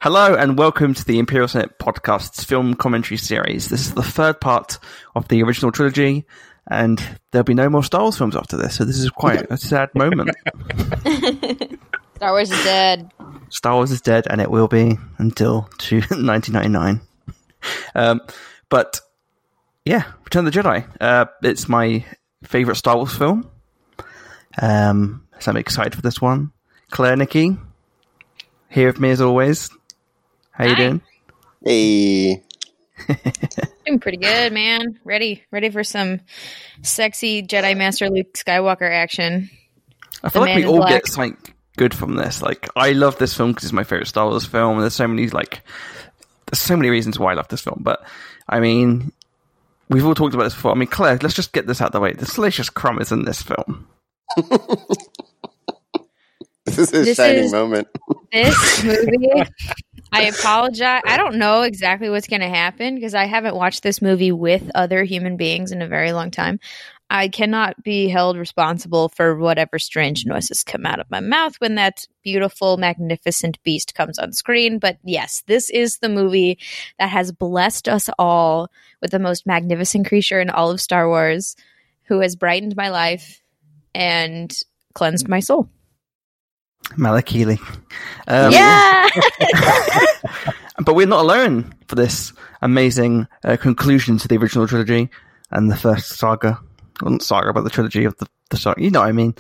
Hello and welcome to the Imperial Senate Podcast's film commentary series. This is the third part of the original trilogy, and there'll be no more Star Wars films after this, so this is quite a sad moment. Star Wars is dead. Star Wars is dead, and it will be until 1999. But yeah, Return of the Jedi. It's my favourite Star Wars film, so I'm excited for this one. Claire, Nikki, here with me as always. How you doing? Hey. Doing pretty good, man. Ready for some sexy Jedi Master Luke Skywalker action. I feel like we all get something good from this. Like, I love this film because it's my favorite Star Wars film, and there's so many reasons why I love this film. But I mean, we've all talked about this before. I mean, Claire, let's just get this out of the way. The Salacious Crumb is in this film. This is a shining moment. This movie, I apologize. I don't know exactly what's going to happen because I haven't watched this movie with other human beings in a very long time. I cannot be held responsible for whatever strange noises come out of my mouth when that beautiful, magnificent beast comes on screen. But yes, this is the movie that has blessed us all with the most magnificent creature in all of Star Wars, who has brightened my life and cleansed my soul. Malakili. Yeah! But we're not alone for this amazing conclusion to the original trilogy and the first saga. Well, not saga, but the trilogy of the saga. You know what I mean.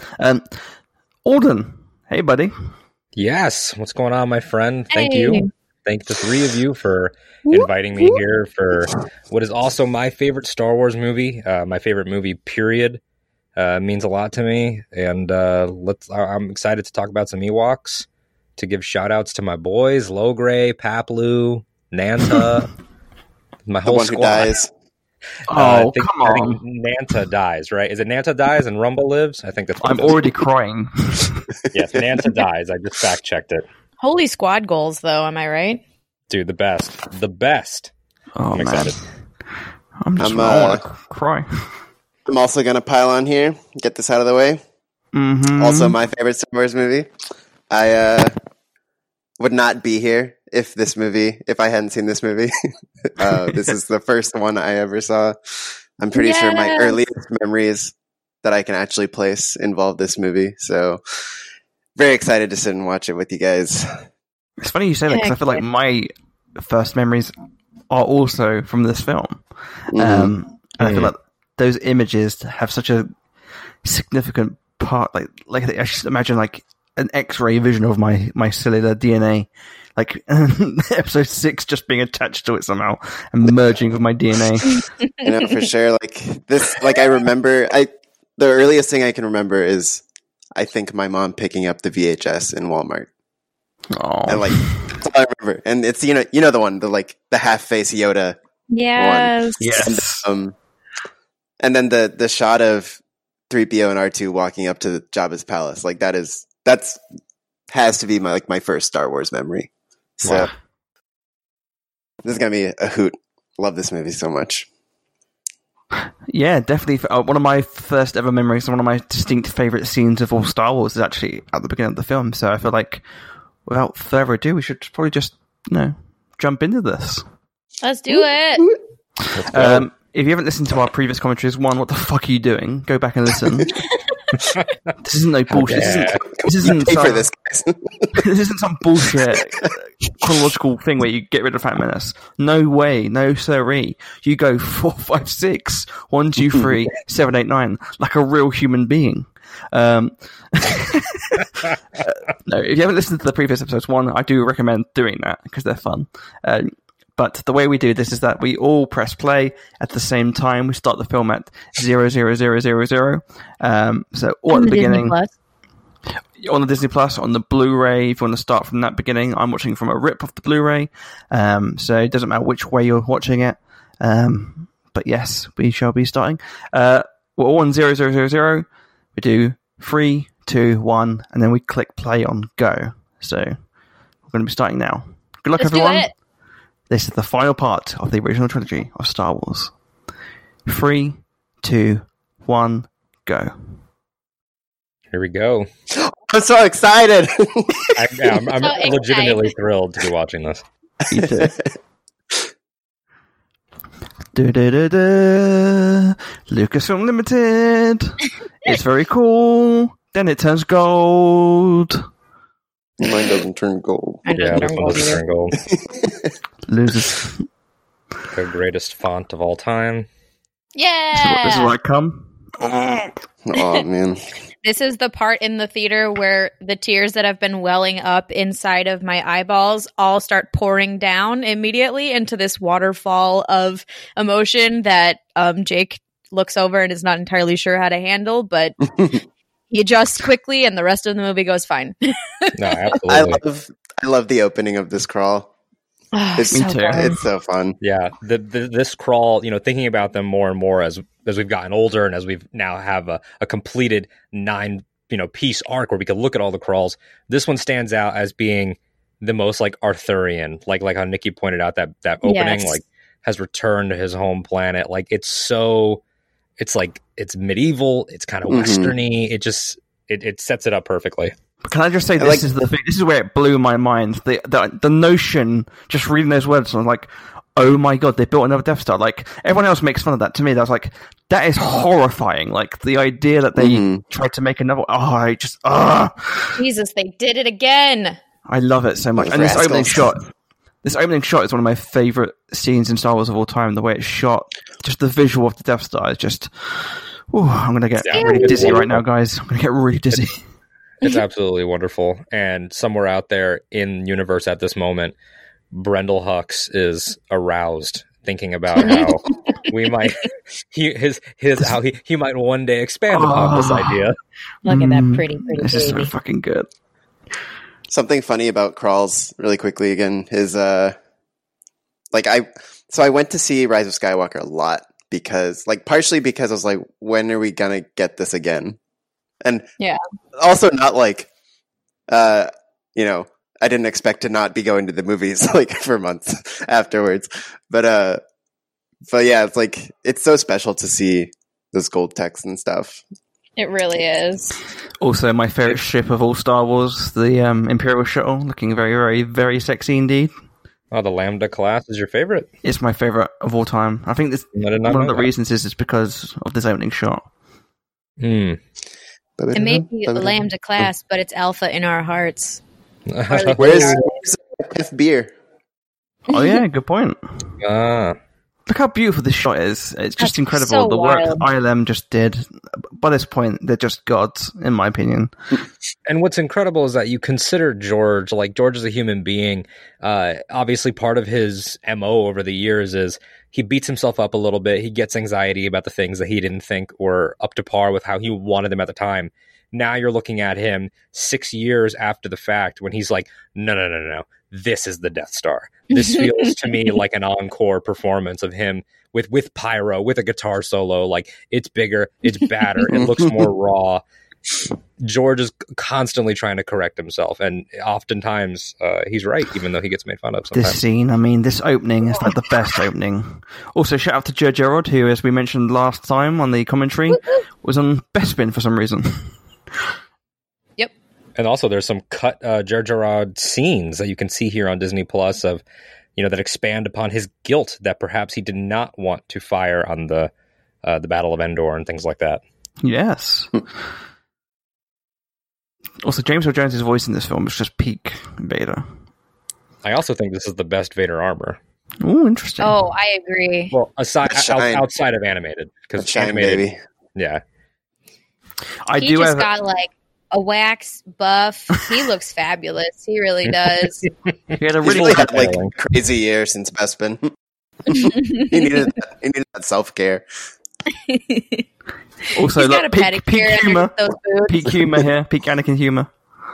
Alden, hey, buddy. Yes. What's going on, my friend? Thank you. Thank the three of you for inviting me here for what is also my favorite Star Wars movie, my favorite movie, period. Means a lot to me, and I'm excited to talk about some Ewoks, to give shout-outs to my boys, Logray, Paplu, Nanta, my whole one squad. Who dies. Come I on. think Nanta dies, right? Is it Nanta dies and Rumble lives? I think that's what I'm already crying. Yes, Nanta dies. I just fact-checked it. Holy squad goals, though, am I right? Dude, the best. The best. Oh, I'm excited. Man. I want to cry. I'm also going to pile on here, get this out of the way. Mm-hmm. Also, my favorite Star Wars movie. I would not be here if I hadn't seen this movie. This is the first one I ever saw. I'm pretty sure my earliest memories that I can actually place involve this movie. So, very excited to sit and watch it with you guys. It's funny you say that because I feel like my first memories are also from this film. And I feel like those images have such a significant part. Like I just imagine like an X-ray vision of my cellular DNA, like episode 6 just being attached to it somehow and merging with my DNA. You know, for sure. Like this, like I remember, the earliest thing I can remember is I think my mom picking up the VHS in Walmart. Oh, And like that's all I remember. And it's you know the one, the half face Yoda. Yes. One. yes. And then the shot of 3PO and R2 walking up to Jabba's palace, like that's has to be my first Star Wars memory. So Wow. This is gonna be a hoot. Love this movie so much. Yeah, definitely. One of my first ever memories, one of my distinct favorite scenes of all Star Wars is actually at the beginning of the film. So I feel like, without further ado, we should probably just jump into this. Let's do it. Let's go. If you haven't listened to our previous commentaries, what the fuck are you doing? Go back and listen. This isn't no bullshit. This isn't Pay some, for this, guys. this isn't some bullshit chronological thing where you get rid of Phantom Menace. No way, no siree. You go 4, 5, 6, 1, 2, 3, 7, 8, 9, like a real human being. No, if you haven't listened to the previous episodes, I do recommend doing that because they're fun. But the way we do this is that we all press play at the same time. We start the film at 00000. So all at the beginning. On the Disney Plus, on the Blu-ray, if you want to start from that beginning. I'm watching from a rip of the Blu-ray. So it doesn't matter which way you're watching it. But yes, we shall be starting. We're all on 000. We do 3, 2, 1, and then we click play on go. So we're going to be starting now. Good luck, everyone. Do it. This is the final part of the original trilogy of Star Wars. 3, 2, 1, go. Here we go. I'm so excited. I'm So legitimately thrilled to be watching this. Lucasfilm Limited. It's very cool. Then it turns gold. Mine doesn't turn gold. Yeah, this one doesn't turn gold. Loses. The greatest font of all time. Yeah. This is where I come. Oh man. This is the part in the theater where the tears that have been welling up inside of my eyeballs all start pouring down immediately into this waterfall of emotion that Jake looks over and is not entirely sure how to handle, but he adjusts quickly and the rest of the movie goes fine. No, absolutely. I love the opening of this crawl. It's Me too. It's so fun. Yeah, this crawl, thinking about them more and more as we've gotten older and as we've now have a completed 9 piece arc where we can look at all the crawls. This one stands out as being the most like Arthurian, like how Nikki pointed out that opening, Yes. like has returned to his home planet. Like it's medieval, it's kind of westerny. It sets it up perfectly. Can I just say this is the thing? This is where it blew my mind. The notion, just reading those words, I was like, oh my god, they built another Death Star. Like everyone else makes fun of that. To me, that was like, that is horrifying. Like the idea that they tried to make another. Jesus, they did it again. I love it so much. And this opening shot is one of my favorite scenes in Star Wars of all time. The way it's shot, just the visual of the Death Star is just. Ooh, I'm gonna get really dizzy right now, guys. I'm gonna get really dizzy. It's absolutely wonderful. And somewhere out there in universe at this moment, Brendel Hux is aroused, thinking about how we might he might one day expand upon this idea. Look at that pretty This is so baby. fucking good. Something funny about crawls, really quickly again, is I went to see Rise of Skywalker a lot because partially because I was like, when are we gonna get this again? And also not I didn't expect to not be going to the movies for months afterwards. But yeah, it's so special to see those gold texts and stuff. It really is. Also, my favorite ship of all Star Wars, the Imperial Shuttle, looking very, very, very sexy indeed. Oh, the Lambda class is your favorite? It's my favorite of all time. I think this one of the reasons is because of this opening shot. It may be Lambda class, but it's Alpha in our hearts. Where's the beer? Oh yeah, good point. Look how beautiful this shot is. It's just incredible. So the work wild. ILM just did. By this point, they're just gods, in my opinion. And what's incredible is that you consider George, George is a human being. Obviously, part of his MO over the years is he beats himself up a little bit. He gets anxiety about the things that he didn't think were up to par with how he wanted them at the time. Now you're looking at him 6 years after the fact when he's like, no. This is the Death Star. This feels to me like an encore performance of him with pyro, with a guitar solo. It's bigger, it's badder, it looks more raw. George is constantly trying to correct himself, and oftentimes he's right, even though he gets made fun of sometimes. This scene, this opening is the best opening. Also, shout out to Jar Jarrod, who, as we mentioned last time on the commentary, was on Bespin for some reason. Yep. And also, there's some cut Jar Jarrod scenes that you can see here on Disney Plus of, that expand upon his guilt that perhaps he did not want to fire on the Battle of Endor and things like that. Yes. Also, James Earl Jones' voice in this film is just peak Vader. I also think this is the best Vader armor. Oh, interesting. Oh, I agree. Well, outside of animated, because animated, baby. Yeah. He just got a wax buff. He looks fabulous. He really does. He had a He's really had crazy year since Bespin. he needed that self-care. Also, He's got a peak pedicure humor. under those boots. Peak humor here. Peak Anakin humor.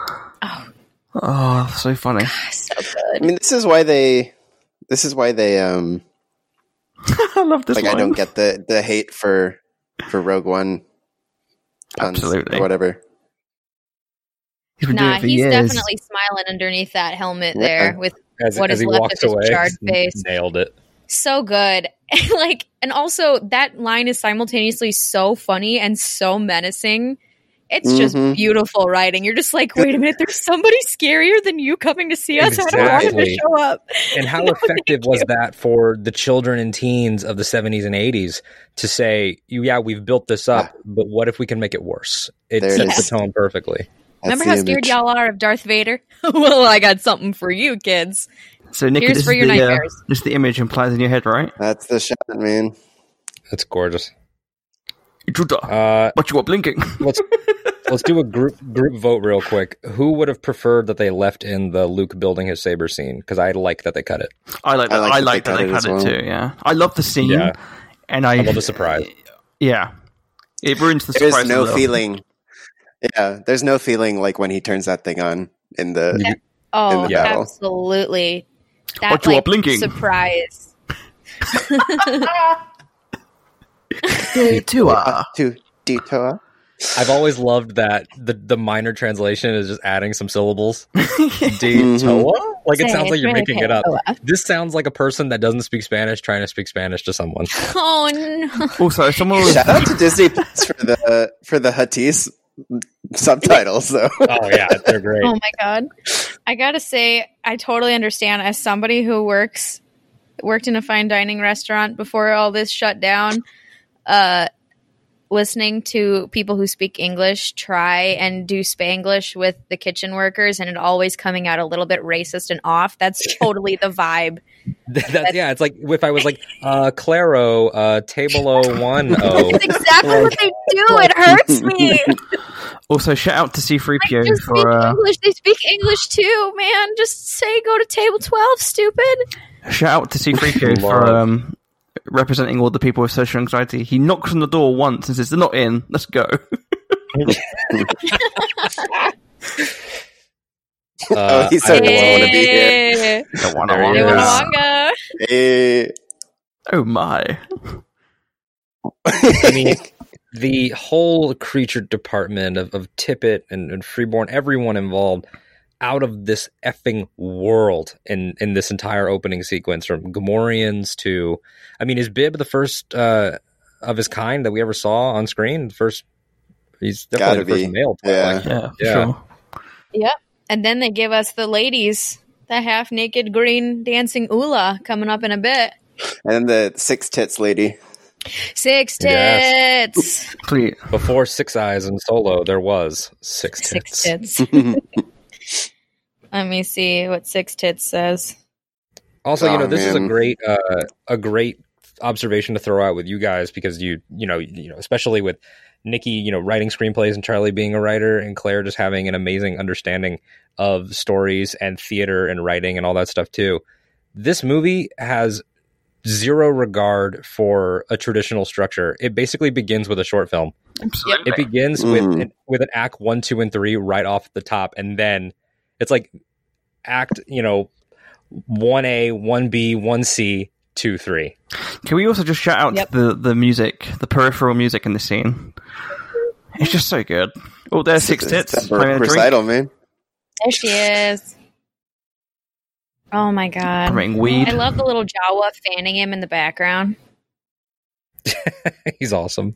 Oh, so funny. So good. I mean, this is why they I love this line. I don't get the hate for Rogue One puns Absolutely. or whatever. He's been doing it for He's years. definitely smiling underneath that helmet there with what is he left walks of his away, charred face. nailed it. So good. And also that line is simultaneously so funny and so menacing. It's just beautiful writing. You're just like, wait a minute, there's somebody scarier than you coming to see us. Exactly. I don't want him to show up. And how effective was that for the children and teens of the 70s and 80s to say, yeah, we've built this up, but what if we can make it worse? It sets the tone perfectly. Remember how scared y'all are of Darth Vader? Well, I got something for you, kids. So, Nikki, here's for your nightmares. This is the image implied in your head, right? That's the shot, man. That's gorgeous. But you were blinking. Let's do a group vote real quick. Who would have preferred that they left in the Luke building his saber scene? Because I like that they cut it. I like that. I like that they cut it too. Yeah, I love the scene, and I love the surprise. Yeah, it ruins the surprise. There's no feeling. Yeah, there's no feeling like when he turns that thing on in the battle. Absolutely. That but you are blinking. Surprise. Detour. I've always loved that the minor translation is just adding some syllables. Detour? Like it sounds like you're making it up. This sounds like a person that doesn't speak Spanish trying to speak Spanish to someone. Oh no. Also, someone was... Shout out to Disney Plus for the Huttese subtitles though. Oh yeah, they're great. Oh my god. I gotta say, I totally understand as somebody who worked in a fine dining restaurant before all this shut down, listening to people who speak English try and do Spanglish with the kitchen workers and it always coming out a little bit racist and off. That's totally the vibe. Yeah, it's like if I was like, Claro, table 01. That's exactly what they do. It hurts me. Also, shout out to C-3PO for... English. They speak English too, man. Just say go to table 12, stupid. Shout out to C-3PO for representing all the people with social anxiety. He knocks on the door once and says, they're not in, let's go. He said, I want to be here. Wonga. Hey. Oh my. I mean, the whole creature department of Tippett and Freeborn, everyone involved, out of this effing world in this entire opening sequence, from Gamorreans to, I mean, is Bib the first of his kind that we ever saw on screen? He's definitely the first male. Yeah, sure. Yep. And then they give us the ladies, the half-naked green dancing Ula coming up in a bit. And the 6 tits lady. 6 tits! Yes. Please. Before 6 Eyes and Solo, there was 6 tits. 6 tits. Let me see what 6 tits says. Also, this is a great observation to throw out with you guys, because you know, especially with Nikki, writing screenplays and Charlie being a writer and Claire just having an amazing understanding of stories and theater and writing and all that stuff too. This movie has zero regard for a traditional structure. It basically begins with a short film. Absolutely. It begins with an act 1, 2, and 3 right off the top, and then it's like act 1A, 1B, 1C, 2, 3. Can we also just shout out the music, the peripheral music in the scene? It's just so good. Oh, there's 6 tits. Recital, man. There she is. Oh my god. Weed. I love the little Jawa fanning him in the background. He's awesome.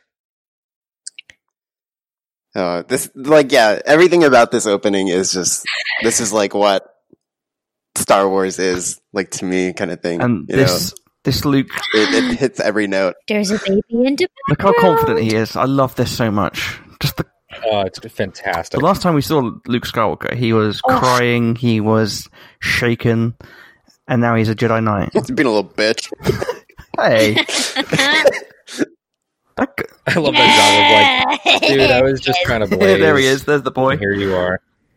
Everything about this opening is just, this is like what Star Wars is, like, to me, kind of thing. And this Luke... It hits every note. There's a baby in the background. Look how confident he is. I love this so much. It's fantastic. The last time we saw Luke Skywalker, he was crying, he was shaken, and now he's a Jedi Knight. He's been a little bitch. Hey. I love that John was like, dude, I was just trying to blaze. There he is. There's the boy. And here you are.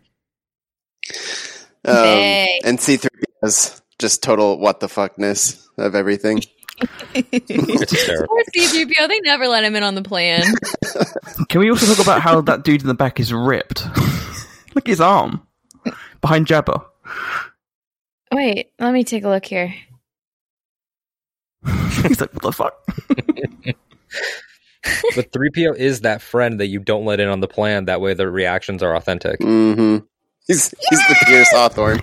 And C-3PO is just total what the fuckness of everything. It's hysterical. Poor C-3PO, they never let him in on the plan. Can we also talk about how that dude in the back is ripped? Look at his arm. Behind Jabba. Wait, let me take a look here. He's like, what the fuck? But 3PO is that friend that you don't let in on the plan. That way the reactions are authentic. Mm-hmm. He's the Pierce Hawthorne.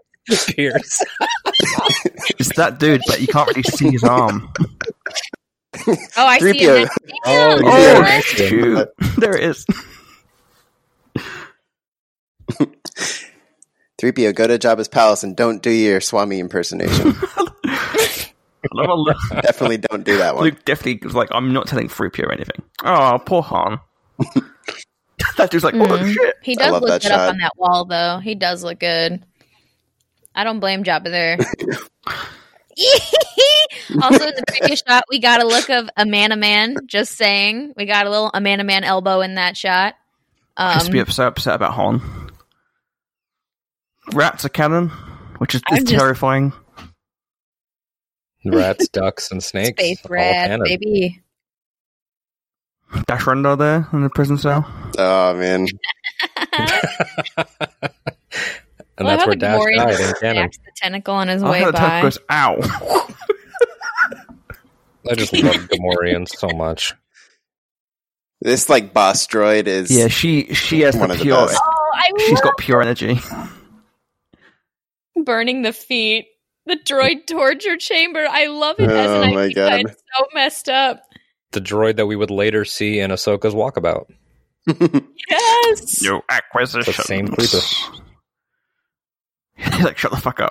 Pierce. It's that dude, but you can't really see his arm. Oh, I see 3PO. it. Oh, Oh, yeah. shoot. There it is. 3PO, go to Jabba's palace and don't do your Swami impersonation. Definitely don't do that one. Luke definitely was like, I'm not telling 3PO anything. Oh, poor Han. That dude's like, oh shit. He does love look that good shot. up on that wall, though. He does look good. I don't blame Jabba there. Also, in the previous shot, we got a look of a man. Just saying, we got a little a man elbow in that shot. I used to be so upset about Han. Rats are canon, which is terrifying. Rats, ducks, and snakes. Space all rat, canon. baby. Dash Rendar there in the prison cell. Oh, man. And that's where Dash died in canon. The tentacle on his I way heard the by. goes, ow. I just love Gamorrean so much. This, like, boss droid is... Yeah, she has one the of the pure... best. She's got pure energy. Burning the feet. The droid torture chamber. I love it as an Oh, my idea. God. It's so messed up. The droid that we would later see in Ahsoka's Walkabout. Yes. New acquisition. The same creeper. He's like, shut the fuck up.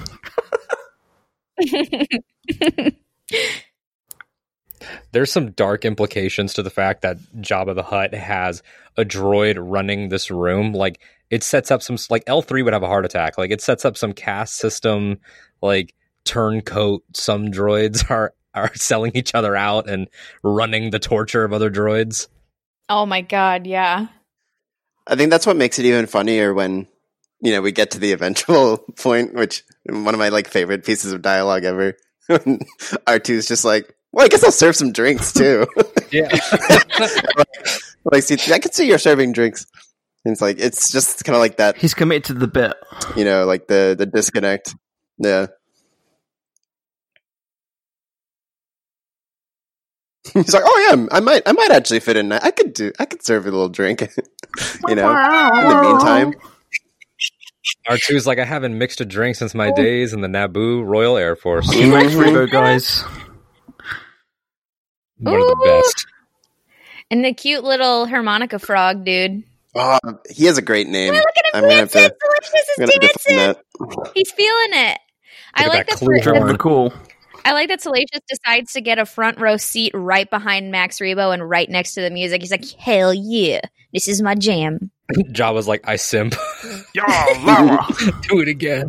There's some dark implications to the fact that Jabba the Hutt has a droid running this room. Like, it sets up some, like, L3 would have a heart attack. Like, it sets up some caste system, like, turncoat. Some droids are selling each other out and running the torture of other droids. Oh my god, yeah. I think that's what makes it even funnier when, you know, we get to the eventual point, which one of my, like, favorite pieces of dialogue ever. R2's just like, well, I guess I'll serve some drinks too. Yeah. Like, see, I can see you're serving drinks. And it's like, it's just kind of like that, He's committed to the bit. you know, like the disconnect. Yeah. He's like, oh yeah, I might actually fit in. I could serve a little drink, you know. In the meantime, R2's like, I haven't mixed a drink since my days in the Naboo Royal Air Force. Freebo, guys. One of the best. And the cute little harmonica frog, dude. oh, he has a great name. Look at him I'm gonna have dancing. to, Delicious I'm is gonna define dancing. that. He's feeling it. I Look at like that that. clue Triple horn. the cool. I like that Salacious decides to get a front row seat right behind Max Rebo and right next to the music. He's like, hell yeah, this is my jam. Jabba's like, I simp. Yeah, Lara. Do it again.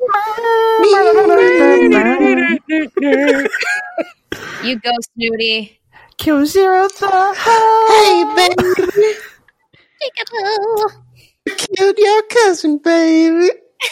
You go, Snooty. Kill Zero the Hey, baby, killed your cousin, baby.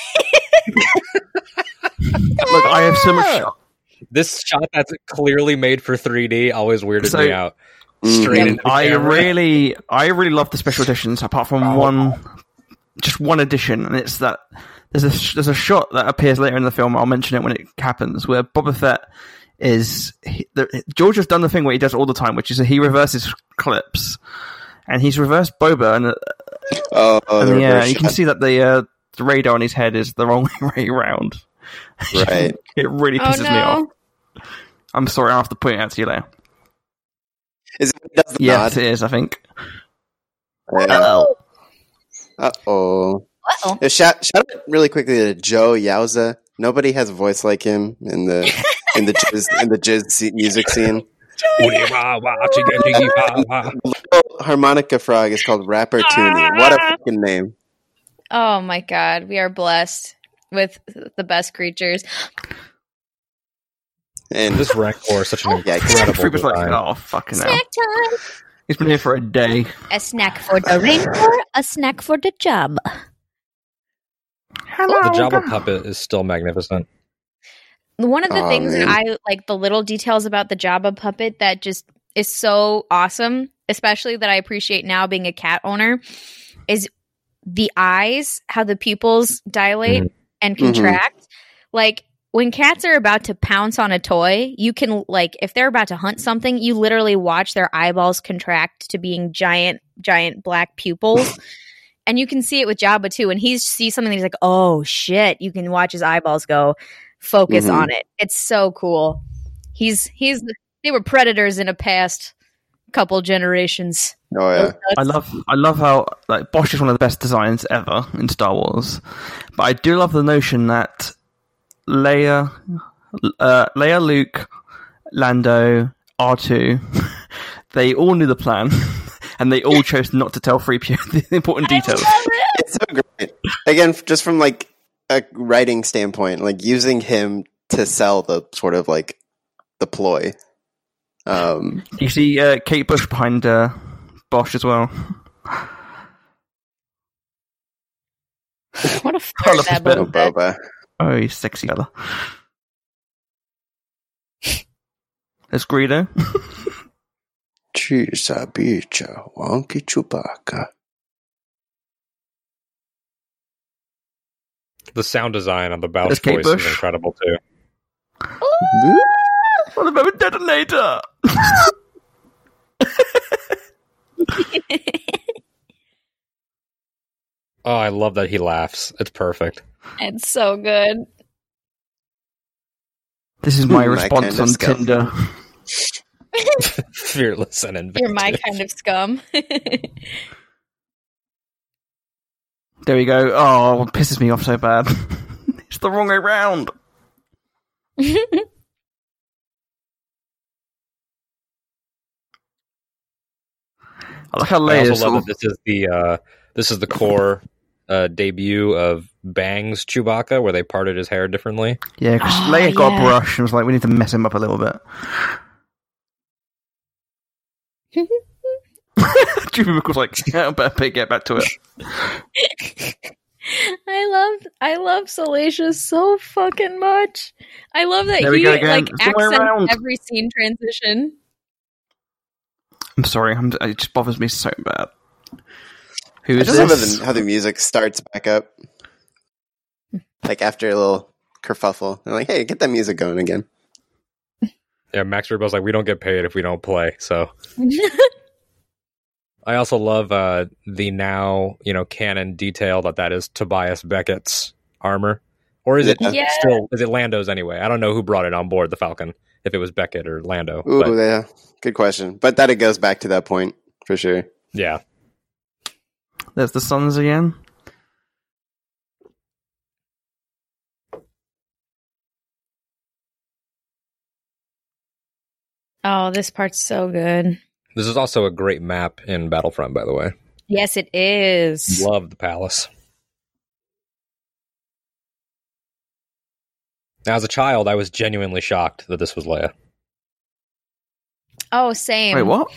Look, I have so much... This shot that's clearly made for 3D always weirded So- me out. Straight into the I camera. really love the special editions, apart from one edition, and it's that there's a shot that appears later in the film. I'll mention it when it happens, where Boba Fett is George has done the thing where he does all the time, which is he reverses clips, and he's reversed Boba, and The yeah, reverse you can shot. see that the radar on his head is the wrong way around. Right. It really pisses me off. I'm sorry, I'll have to point it out to you later. Is it does the Yes, nod? it is, I think. Uh oh. Uh-oh. Shout out really quickly to Joe Yowza. Nobody has a voice like him in the jizz music scene. The little harmonica frog is called Rapper Toonie. What a fucking name! Oh my god, we are blessed with the best creatures. And This Rancor is such an Yeah, incredible Freak was like, design. oh, fucking hell. Snack time. He's been here for a day. A snack for the rancor, a snack for the job. The Jabba puppet is still magnificent. One of the Aw, things man. that I like, the little details about the Jabba puppet that just is so awesome, especially that I appreciate now being a cat owner, is the eyes, how the pupils dilate and contract. Like, when cats are about to pounce on a toy, you can, like, if they're about to hunt something, you literally watch their eyeballs contract to being giant black pupils. And you can see it with Jabba too. When he sees something, he's like, oh shit. You can watch his eyeballs go focus on it. It's so cool. He's They were predators in a past couple generations. Oh yeah. I love how like Bosch is one of the best designs ever in Star Wars, but I do love the notion that Leia, Luke, Lando, R2, they all knew the plan, and they all chose not to tell 3PO the important details. It's so great. Again, just from like a writing standpoint, like using him to sell the sort of like the ploy. You see Kate Bush behind Bosch as well. What a flirt that Boba. Oh, he's sexy fella. There's Greedo. Chisa bicha, wonky Chewbacca. The sound design on the Bouch There's Kate voice Bush. is incredible too. What about a detonator? Oh, I love that he laughs. It's perfect. It's so good. This is my My response kind of on scum. Tinder. Fearless and inventive. You're my kind of scum. There we go. Oh, it pisses me off so bad. It's the wrong way round. I like how I Leia's also love sort that of, this is the core debut of Bang's Chewbacca, where they parted his hair differently. yeah, because Oh, Leia got a yeah. brush and was like, we need to mess him up a little bit. Jimmy was like, yeah, I better get back to it. I love Salacious so fucking much. I love that There we he go again. like It's the way accents around. every scene transition. I'm sorry, it just bothers me so bad. Who I is just love this? how the music starts back up. Like after a little kerfuffle. They're like, hey, get that music going again. Yeah, Max Rebo's like, we don't get paid if we don't play. So I also love the now canon detail that is Tobias Beckett's armor, or is it Yeah. still is it Lando's anyway? I don't know who brought it on board the Falcon, if it was Beckett or Lando. Ooh, But yeah. Good question. But that it goes back to that point, for sure. yeah, There's the Suns again. Oh, this part's so good. this is also a great map in Battlefront, by the way. Yes, it is. Love the palace. Now, as a child, I was genuinely shocked that this was Leia. Oh, same. Wait, what?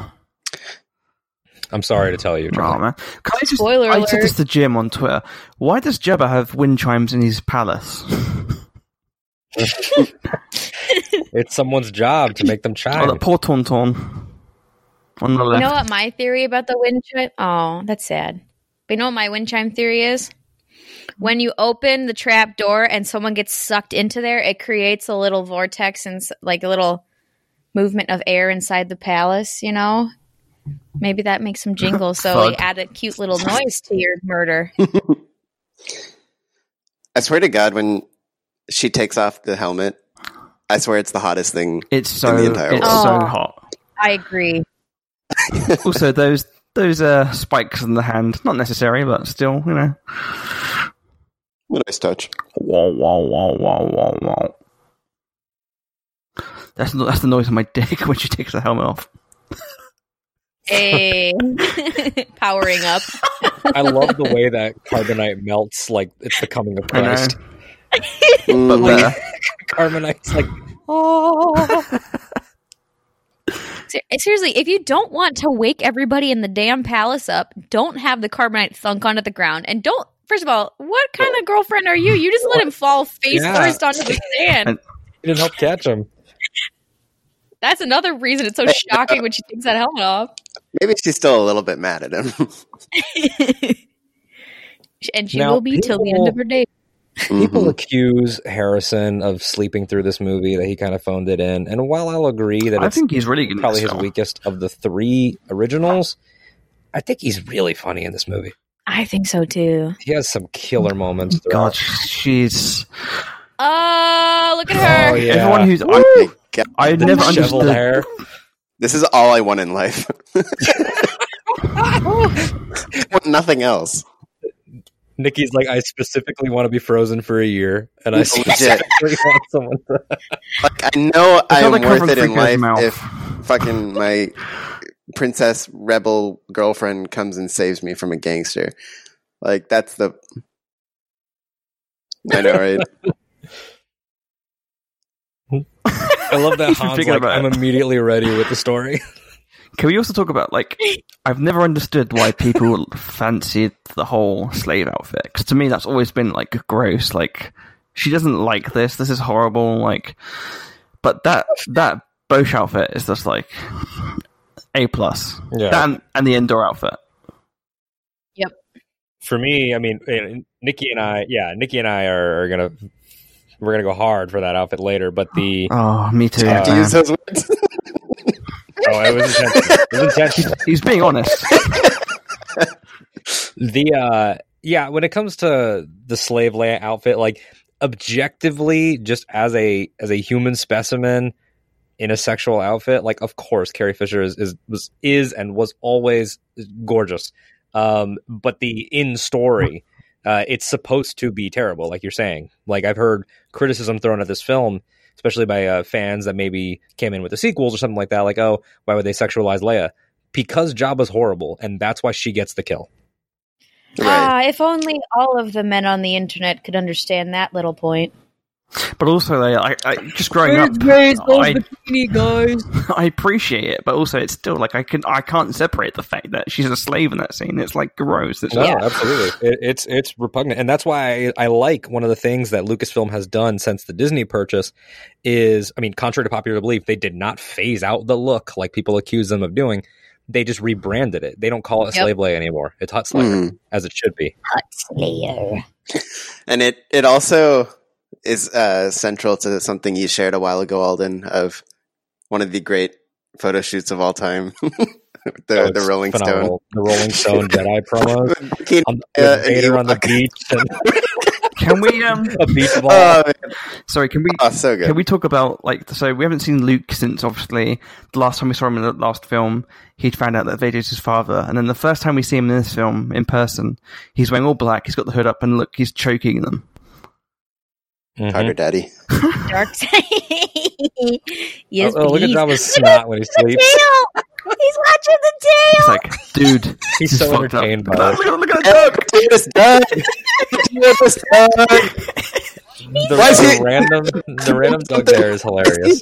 I'm sorry to tell you, Oh, Charlie. man. Can I just, Spoiler I said alert. this to Jim on Twitter. Why does Jabba have wind chimes in his palace? It's someone's job to make them Oh, chime. that poor Tauntaun on the You left. know what my theory about the wind chime? Oh, that's sad. But you know what my wind chime theory is? When you open the trap door and someone gets sucked into there, it creates a little vortex and like a little movement of air inside the palace, you know? Maybe that makes some jingle, so you Thud. add a cute little noise to your murder. I swear to God, when she takes off the helmet, I swear it's the hottest thing. It's so in the entire it's world. so Oh. hot. I agree. Also, those spikes in the hand, not necessary, but still, you know. What a nice touch. Wow, wow, wow, wow, wow, wow. That's the noise of my dick when she takes the helmet off. Hey. Powering up. I love the way that carbonite melts like it's the coming of I know. Christ. But Mm. better. Carbonite's like, oh. Seriously, if you don't want to wake everybody in the damn palace up, don't have the carbonite thunk onto the ground. And don't, first of all, what kind of girlfriend are you? You just let him fall face Yeah. first onto the sand. And- He didn't help catch him. That's another reason it's so shocking when she takes that helmet off. Maybe she's still a little bit mad at him. And she Now, will be till the end of her day. People Mhm. accuse Harrison of sleeping through this movie, that he kind of phoned it in. And while I'll agree that I it's think he's really good. in probably this his film. weakest of the three originals, I think he's really funny in this movie. I think so too. He has some killer moments. God, throughout. she's Oh, look at her. Oh, yeah. everyone who's. My God. I never Disheveled understood. hair. This is all I want in life. Want nothing else. Nikki's like, I specifically want to be frozen for a year, and I Legit. specifically want someone to. Like, I know I feel I'm like worth covering it in Freako's life mouth. if fucking my princess rebel girlfriend comes and saves me from a gangster. Like, that's the... I know, right? I love that He's been Han's thinking like, about I'm it. immediately ready with the story. Can we also talk about, like, I've never understood why people fancied the whole slave outfit. Because to me, that's always been, like, gross. Like, she doesn't like this. This is horrible. Like, but that Bosch outfit is just, like, A+. Yeah. That and the indoor outfit. For me, I mean, Nikki and I are we're gonna go hard for that outfit later. But the Oh, me too. To man. use those words. it was intentional. It was intentional. He's being honest. When it comes to the slave Leia outfit, like objectively, just as a human specimen in a sexual outfit, like of course Carrie Fisher is and was always gorgeous. But the in story, it's supposed to be terrible, like you're saying. Like I've heard criticism thrown at this film, especially by fans that maybe came in with the sequels or something like that. Like, oh, why would they sexualize Leia? Because Jabba's horrible, and that's why she gets the kill. Right. If only all of the men on the internet could understand that little point. But also, I just growing up, Guys. I appreciate it, but also it's still like I can't separate the fact that she's a slave in that scene. It's like gross. It's No, just, absolutely. It's repugnant. And that's why I like one of the things that Lucasfilm has done since the Disney purchase is, I mean, contrary to popular belief, they did not phase out the look like people accuse them of doing. They just rebranded it. They don't call it Slave Leia anymore. It's Hut Slayer, as it should be. Hut Slayer. And it also is central to something you shared a while ago, Alden, of one of the great photo shoots of all time. the Rolling Stone. The Rolling Stone Jedi promo. With Vader on the beach. And can we a beach ball. sorry, can we so good. can we talk about so we haven't seen Luke since obviously the last time we saw him in the last film, he'd found out that Vader's his father, and then the first time we see him in this film in person, he's wearing all black, he's got the hood up, and look, he's choking them. Carter Daddy. Dark side. Yes, look at please. Jabba's snot when he sleeps. Tail! He's watching the tail! It's like, dude, He's so fucked up. entertained by it. Look at that dog! This dog. Why is he- The random dog there is hilarious.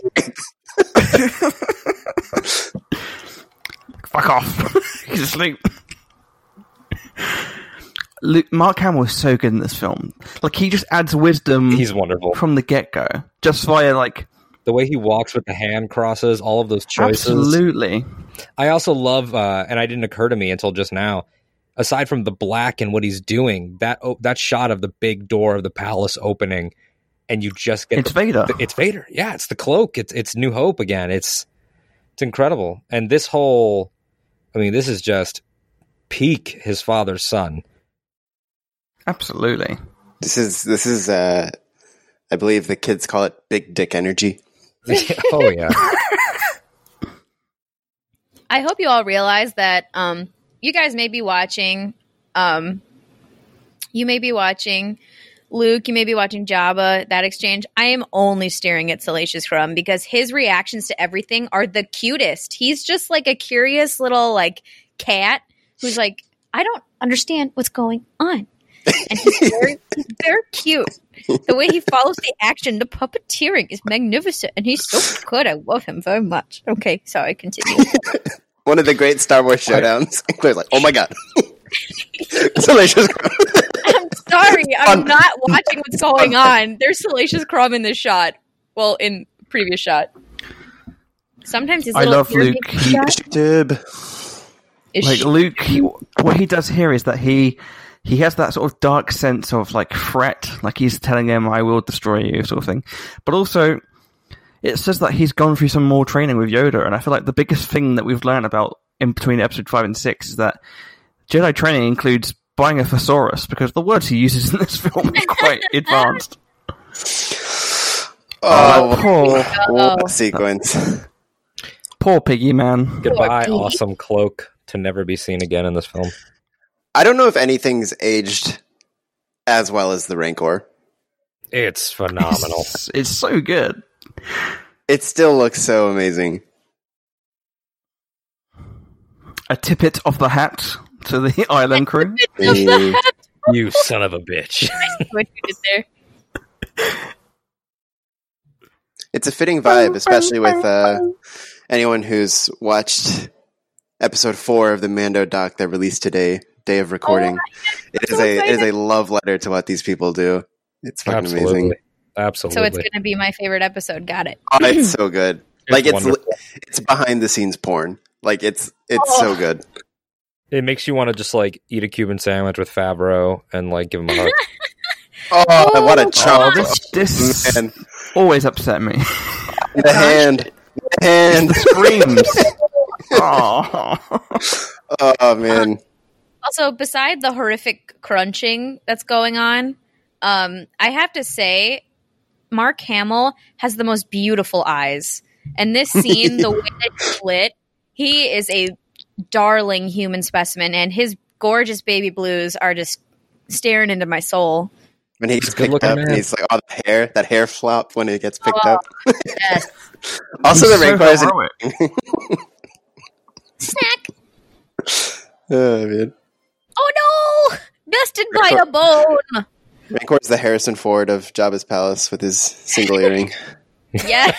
Fuck off. He's asleep. Mark Hamill is so good in this film. Like, he just adds wisdom He's wonderful. from the get-go. Just via, like... The way he walks with the hand crosses, all of those choices. Absolutely. I also love, and it didn't occur to me until just now, aside from the black and what he's doing, that shot of the big door of the palace opening, and you just get... It's Vader. It's Vader. Yeah, it's the cloak. It's New Hope again. It's incredible. And this whole... I mean, this is just peak his father's son. Absolutely. This is I believe the kids call it big dick energy. Oh, yeah. I hope you all realize that you guys may be watching you may be watching Luke, you may be watching Jabba, that exchange. I am only staring at Salacious Crumb because his reactions to everything are the cutest. He's just like a curious little like cat who's like, I don't understand what's going on. And he's very cute. The way he follows the action, the puppeteering is magnificent, and he's so good. I love him very much. Okay, sorry, continue. One of the great Star Wars showdowns. Claire's like, oh my god. Salacious Crumb. I'm sorry, I'm not watching what's going on. There's Salacious Crumb in this shot. Well, in previous shot. Sometimes his I little love ear Luke. gets shot. Luke, what he does here is that he has that sort of dark sense of like threat, like he's telling him, I will destroy you, sort of thing. But also, it says that he's gone through some more training with Yoda, and I feel like the biggest thing that we've learned about in between episode 5 and 6 is that Jedi training includes buying a thesaurus, because the words he uses in this film are quite advanced. What a sequence. Poor Piggy, man. Goodbye, awesome cloak to never be seen again in this film. I don't know if anything's aged as well as the Rancor. It's phenomenal. It's so good. It still looks so amazing. A tippet of the hat to the island crew. You son of a bitch. What you did there. It's a fitting vibe, especially with anyone who's watched episode 4 of the Mando doc that released today, day of recording. It is a love letter to what these people do. It's fucking amazing. Absolutely. So it's going to be my favorite episode. Got it. Oh, it's so good. It's behind the scenes porn. Like it's so good. It makes you want to just like eat a Cuban sandwich with Favreau and like give him a hug. Oh, what a chop! This man. Always upset me. The hand. The screams. Oh man. Also, beside the horrific crunching that's going on, I have to say, Mark Hamill has the most beautiful eyes. And this scene, the way that it's lit, he is a darling human specimen, and his gorgeous baby blues are just staring into my soul. When he gets picked up, and he's like, that hair flop when he gets picked up. Yes. Also, the Rancor is Snack. Oh man. Oh no! Bested by a bone. Rancor is the Harrison Ford of Jabba's palace with his single earring. Yeah.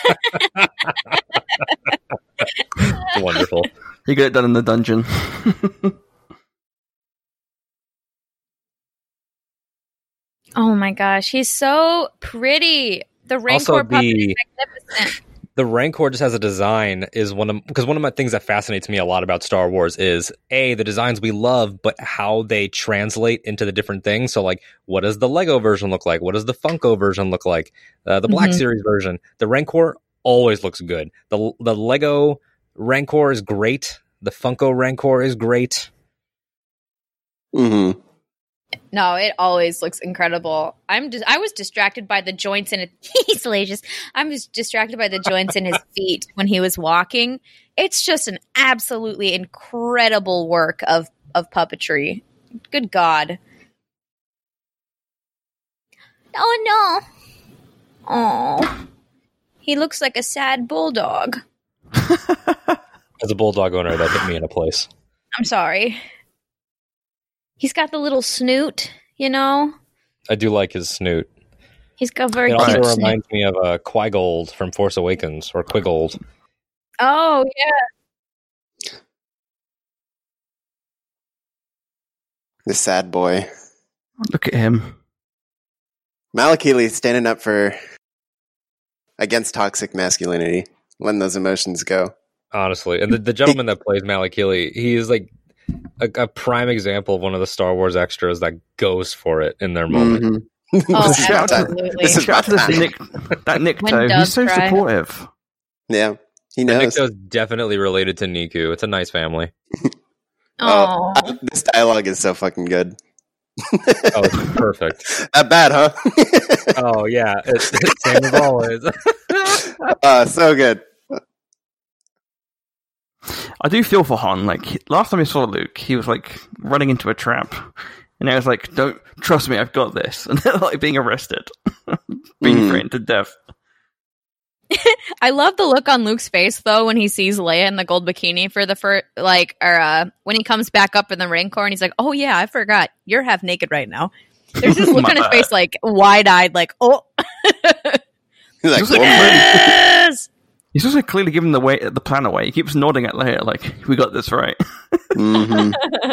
Wonderful. You get it done in the dungeon. Oh my gosh, he's so pretty. The Rancor puppet is magnificent. The Rancor just as a design is because one of my things that fascinates me a lot about Star Wars is the designs we love, but how they translate into the different things. So like, what does the Lego version look like? What does the Funko version look like? The Black Series version. The Rancor always looks good. The Lego Rancor is great. The Funko Rancor is great. Mm-hmm. No, it always looks incredible. I was distracted by the joints in it. He's salacious. I was distracted by the joints in his feet when he was walking. It's just an absolutely incredible work of puppetry. Good God. Oh no. Oh. He looks like a sad bulldog. As a bulldog owner, that hit me in a place. I'm sorry. He's got the little snoot, you know? I do like his snoot. He's got very It cute also snoot. reminds me of Qui-Gold from Force Awakens, or Quiggold. Oh, yeah. The sad boy. Look at him. Malakili standing up against toxic masculinity, letting those emotions go. Honestly. And the gentleman that plays Malakili, he is like a prime example of one of the Star Wars extras that goes for it in their moment. Mm-hmm. Oh, Shout out absolutely. to that Nick When Toe. doves He's so cry. supportive. Yeah, he And knows. Nikto's definitely related to Niku. It's a nice family. Oh. This dialogue is so fucking good. Oh, it's perfect. Not bad, huh? Oh, yeah. It's same as always. So good. I do feel for Han. Like, last time we saw Luke, he was like running into a trap. And I was like, don't trust me, I've got this. And they're like being arrested, being threatened to death. I love the look on Luke's face though when he sees Leia in the gold bikini for the first, when he comes back up in the Rancor and he's like, "Oh yeah, I forgot, you're half naked right now." There's this look on his face, like wide-eyed, like, "Oh." He's like, He's like, Yes! He's also clearly giving the plan away. He keeps nodding at Leia, like, "We got this right." mm-hmm.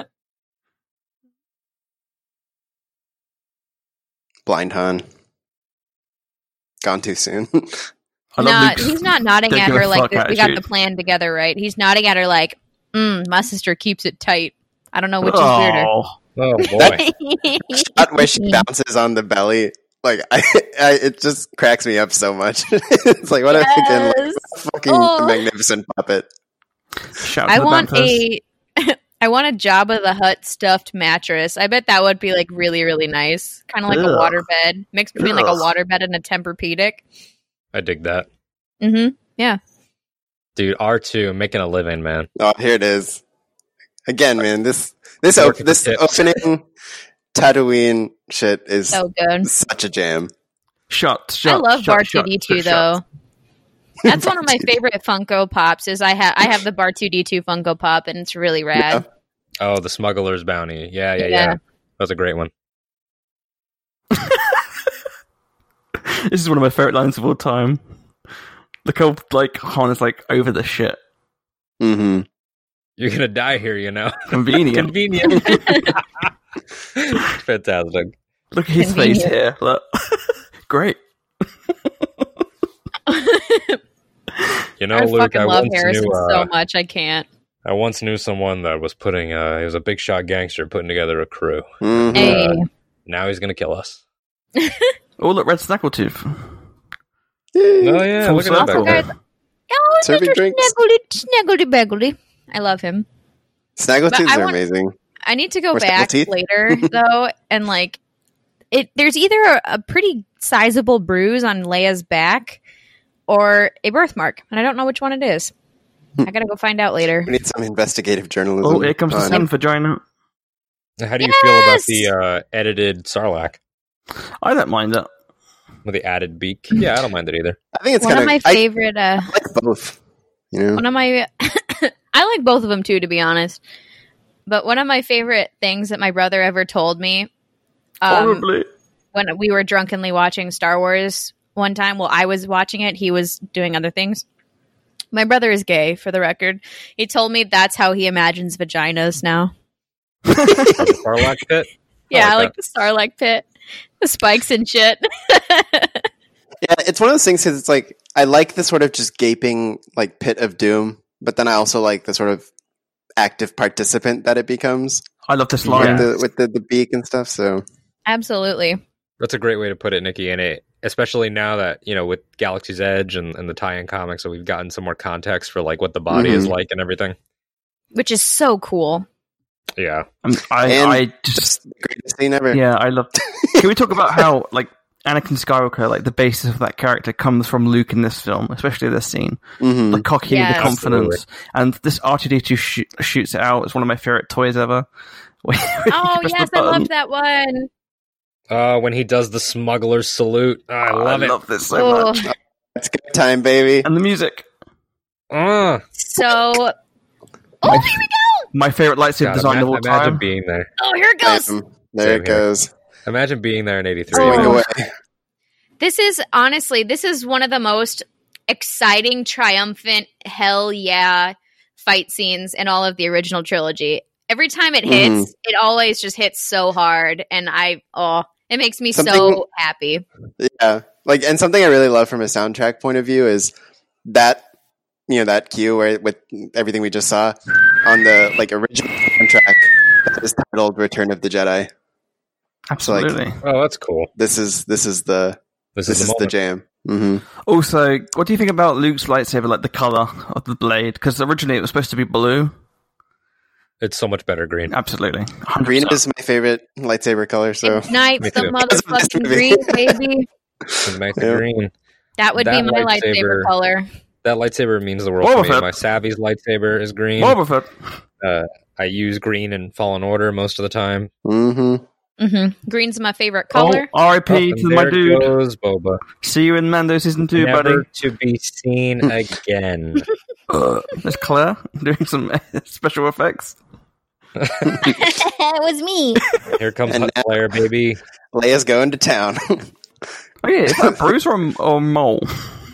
Blind Han. Gone too soon. He's not nodding at her like this. We got the plan together, right? He's nodding at her like, my sister keeps it tight. I don't know which is weirder. Oh, boy. Shot where she bounces on the belly. Like, it just cracks me up so much. It's like, what a fucking magnificent puppet. I want a Jabba the Hutt stuffed mattress. I bet that would be like really, really nice. Kind of like a waterbed, mixed between like a waterbed and a Tempur-Pedic. I dig that. Yeah. Dude, R2 making a living, man. Oh, here it is. Again, man, this opening Tatooine shit is So good. such a jam. I love R2D2 though. That's one of my favorite Funko Pops. Is I have the R2D2 Funko Pop, and it's really rad. Yeah. Oh, the Smuggler's Bounty. Yeah. That was a great one. This is one of my favorite lines of all time. Look how like Han is like over the shit. Mm-hmm. You're gonna die here, you know. Convenient. Convenient. Fantastic. Look at his face here. Look. Great. You know, I Luke, fucking I love once Harrison knew so much. I can't. I once knew someone that was putting. He was a big shot gangster putting together a crew. Mm-hmm. Hey. Now he's gonna kill us. Oh, look, Red Snaggletooth. Oh yeah, Full look at that circle. back there. Oh, Serving Mr. drinks. Snaggledy Baggledy. I love him. Snaggletooths are want- amazing. I need to go Or back Snaggleteeth. later though, and like there's either a pretty sizable bruise on Leia's back or a birthmark, and I don't know which one it is. I gotta go find out later. We need some investigative journalism. Oh, here comes the on- sun vagina. How do you feel about the edited Sarlacc I don't mind it. with the added beak? Yeah, I don't mind it either. I think it's One kind of my favorite. I like both. You know, One of my. I like both of them too, to be honest. But one of my favorite things that my brother ever told me Horribly. when we were drunkenly watching Star Wars one time. Well, I was watching it. He was doing other things. My brother is gay, for the record. He told me that's how he imagines vaginas now. Oh, the Sarlacc pit. Yeah, like like the Sarlacc pit, the spikes and shit. yeah, it's one of those things because it's like I like the sort of just gaping like pit of doom, but then I also like the sort of active participant that it becomes I love this line. with the beak and stuff. So Absolutely. That's a great way to put it, Nikki. And it, especially now that, you know, with Galaxy's Edge and the tie-in comics, so we've gotten some more context for like what the body is like and everything. Which is so cool. Yeah. I just just the greatest scene ever. yeah, I love. Can we talk about how like Anakin Skywalker, like the basis of that character, comes from Luke in this film, especially this scene, Mm-hmm. the cocky, Yes. the confidence, and this R2D2 shoots it out. It's one of my favorite toys ever. When you Oh, press the yes, I button. love that one. When he does the smuggler's salute. I love I it. love this so Oh, much, It's good time, baby. and the music. so. Oh, here we go! My favorite lightsaber God, design of all imagine time. being there. Oh, here it goes. There Same it here. goes. Imagine being there in 83. Oh. Swing away. This is one of the most exciting, triumphant, hell yeah fight scenes in all of the original trilogy. Every time it hits, it always just hits so hard, and it makes me so Something- happy. Yeah, like, and something I really love from a soundtrack point of view is that, you know, that cue where with everything we just saw on the like original soundtrack that is titled "Return of the Jedi." Absolutely. Oh, that's cool. This is the This is the the moment. jam. Mm-hmm. Also, what do you think about Luke's lightsaber, like the color of the blade? Because originally it was supposed to be blue. It's so much better green. Absolutely. 100%. Green is my favorite lightsaber color. So Ignite Me the too. motherfucking movie. green, baby. It's nice Yeah. and green. That would be That my lightsaber lightsaber- color. That lightsaber means the world Boba to me. Fett. My Savvy's lightsaber is green. Boba Fett. I use green in Fallen Order most of the time. mm-hmm. Green's my favorite color. Oh, R.I.P. Up to and my there dude. goes Boba. See you in Mando Season 2, buddy. Never to be seen again. There's Claire doing some special effects. It was me. Here comes And Hut now- Slayer, baby. Leia's going to town. Oh yeah, is that Bruce or Mole?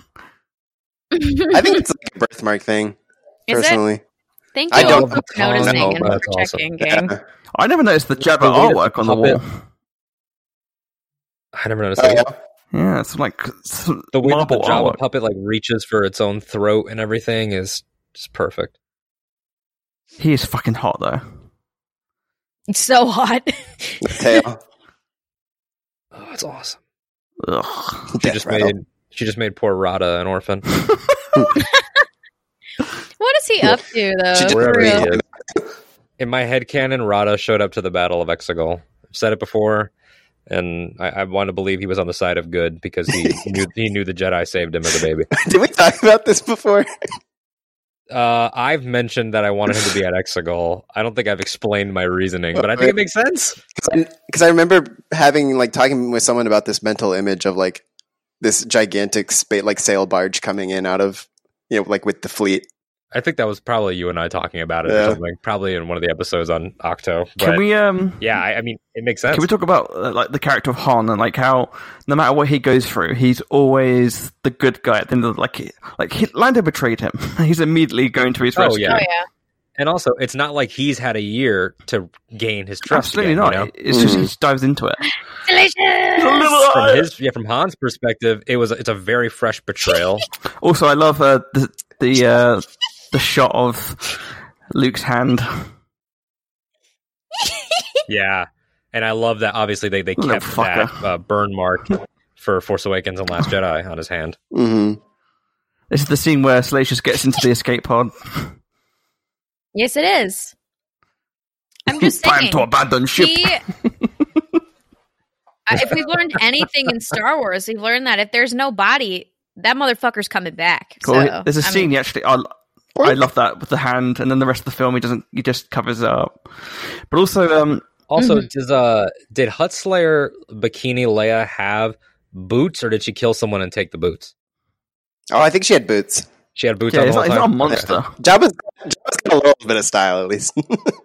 I think it's like a birthmark thing. Is it? Personally, Thank I you don't- for noticing no, and that's for awesome. checking, gang. Yeah. I never noticed the Jabba The way that artwork the on the wall. puppet- I never noticed Oh, that. yeah. Yeah, it's like some The way that the marble Jabba artwork. puppet like reaches for its own throat and everything is just perfect. He is fucking hot though. It's so hot. The tail. Oh, it's awesome. Ugh. Death rattle. She just made poor Rada an orphan. What is he up to, though? She just- For Wherever he real? is. In my headcanon, Rada showed up to the Battle of Exegol. I've said it before. and I want to believe he was on the side of good because he knew the Jedi saved him as a baby. Did we talk about this before? I've mentioned that I wanted him to be at Exegol. I don't think I've explained my reasoning, but I think it makes sense. Because I remember having talking with someone about this mental image of this gigantic sail barge coming in out of with the fleet. I think that was probably you and I talking about it or something. Probably in one of the episodes on Octo. But Can we? yeah, I mean, it makes sense. Can we talk about the character of Han and how no matter what he goes through, he's always the good guy at the end of Lando betrayed him. He's immediately going to his rescue. Oh yeah. And also, it's not like he's had a year to gain his trust. Absolutely again, not. You know? It's just he just dives into it. From Han's perspective, it's a very fresh betrayal. Also, I love the shot of Luke's hand. Yeah, and I love that. Obviously, they kept that burn mark for Force Awakens and Last Jedi on his hand. Mm-hmm. This is the scene where Salacious gets into the escape pod. Yes, it is. I'm just saying. Time to abandon ship. If we've learned anything in Star Wars, we've learned that if there's no body, that motherfucker's coming back. Cool. So, There's a scene he actually. I love that with the hand, and then the rest of the film he just covers it up. But also, did Huttslayer Bikini Leia have boots, or did she kill someone and take the boots? Oh, I think she had boots. She had boots yeah, on the he's whole not time? a monster. Jabba's got a little bit of style, at least.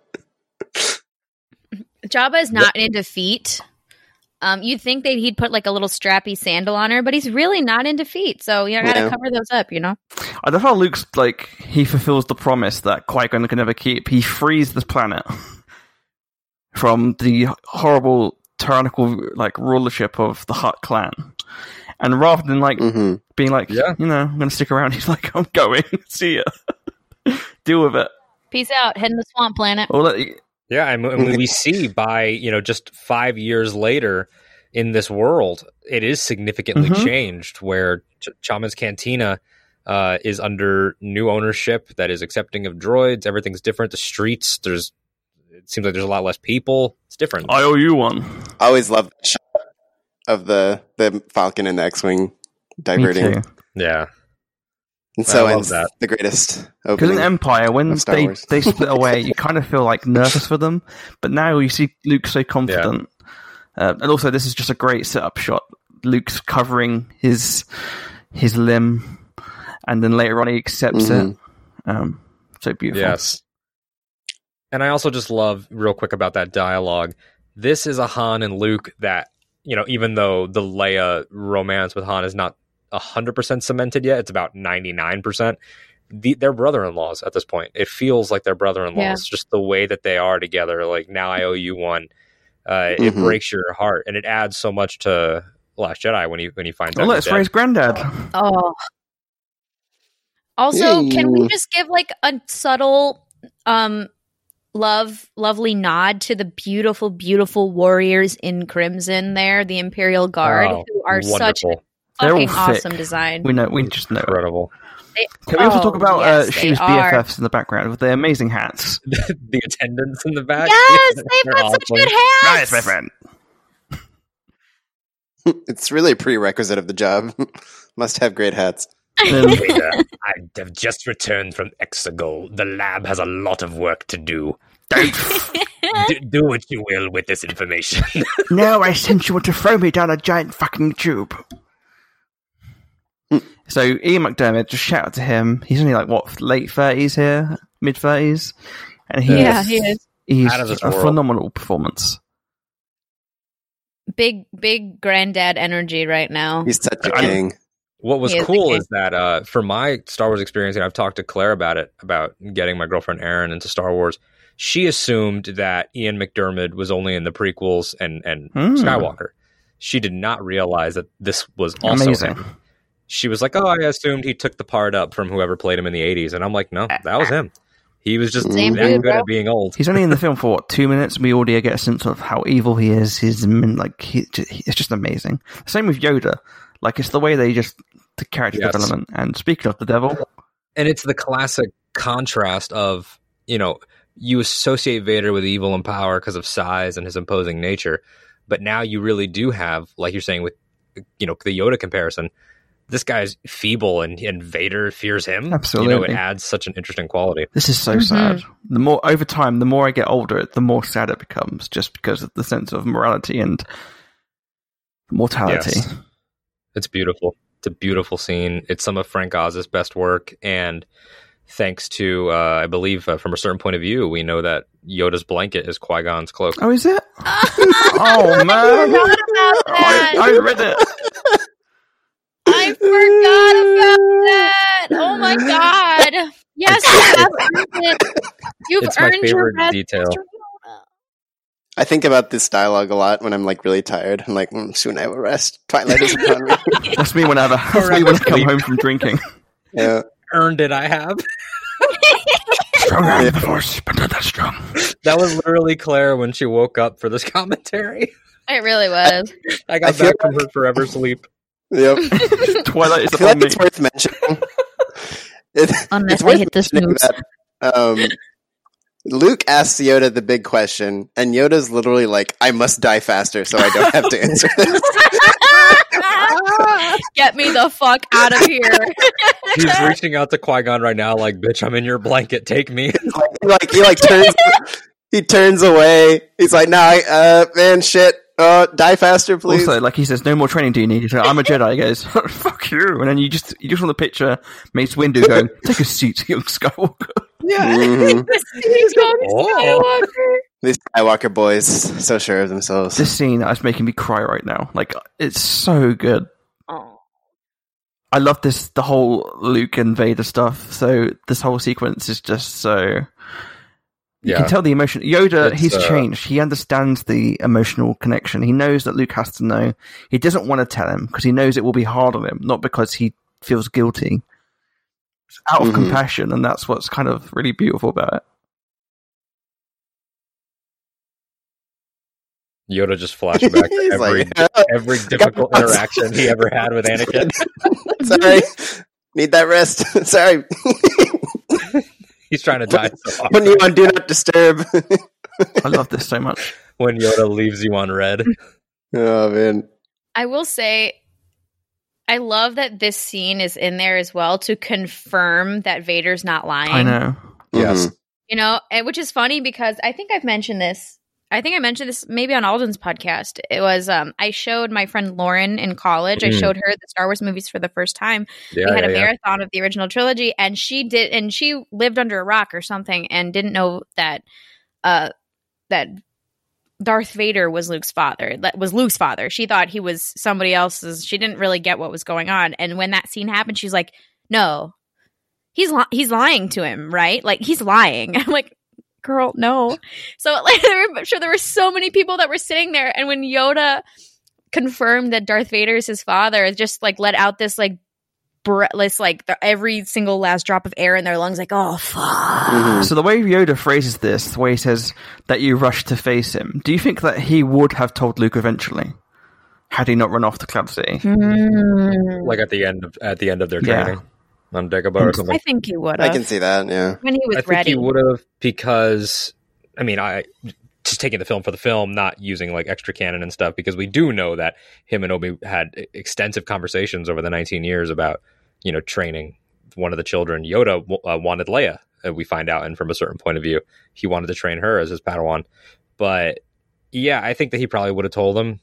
Jabba is not into feet. You'd think that he'd put a little strappy sandal on her, but he's really not into feet. So you gotta cover those up, I love how Luke's he fulfills the promise that Qui-Gon can never keep. He frees this planet from the horrible tyrannical rulership of the Hutt clan. And rather than being I'm going to stick around, he's like, I'm going. See ya. Deal with it. Peace out. Heading to Swamp Planet. Yeah, I mean, we see by, just 5 years later in this world, it is significantly changed where Chamin's Cantina is under new ownership that is accepting of droids. Everything's different. The streets, it seems like there's a lot less people. It's different. I owe you one. I always love the shot of the Falcon and the X-Wing diverting. Yeah. And so ends the greatest opening. Because in Empire, when they split away, you kind of feel nervous for them. But now you see Luke so confident. Yeah. And also, this is just a great setup shot. Luke's covering his limb, and then later on he accepts it. So beautiful. Yes. And I also just love, real quick about that dialogue, this is a Han and Luke that, even though the Leia romance with Han is not 100% cemented yet, it's about 99%. They're brother-in-laws at this point. It feels like they're brother-in-laws, just the way that they are together. Now I owe you one. It breaks your heart, and it adds so much to Last Jedi when he finds out. Let's raise Granddad. Oh. Also, can we just give a subtle, lovely nod to the beautiful, beautiful warriors in Crimson? There, the Imperial Guard, who are such fucking awesome design. We just know. Incredible. Can we also talk about Shoe's BFFs in the background with their amazing hats? The attendants in the back. Yes, they've got such good hats. Nice, my friend. It's really a prerequisite of the job. Must have great hats. I have just returned from Exegol. The lab has a lot of work to do. Do what you will with this information. Now I sense you want to throw me down a giant fucking tube. So Ian McDermott, just shout out to him. He's only late 30s here, mid 30s, and he is. He's a phenomenal performance. Big granddad energy right now. He's such a king. What was cool is that for my Star Wars experience, and I've talked to Claire about it, about getting my girlfriend Erin into Star Wars, she assumed that Ian McDermott was only in the prequels and Skywalker. She did not realize that this was also amazing. Him. She was like, I assumed he took the part up from whoever played him in the 80s. And I'm like, no, that was him. He was just that good at being old. He's only in the film for 2 minutes. We already get a sense of how evil he is. It's just amazing. Same with Yoda. It's the way the character development. And speaking of the devil. And it's the classic contrast of, you associate Vader with evil and power because of size and his imposing nature. But now you really do have, like you're saying with, the Yoda comparison, this guy's feeble and Vader fears him. Absolutely. It adds such an interesting quality. This is so sad. The more over time, the more I get older, the more sad it becomes, just because of the sense of morality and mortality. Yes. It's beautiful. It's a beautiful scene. It's some of Frank Oz's best work, and thanks to, I believe, from a certain point of view, we know that Yoda's blanket is Qui-Gon's cloak. Oh, is it? Oh, man. I forgot about that. I read it. I forgot about that. Oh my god. Yes, you have earned it. You've It's my earned your favorite best detail. Mr. Yoda. I think about this dialogue a lot when I'm like really tired. I'm like, soon I will rest. Twilight is upon me. That's me when I come home from drinking. Yeah. Earned it, I have. Strong out of the force, but not that strong. That was literally Claire when she woke up for this commentary. It really was. I got back from her forever sleep. Yep. Twilight is I feel upon like it's me. worth mentioning. Unless it's I worth hit the mentioning snooze. that, Luke asks Yoda the big question, and Yoda's literally like, I must die faster so I don't have to answer this. Get me the fuck out of here. He's reaching out to Qui-Gon right now, like, bitch, I'm in your blanket, take me. He turns away. He's like, nah, man, shit. Die faster, please. Also, like he says, no more training do you need? He's like, I'm a Jedi. He goes, fuck you. And then you just want the picture, Mace Windu going, take a seat, young Skywalker. Yeah. Mhm. He's going Skywalker. These Skywalker boys, so sure of themselves. This scene is making me cry right now. Like, it's so good. Oh. I love the whole Luke and Vader stuff. So this whole sequence is just so... You can tell the emotion. Yoda, he's changed. He understands the emotional connection. He knows that Luke has to know. He doesn't want to tell him because he knows it will be hard on him, not because he feels guilty. It's out of compassion, and that's what's kind of really beautiful about it. Yoda just flashback to every difficult interaction he ever had with Anakin. Sorry. Need that rest. Sorry. He's trying to die so hard. When you on Do Not Disturb. I love this so much. When Yoda leaves you on red. Oh, man. I will say, I love that this scene is in there as well to confirm that Vader's not lying. I know. Yes. And which is funny because I think I've mentioned this. I think I mentioned this maybe on Alden's podcast. It was I showed my friend Lauren in college. I showed her the Star Wars movies for the first time. We had a marathon of the original trilogy, and she lived under a rock or something and didn't know that that Darth Vader was Luke's father. That was Luke's father. She thought he was somebody else's. She didn't really get what was going on. And when that scene happened, she's like, "No, he's lying to him, right? Like he's lying." I'm like, girl, no. So like, I'm sure there were so many people that were sitting there, and when Yoda confirmed that Darth Vader is his father, it just like let out this like breathless, like every single last drop of air in their lungs, like, oh fuck. So the way Yoda phrases this, the way he says that you rush to face him, do you think that he would have told Luke eventually, had he not run off to Cloud City? Like at the end of their training. On Dagobah or something. I think he would have. I can see that, yeah. When he was I think ready. he would have because, I mean, I just taking the film for the film, not using like extra canon and stuff, because we do know that him and Obi had extensive conversations over the 19 years about, training one of the children. Yoda wanted Leia, we find out, and from a certain point of view, he wanted to train her as his Padawan. But yeah, I think that he probably would have told him.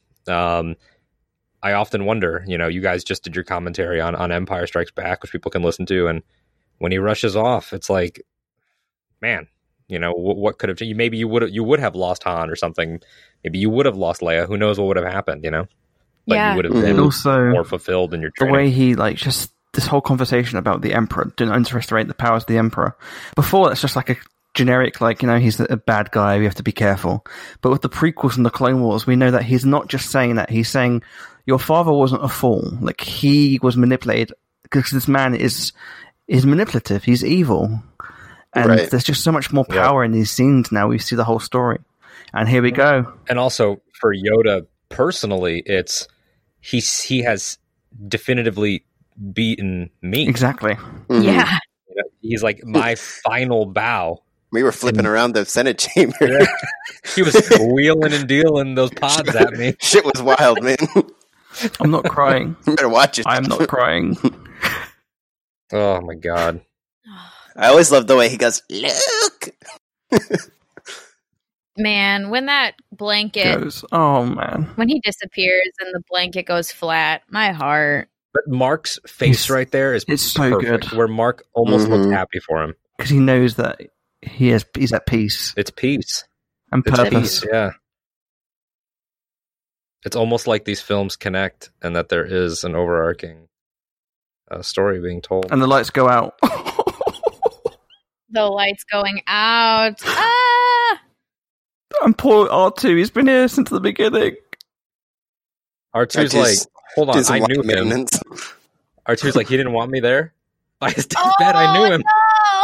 I often wonder, you guys just did your commentary on Empire Strikes Back, which people can listen to, and when he rushes off, it's like, man, what could have changed? Maybe you would have lost Han or something. Maybe you would have lost Leia. Who knows what would have happened? But you would have been also more fulfilled in your training. The way he just this whole conversation about the Emperor, don't underestimate the powers of the Emperor. Before, it's just like a generic, he's a bad guy, we have to be careful. But with the prequels and the Clone Wars, we know that he's not just saying that, he's saying, your father wasn't a fool. Like, he was manipulated, because this man is manipulative, he's evil. And there's just so much more power in these scenes now, we see the whole story. And here we go. And also, for Yoda, personally, it's, he has definitively beaten me. Exactly. Yeah. He's like, my final bow We were flipping around the Senate chamber. Yeah. He was wheeling and dealing those pods at me. Shit was wild, man. I'm not crying. You better watch it. I'm not crying. Oh my god. I always love the way he goes, "Look." Man, when that blanket Oh man. when he disappears and the blanket goes flat, my heart. But Mark's face right there is It's so perfect, good. where Mark almost looks happy for him. Because he knows that he's at peace It's peace. and It's purpose. peace, yeah. It's almost like these films connect and that there is an overarching story being told. And the lights go out. The lights going out. Ah! And poor R2, he's been here since the beginning. R2's like, hold on, I knew him. R2's like, he didn't want me there? By his deathbed, I knew him. No!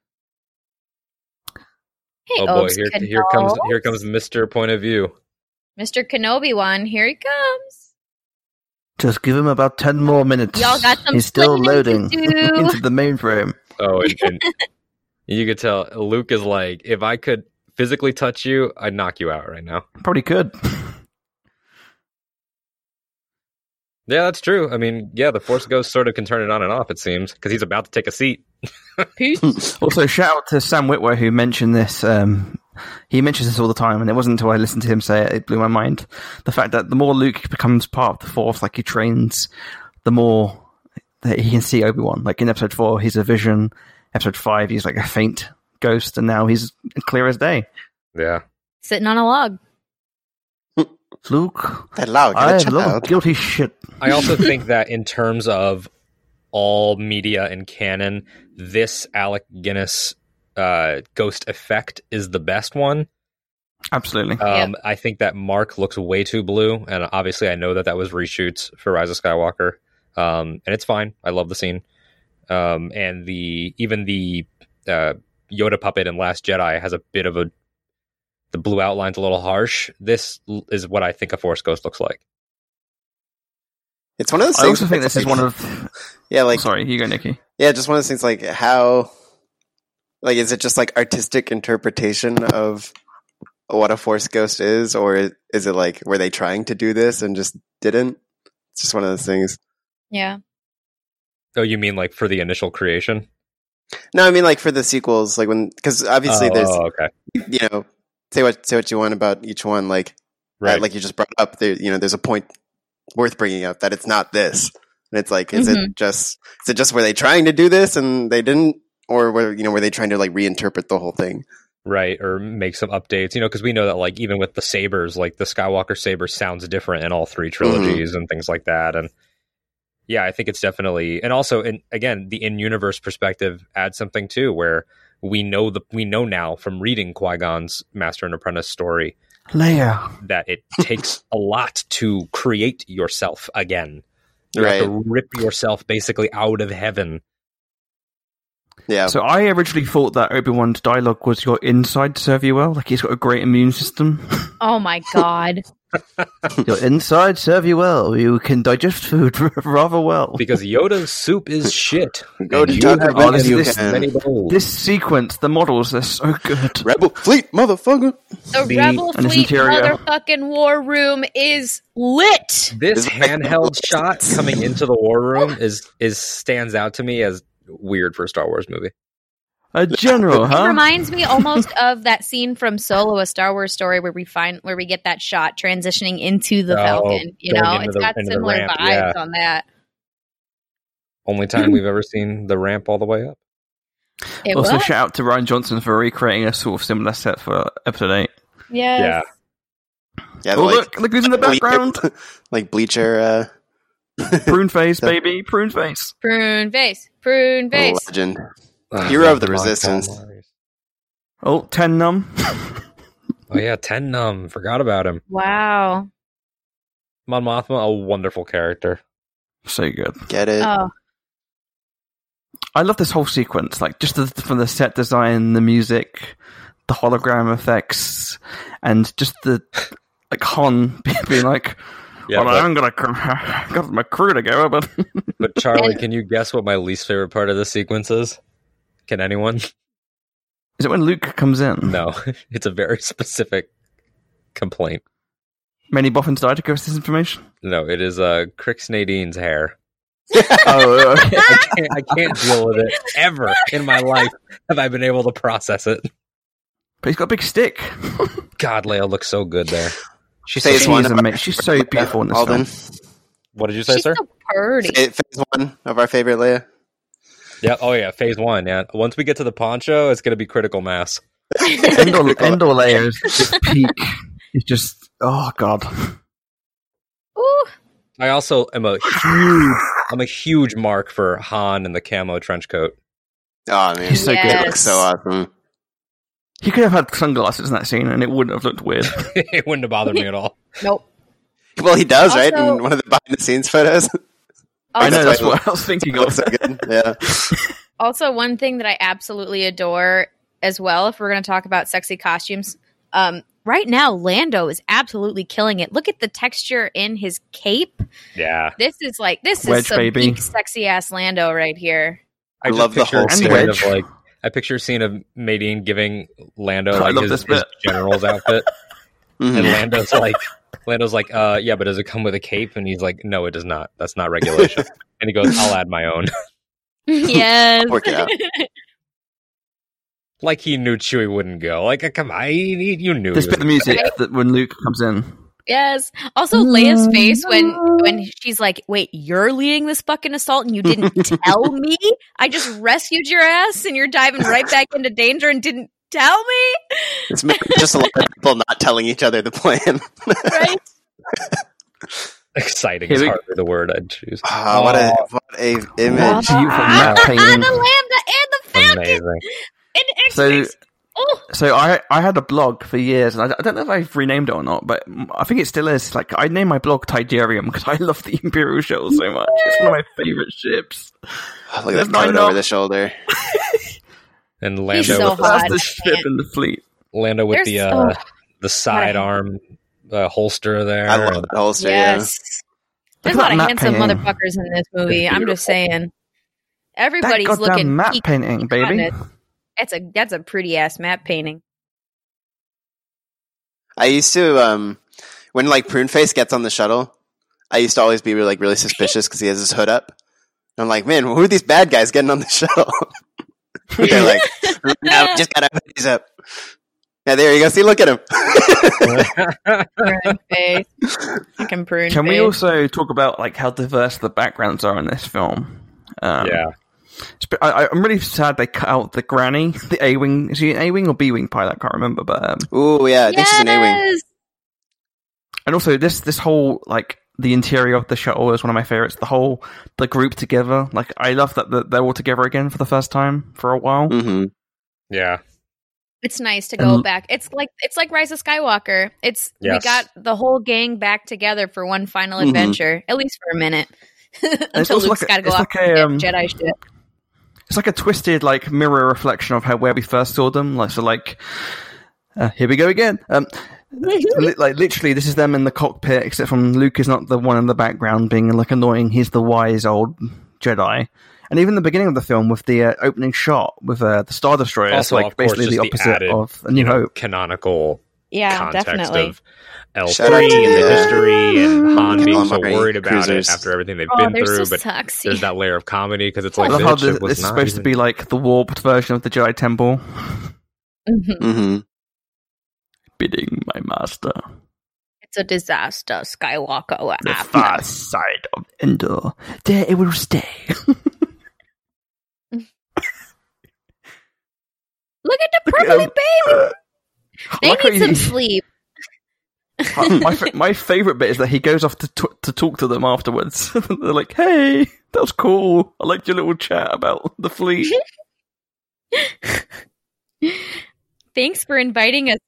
Hey, Oh boy, Oaks here comes Mr. Point of View. Mr. Kenobi one. Here he comes. Just give him about 10 more minutes. Y'all got some He's still explaining loading to do. into the mainframe. Oh, and you could tell Luke is like, if I could physically touch you, I'd knock you out right now. Probably could. Yeah, that's true. I mean, yeah, the Force Ghost sort of can turn it on and off, it seems, because he's about to take a seat. Peace. Also, shout out to Sam Witwer who mentioned this. He mentions this all the time, and it wasn't until I listened to him say it, it blew my mind. The fact that the more Luke becomes part of the Force, like he trains, the more that he can see Obi-Wan. Like in Episode 4, he's a vision. Episode 5, he's like a faint ghost, and now he's clear as day. Yeah. Sitting on a log. Luke, That loud. I Get a love child. guilty shit. I also think that in terms of all media and canon, this Alec Guinness ghost effect is the best one. Absolutely. I think that Mark looks way too blue, and obviously I know that was reshoots for Rise of Skywalker, and it's fine. I love the scene, and even the Yoda puppet in Last Jedi has a bit of the blue outline's a little harsh. This is what I think a Force Ghost looks like. It's one of those I things. also think this is one of... Yeah, like... Sorry, you go, Nikki. Yeah, just one of those things like how... Like, is it just like artistic interpretation of what a Force Ghost is? Or is it like, were they trying to do this and just didn't? It's just one of those things. Yeah. Oh, you mean like for the initial creation? No, I mean like for the sequels, like when... Because obviously there's... okay. You know, say what you want about each one, like... Right. Like you just brought up, there, you know, there's a point worth bringing up that it's not this. And it's like, is it just were they trying to do this and they didn't? Or were they trying to like reinterpret the whole thing? Right, or make some updates, because we know that like even with the sabers, like the Skywalker saber sounds different in all three trilogies and things like that. And yeah, I think it's definitely, and also, again, the in-universe perspective adds something too, where we know now from reading Qui-Gon's Master and Apprentice story, Leia, that it takes a lot to create yourself again. You Right. have to rip yourself basically out of heaven. Yeah. So I originally thought that Obi-Wan's dialogue was your inside serve you well, like he's got a great immune system. Oh my god. Your inside serve you well. You can digest food rather well. Because Yoda's soup is shit. Go And to you Taco have Bell eaten if you this- can. many bowls. This sequence, the models, they're so good. Rebel Fleet, motherfucker. The Rebel and its Fleet interior. motherfucking war room is lit. This handheld shot coming into the war room is stands out to me as weird for a Star Wars movie. A general, It huh? reminds me almost of that scene from Solo, a Star Wars story, where we get that shot transitioning into the Falcon. You going know, into it's the- got into the similar ramp, vibes yeah. on that. Only time we've ever seen the ramp all the way up. It Also, was. shout out to Rian Johnson for recreating a sort of similar set for Episode 8. Yes. Yeah. Yeah, Oh, like, look who's in the background. like Bleacher. Prune face, baby. Prune face. Prune face. Prune face. Legend. Hero of the Resistance. Oh, Ten Num. Oh yeah, Ten Num. Forgot about him. Wow. Mon Mothma, a wonderful character. So good. Get it? Oh, I love this whole sequence, like just from the set design, the music, the hologram effects, and just the like Han being like, Yeah, "Well, I'm gonna got my crew together," but But Charlie, can you guess what my least favorite part of the sequence is? Can anyone? Is it when Luke comes in? No, it's a very specific complaint. Many boffins died to give us this information? No, it is Crix Nadine's hair. Oh, okay. I can't deal with it ever in my life. Have I been able to process it? But he's got a big stick. God, Leia looks so good there. Phase She's one. amazing. She's so beautiful in this Alden. film. What did you say, She's sir? so pretty. Phase 1 of our favorite Leia. Yeah. Oh, yeah. Phase 1. Yeah. Once we get to the poncho, it's going to be critical mass. Endor layers, just peak. It's just, oh god. Ooh. I also am a huge mark for Han in the camo trench coat. Oh man, He's so good. It looks so awesome. He could have had sunglasses in that scene, and it wouldn't have looked weird. It wouldn't have bothered me at all. Nope. Well, he does, right? Also- In one of the behind-the-scenes photos. I know, That's that's why what I was thinking It looks of. so good. Yeah. Also, one thing that I absolutely adore as well, if we're going to talk about sexy costumes, right now Lando is absolutely killing it. Look at the texture in his cape. Yeah. This is Wedge, some baby. peak sexy ass Lando right here. I just love the picture whole a scene scene. of, like, I picture a scene of Madine giving Lando I like love his this bit. general's outfit, Mhm. and Lando's like, yeah, but does it come with a cape? And he's like, no, it does not. That's not regulation. And he goes, I'll add my own. Yes. Work it out. Like he knew Chewie wouldn't go. Like, come on, you knew. This he bit of was- music that when Luke comes in. Yes. Also, Leia's face when she's like, "Wait, you're leading this fucking assault and you didn't tell me? I just rescued your ass and you're diving right back into danger and didn't tell me?" It's just a lot of people not telling each other the plan. Right? Exciting Here is we- hardly the word I'd choose. What a image. Beautiful map The painting. Lambda and the Falcon Amazing. and So, X-Wings. Oh, so I had a blog for years, and I don't know if I've renamed it or not, but I think it still is. Like, I named my blog Tidarium because I love the Imperial Shuttle so much. It's one of my favorite ships. Look There's at that coat nine over up. the shoulder. And He's Lando so with hot. That's the ship in the fleet. Lando with There's- the sidearm holster there. I love the holster. yes. There's a Look lot at of that handsome map painting. motherfuckers in this movie. I'm just saying. That Everybody's goddamn looking map peak painting, baby. on it. That's a pretty ass map painting. I used to when like Pruneface gets on the shuttle, I used to always be really suspicious because he has his hood up. And I'm like, man, who are these bad guys getting on the shuttle? They're like, no, just gotta put these up. Yeah, there you go. See, look at him. Prune face. Fucking prune Can we face. also talk about like how diverse the backgrounds are in this film? Yeah. I'm really sad they cut out the granny, the A-wing. Is she an A-wing or B-wing pilot? I can't remember, but Ooh, yeah, I think she's an A-wing. Yes! and also this whole like the interior of the shuttle is one of my favorites. The group together, like I love that they're all together again for the first time for a while. Mm-hmm. Yeah. It's nice to go And- back. It's like Rise of Skywalker. We Yes. got the whole gang back together for one final Mhm. adventure, at least for a minute. Until also Luke's like a- got to go it's off like a, and get Jedi shit. It's like a twisted like mirror reflection of where we first saw them. Like so, like here we go again. Like literally, this is them in the cockpit, except from Luke is not the one in the background being like annoying. He's the wise old Jedi. And even the beginning of the film with the opening shot with the Star Destroyer, it's Also, like of course, basically the just opposite added, of A New Hope. canonical Yeah, context definitely. of L3 Shout out and to the the, history and Han being so calamari worried about cruisers. it after everything they've Oh, been they're through. so But sexy. there's that layer of comedy because it's I like, love how bitch, it was this is not supposed to even- be like the warped version of the Jedi Temple. Mhm. Mm-hmm. Bidding my master. It's a disaster, Skywalker. The far side of Endor. There it will stay. Look at the Look at purpley him. baby. They Like how need some he- sleep. my favorite bit is that he goes off to talk to them afterwards. They're like, "Hey, that was cool. I liked your little chat about the fleet." Thanks for inviting us.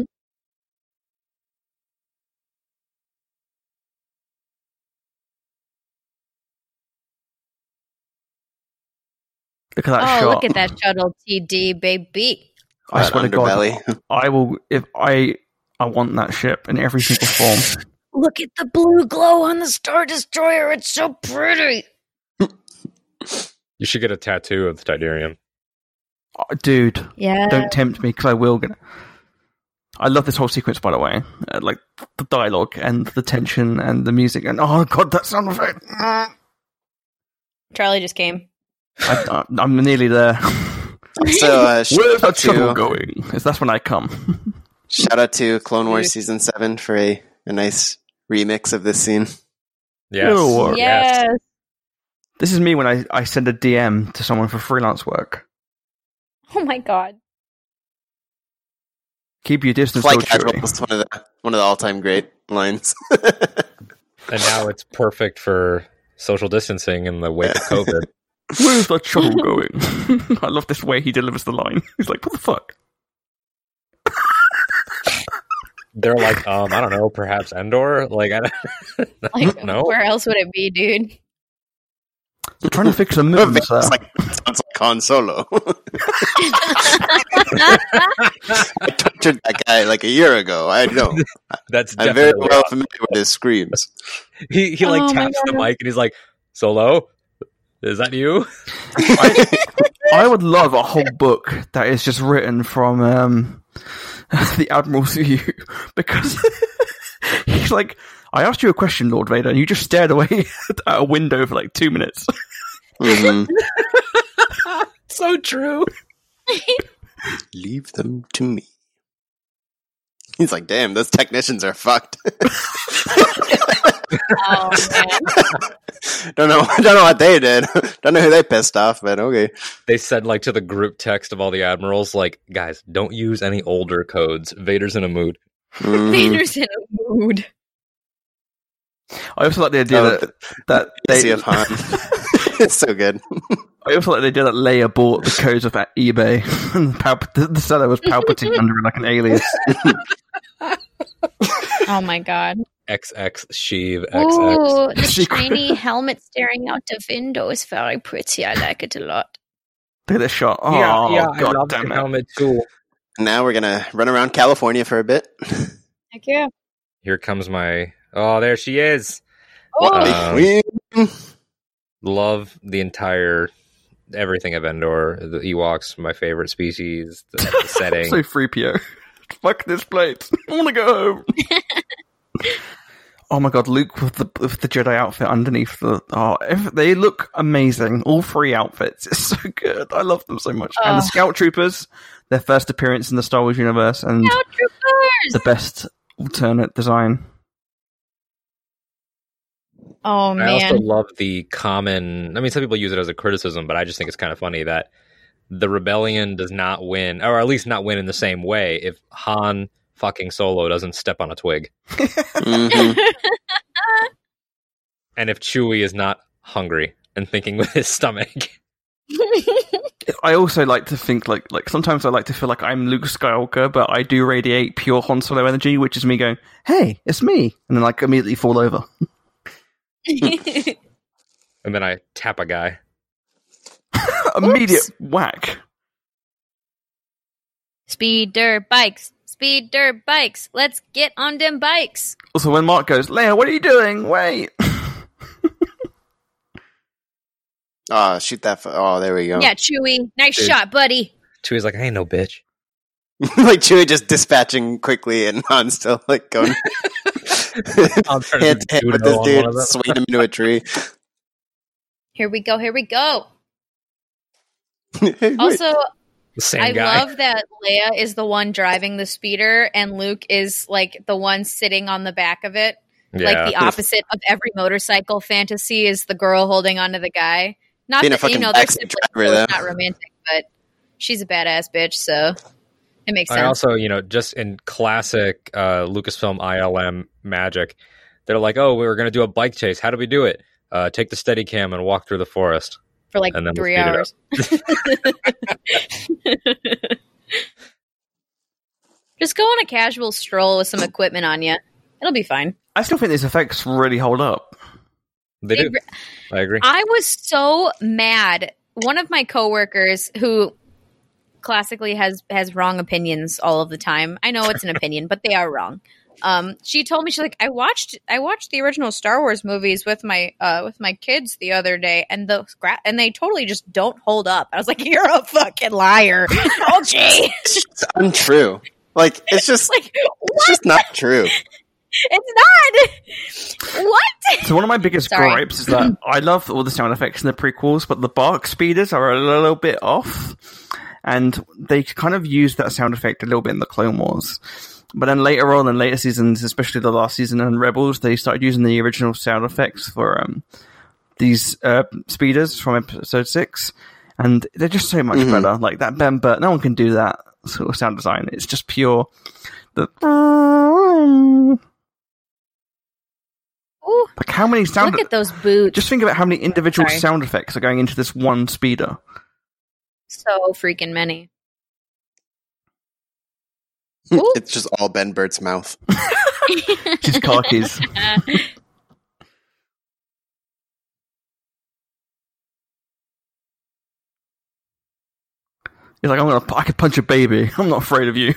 Look at that Oh, shot. look at that shuttle TD, baby. I That swear to God, underbelly. I will. If I want that ship in every single form. Look at the blue glow on the Star Destroyer. It's so pretty. You should get a tattoo of the Tidarium. Oh, dude, Yeah. don't tempt me because I will. I love this whole sequence, by the way. Like the dialogue and the tension and the music. And oh god, that sound effect. Charlie just came. I'm nearly there. So Where's that shuttle to, going? That's when I come. shout out to Clone Wars Season 7 for a nice remix of this scene. Yes. Oh, Yes. This is me when I send a DM to someone for freelance work. Oh my god. Keep your distance, Flight though, Casual Chewie. is one of the all-time great lines. And now it's perfect for social distancing in the wake of COVID. Where's that shuttle going? I love this way he delivers the line. He's like, what the fuck? They're like, I don't know, perhaps Endor? Like, I don't know. Where else would it be, dude? They're trying to fix a moon, It's sir. like, sounds like Han Solo. I tortured that guy like a year ago. I know. That's I'm very definitely well familiar with his screams. He like Oh my taps the God. mic and he's like, Solo? Is that you? I would love a whole book that is just written from the Admiral's view, because he's like, I asked you a question, Lord Vader, and you just stared away at a window for like 2 minutes. Mhm. So true. Leave them to me. He's like, damn, those technicians are fucked. Oh man. don't know what they did. Don't know who they pissed off, but okay. They said like to the group text of all the admirals, like, guys, don't use any older codes. Vader's in a mood. Mhm. Vader's in a mood. I also like the idea that they. Sea of Han. It's so good. I also like the idea that Leia bought the codes off at eBay, and the seller was Palpatine under like an alias. Oh my god. XX Sheev XX. Ooh, the Secret. shiny helmet staring out the window is very pretty. I like it a lot. Look at this shot. Oh, I god love damn the it. helmet too. Now we're gonna run around California for a bit. Heck yeah. Here comes my. Oh, there she is. Oh, Queen. Love the entire everything of Endor. The Ewoks, my favorite species. The setting. So 3PO. Fuck this place. I want to go home. Oh my god, Luke with the Jedi outfit underneath they look amazing. All three outfits. It's so good. I love them so much. And the Scout Troopers, their first appearance in the Star Wars universe, and Scout Troopers! the best alternate design. Oh I also man. love the common. I mean, some people use it as a criticism, but I just think it's kind of funny that the rebellion does not win, or at least not win in the same way, if Han fucking Solo doesn't step on a twig, Mhm. and if Chewie is not hungry and thinking with his stomach. I also like to think like sometimes I like to feel like I'm Luke Skywalker, but I do radiate pure Han Solo energy, which is me going, "Hey, it's me," and then like immediately fall over. And then I tap a guy. Immediate whack. Speed dirt bikes. Speed dirt bikes. Let's get on them bikes. Also, when Mark goes, Leia, what are you doing? Wait. Oh, shoot that! Oh, there we go. Yeah, Chewie. Nice Dude. shot, buddy. Chewie's like, I ain't no bitch. Like Chewie just dispatching quickly, and Han's still like going I'm trying hand to to hand do with judo this on dude, one of them. swinging him into a tree. Here we go. Here we go. Hey, wait. Also, The same I guy. love that Leia is the one driving the speeder and Luke is like the one sitting on the back of it. Yeah. Like the opposite of every motorcycle fantasy is the girl holding onto the guy. Not Being a that, fucking they're backseat simply driver, so though. it's not romantic, but she's a badass bitch, so it makes sense. I also, just in classic Lucasfilm ILM magic, they're like, oh, we were going to do a bike chase. How do we do it? Take the Steadicam and walk through the forest. for like and then we'll 3 speed it hours. Just go on a casual stroll with some equipment on you. It'll be fine. I still think these effects really hold up. They do. I agree. I was so mad. One of my coworkers who classically has wrong opinions all of the time. I know it's an opinion, but they are wrong. She told me, she's like, I watched the original Star Wars movies with my kids the other day, and they totally just don't hold up. I was like, you're a fucking liar. Oh, gee. It's untrue. Like, it's just like, it's just not true. It's not. What? So one of my biggest gripes is that I love all the sound effects in the prequels, but the bark speeders are a little bit off, and they kind of use that sound effect a little bit in the Clone Wars. But then later on in later seasons, especially the last season in Rebels, they started using the original sound effects for these speeders from Episode 6, and they're just so much better. Like that Ben Burt, no one can do that sort of sound design. It's just pure. Ooh, like how many sound? Look at those boots. Just think about how many individual sound effects are going into this one speeder. So freaking many. It's just all Ben Burt's mouth. Just khakis. He's like, I could punch a baby. I'm not afraid of you.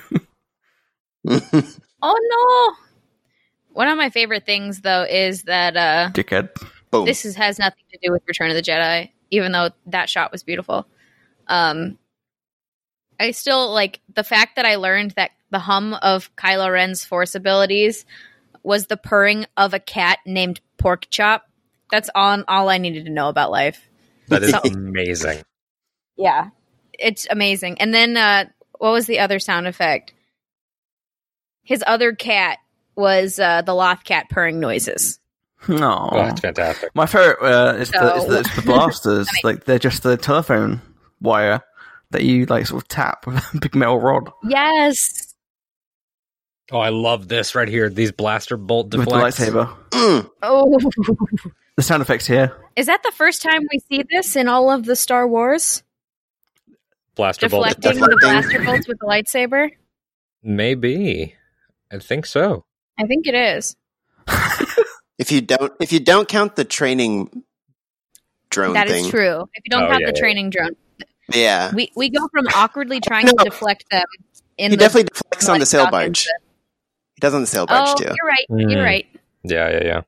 Oh no! One of my favorite things, though, is that dickhead. Boom. This has nothing to do with Return of the Jedi, even though that shot was beautiful. I still like the fact that I learned that the hum of Kylo Ren's Force abilities was the purring of a cat named Pork Chop. That's all I needed to know about life. That is amazing. Yeah, it's amazing. And then what was the other sound effect? His other cat was the Loth cat purring noises. No, oh, that's fantastic. My favorite is the blasters. Like they're just the telephone wire that you like sort of tap with a big metal rod. Yes. Oh, I love this right here. These blaster bolt deflects. With the lightsaber. Oh, the sound effects here. Is that the first time we see this in all of the Star Wars? Blaster bolt deflecting the blaster bolts with the lightsaber. Maybe. I think so. I think it is. If you don't count the training drone that thing. Is true. If you don't count the training drone. Yeah. We go from awkwardly trying to deflect them in he definitely deflects on the sail barge. He does on the sail barge too. You're right. You're right. Yeah.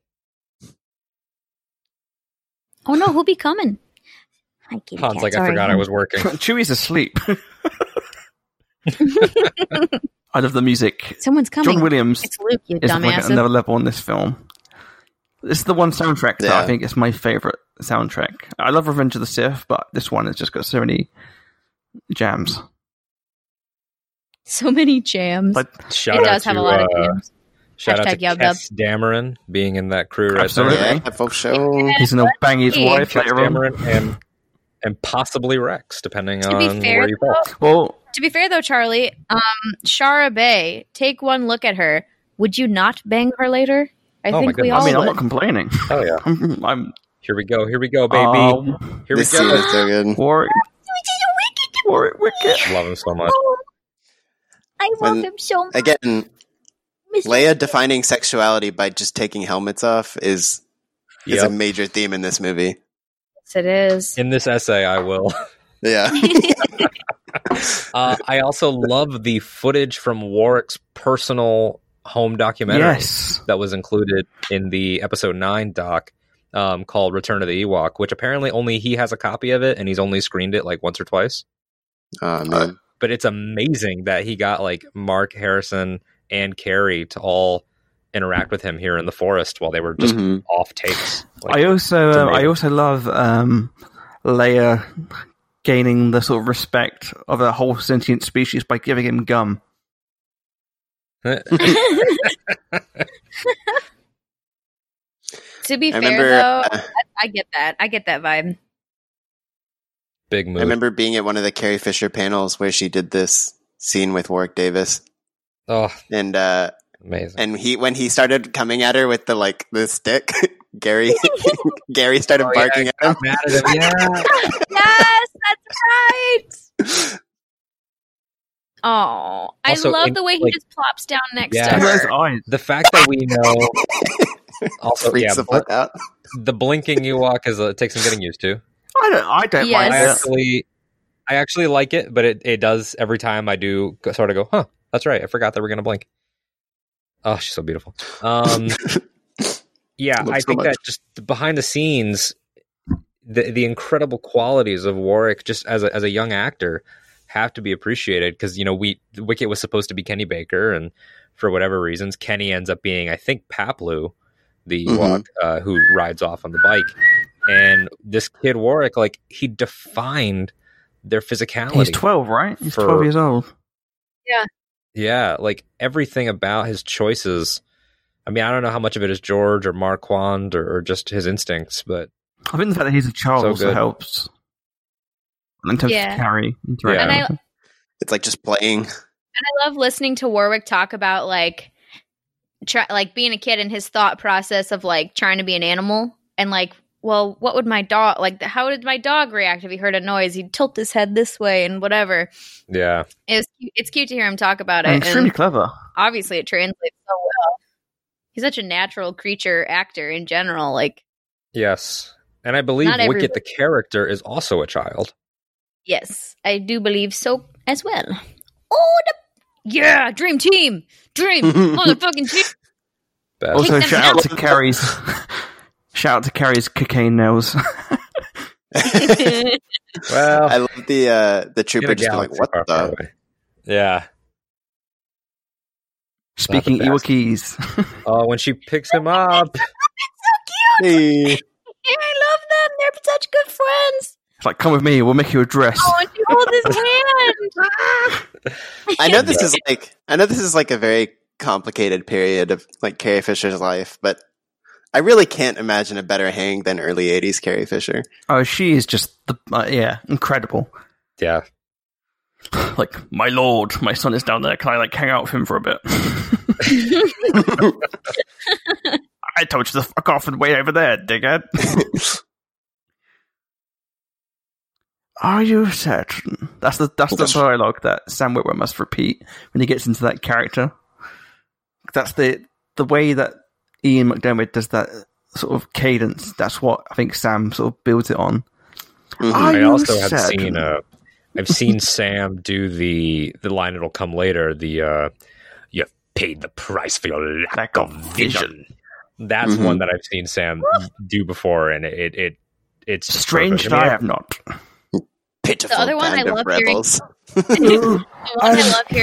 Oh no, who'll be coming? Hi, kitty Han's cat. like, I forgot I was working. Chewie's asleep. I love the music. Someone's coming. John Williams it's Luke, you is dumbass. like another level on this film. This is the one soundtrack that I think is my favorite soundtrack. I love Revenge of the Sith, but this one has just got so many jams. So many jams. Like, it does have a lot of jams. Shout out to Kes Dameron being in that crew right Absolutely. there. Yeah, folks show. He's going to bang his wife Kes later on. Dameron and possibly Rex, depending on where you fall. Well, to be fair, though, Charlie, Shara Bay, take one look at her. Would you not bang her later? I think we all I'm would. not complaining. Oh, yeah. I'm Here we go, baby. Here we This go. scene is so good. Warwick Wicket. Love him so much. I love him so much. Again, Leia defining sexuality by just taking helmets off is a major theme in this movie. Yes, it is. In this essay, I will. Yeah. I also love the footage from Warwick's personal home documentary that was included in the episode 9 doc called Return of the Ewok, which apparently only he has a copy of it and he's only screened it like once or twice. Oh, man. But it's amazing that he got like Mark Harrison and Carrie to all interact with him here in the forest while they were just off takes. Like, I also love Leia gaining the sort of respect of a whole sentient species by giving him gum. To be fair, though, I get that. I get that vibe. Big move. I remember being at one of the Carrie Fisher panels where she did this scene with Warwick Davis. Oh, and amazing! And when he started coming at her with the stick, Gary started barking at him. Mad at him. Yeah. Yes, that's right. Oh, Also, I love the way he just plops down next to her. The fact that we know also freaks the fuck out. The blinking Ewok takes some getting used to. I don't mind it. I actually like it, but it does every time I do sort of go, huh, that's right. I forgot that we're going to blink. Oh, she's so beautiful. Yeah, I So think much. that just behind the scenes, the incredible qualities of Warwick, just as a young actor, have to be appreciated because Wicket was supposed to be Kenny Baker, and for whatever reasons, Kenny ends up being, I think, Paplu, the Ewok, who rides off on the bike. And this kid Warwick, like, he defined their physicality. He's 12, right? He's 12 years old. Yeah, like everything about his choices. I mean, I don't know how much of it is George or Marquand or just his instincts, but I think the fact that he's a child So also good. helps. In terms Yeah. of carry. Yeah. And It's like just playing. And I love listening to Warwick talk about like being a kid and his thought process of like trying to be an animal and like, well, what would my dog like? How did my dog react if he heard a noise? He'd tilt his head this way and whatever. yeah. It's cute to hear him talk about And it. extremely And clever. obviously, it translates so well. He's such a natural creature actor in general. Like, Yes. And I believe Not Wicket, everybody- the character, is also a child. yes, I do believe so as well. Oh, yeah, dream team, dream motherfucking team. Best. Also, them shout out down. to Carrie's. Shout out to Carrie's cocaine nails. Well, I love the in trooper a just being like, galaxy what far, far the? away. Yeah. Speaking Not the best. Ewokies. Oh, when she picks him up. Hey. Yeah, I love them. They're such good friends. It's like, come with me, we'll make you a dress. Oh, and she holds his hand. I know this is like a very complicated period of like Carrie Fisher's life, but I really can't imagine a better hang than early 80s Carrie Fisher. Oh, she is just, incredible. Yeah. Like, my lord, my son is down there. Can I, like, hang out with him for a bit? I told you to fuck off and wait over there, dickhead. Are you certain? That's the dialogue that Sam Witwer must repeat when he gets into that character. That's the way that Ian McDermott does that sort of cadence. That's what I think Sam sort of builds it on. Mhm. Are I you also have certain? seen I've seen Sam do the line that'll come later, the you paid the price for your lack of vision. That's Mhm. one that I've seen Sam do before, and it's just Strange perfect. that I I mean, have not. Pitiful The other one band I of love hearing- rebels. The one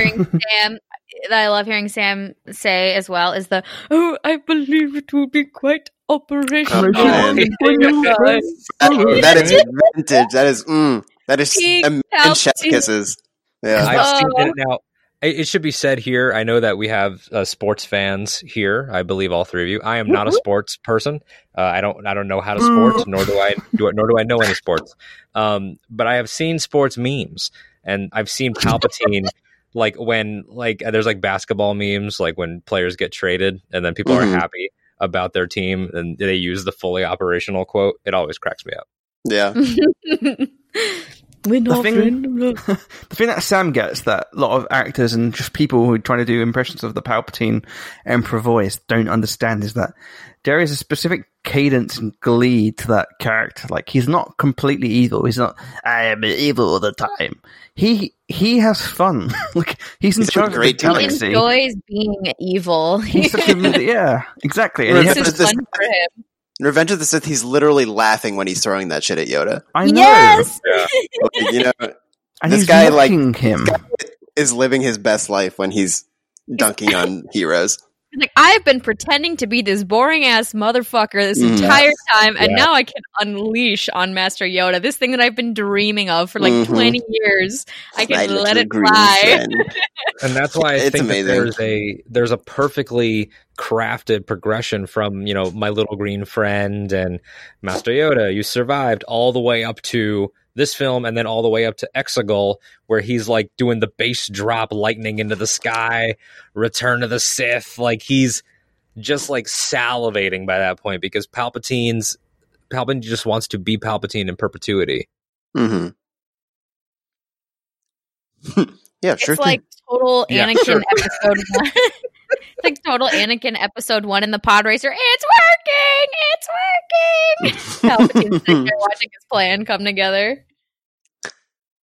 I love hearing Sam say as well is the I believe it will be quite operational. Oh, man. That is vintage. That is King a million chef Palpatine. kisses. Yeah. I've seen Oh. it now. It should be said here. I know that we have sports fans here. I believe all three of you. I am not a sports person. I don't know how to sports, nor do I know any sports. But I have seen sports memes, and I've seen Palpatine like when there's like basketball memes, like when players get traded, and then people are happy about their team, and they use the fully operational quote. It always cracks me up. Yeah. We're not The thing that Sam gets that a lot of actors and just people who are trying to do impressions of the Palpatine Emperor voice don't understand is that there is a specific cadence and glee to that character. Like, he's not completely evil. He's not, I am evil all the time. He has fun. Like, he's in He's charge of the great time. He galaxy. enjoys being evil. He's such a, yeah, exactly. And he This This has, is this- fun for him. Revenge of the Sith, he's literally laughing when he's throwing that shit at Yoda. I know. Yes. Like, you know, And This he's guy, like- mocking him. is living his best life when he's dunking on heroes. Like, I've been pretending to be this boring ass motherfucker this entire time, and Yeah. now I can unleash on Master Yoda this thing that I've been dreaming of for like Mhm. 20 years. I My can let little it green fly. friend. And that's why I It's think that amazing. there's a perfectly crafted progression from, My Little Green Friend and Master Yoda, you survived, all the way up to this film, and then all the way up to Exegol, where he's like doing the bass drop lightning into the sky, Return of the Sith. Like, he's just like salivating by that point because Palpatine just wants to be Palpatine in perpetuity. Mhm. Yeah, sure. It's like total Yeah, Anakin sure. episode 1. It's like total Anakin episode 1 in the pod racer. It's working! It's working! Palpatine's sitting there watching his plan come together.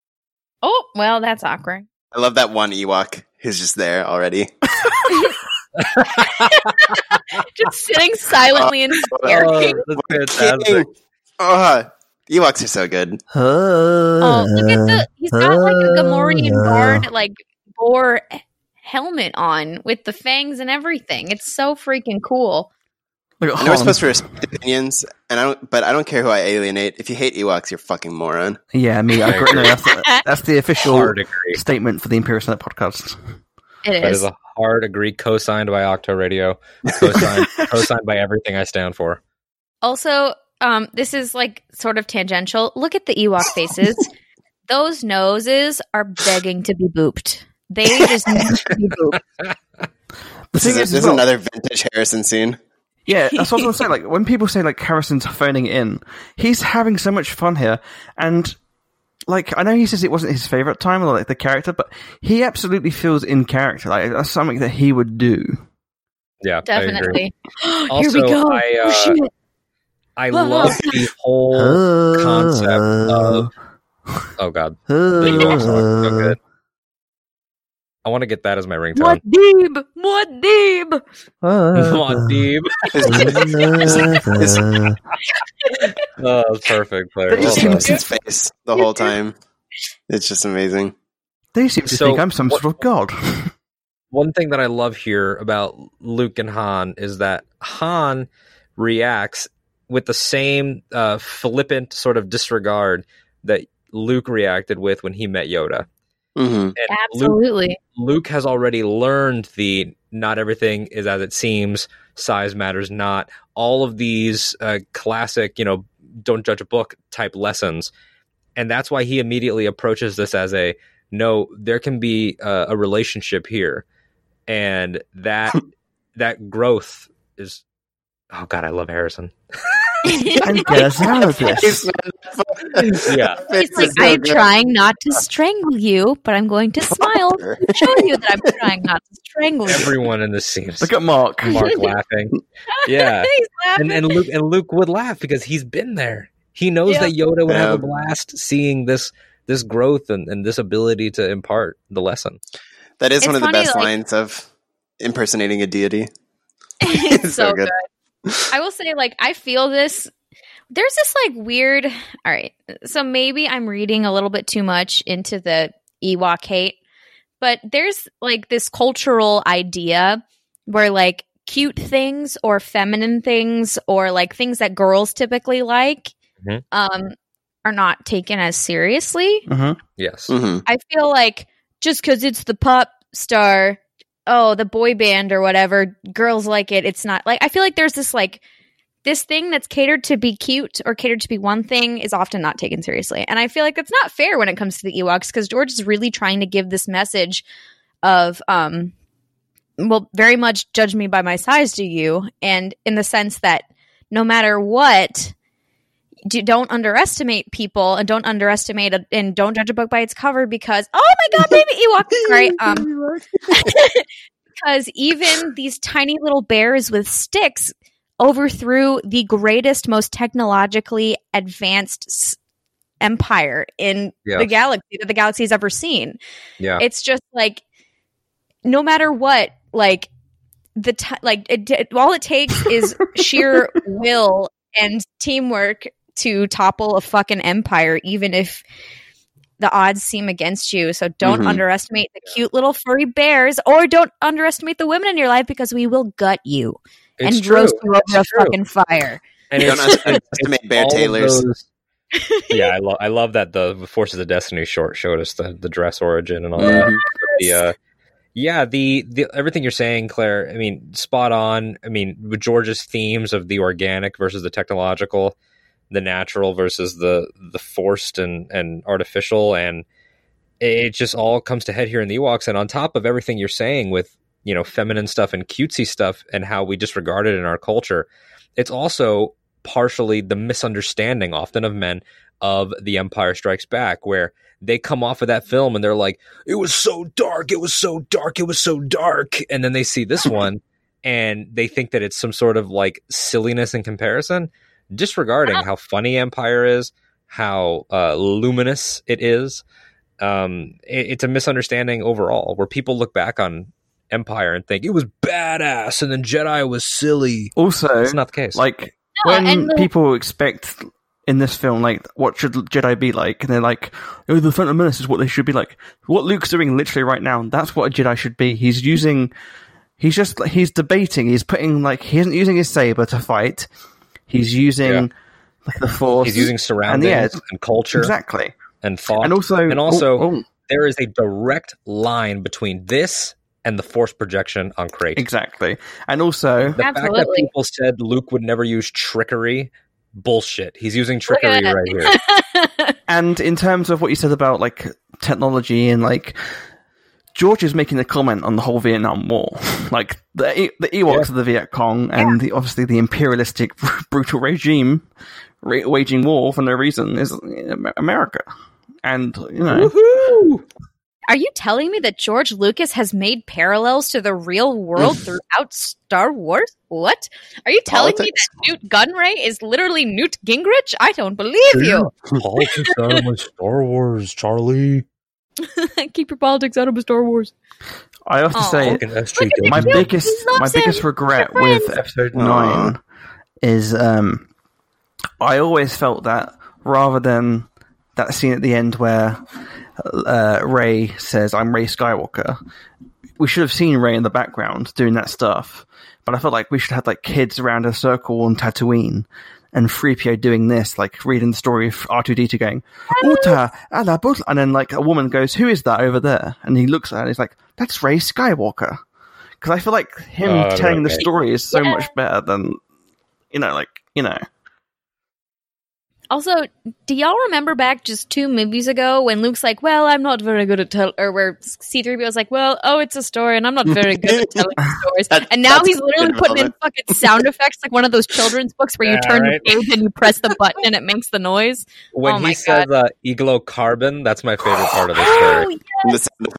Oh, well, that's awkward. I love that one Ewok who's just there already. Just sitting silently and staring. That's fantastic. Ewoks are so good. Oh, look at he's got like a Gamorrean guard, like boar helmet on with the fangs and everything. It's so freaking cool. I know we're supposed to respect opinions, but I don't care who I alienate. If you hate Ewoks, you're a fucking moron. Yeah, me. I agree. No, that's the official statement for the Imperial Senate podcast. That is a hard agree, co-signed by Octo Radio, co-signed by everything I stand for. Also, this is like sort of tangential. Look at the Ewok faces. Those noses are begging to be booped. They just need to be booped. This is another vintage Harrison scene. Yeah, that's what I was going to say. Like, when people say, like, Harrison's phoning it in, he's having so much fun here. And, like, I know he says it wasn't his favorite time, or, like, the character, but he absolutely feels in character. Like, that's something that he would do. Yeah, definitely. Also, here we go. I love the whole concept of... Oh, God. The Ewok song. So good. I want to get that as my ringtone. Muad'Dib! Muad'Dib! Oh, that's perfect, Claire. His face the whole time. It's just amazing. They seem to think I'm some sort of god. One thing that I love here about Luke and Han is that Han reacts with the same flippant sort of disregard that Luke reacted with when he met Yoda. Mm-hmm. Absolutely. Luke has already learned the not everything is as it seems, size matters not, all of these classic, don't judge a book type lessons. And that's why he immediately approaches this as no, there can be a relationship here. And that growth is, oh God, I love Harrison. And get us out of this. Yeah. He's like, I'm trying not to strangle you, but I'm going to smile to show you that I'm trying not to strangle you. Everyone in this scene. Look at Mark. Mark laughing. Yeah. He's laughing. And Luke would laugh because he's been there. He knows that Yoda would have a blast seeing this growth and this ability to impart the lesson. That is one of the best lines of impersonating a deity. It's so good. I will say, I feel this. There's this, weird... All right, so maybe I'm reading a little bit too much into the Ewok hate, but there's, this cultural idea where, cute things or feminine things or, things that girls typically like are not taken as seriously. Mm-hmm. Yes. Mm-hmm. I feel like just because it's the pop star... the boy band or whatever, girls like it. It's not I feel like there's this this thing that's catered to be cute or catered to be one thing is often not taken seriously. And I feel like that's not fair when it comes to the Ewoks because George is really trying to give this message of, very much judge me by my size, do you? And in the sense that no matter what, don't underestimate people and don't underestimate and don't judge a book by its cover because oh my God, baby Ewok. Sorry, because even these tiny little bears with sticks overthrew the greatest, most technologically advanced empire in the galaxy that the galaxy's ever seen. Yeah, it's just no matter what, all it takes is sheer will and teamwork to topple a fucking empire, even if the odds seem against you. So don't underestimate the cute little furry bears, or don't underestimate the women in your life because we will gut you and roast you over a fucking fire. And don't underestimate Bear Tailors. Yeah, I love that the Forces of Destiny short showed us the dress origin and all that. The everything you're saying, Claire, I mean, spot on. I mean, with George's themes of the organic versus the technological, the natural versus the forced and artificial, and it just all comes to head here in the Ewoks. And on top of everything you're saying with feminine stuff and cutesy stuff and how we disregard it in our culture, it's also partially the misunderstanding often of men of The Empire Strikes Back, where they come off of that film and they're like, it was so dark, it was so dark, it was so dark, and then they see this one and they think that it's some sort of silliness in comparison, disregarding how funny Empire is, how luminous it is. It's a misunderstanding overall, where people look back on Empire and think it was badass, and then Jedi was silly. Also, it's not the case. Like when people expect in this film, like, what should Jedi be like, and they're like, oh, the Phantom Menace is what they should be like. What Luke's doing literally right now, that's what a Jedi should be. He's debating. He's putting, like, he isn't using his saber to fight. He's using like the Force. He's using surroundings and culture, exactly, and thought, and also, there is a direct line between this and the Force projection on Crait. Exactly, and also the fact that people said Luke would never use trickery. Bullshit. He's using trickery right here. And in terms of what you said about, like, technology and, like, George is making a comment on the whole Vietnam War. Like, the Ewoks of the Viet Cong and obviously the imperialistic, brutal regime waging war for no reason is America. And, you know... Woohoo! Are you telling me that George Lucas has made parallels to the real world throughout Star Wars? What? Are you telling me that Newt Gunray is literally Newt Gingrich? I don't believe you. Politics out of my Star Wars, Charlie. Keep your politics out of my Star Wars. I have to say, my biggest regret with Episode 9 is I always felt that rather than that scene at the end where Rey says, I'm Rey Skywalker, we should have seen Rey in the background doing that stuff. But I felt like we should have, like, kids around a circle on Tatooine and 3PO doing this, like, reading the story of R2-D2 going, Uta, ala, but, and then, like, a woman goes, who is that over there? And he looks at her and he's like, that's Rey Skywalker. Because I feel like him telling the story is so much better than, Also, do y'all remember back just 2 movies ago when Luke's like, well, I'm not very good at or where C-3PO's like, well, it's a story and I'm not very good at telling stories. And now he's literally putting in fucking sound effects like one of those children's books where you turn the page and you press the button and it makes the noise. When he says Eglocarbon, that's my favorite part of the story.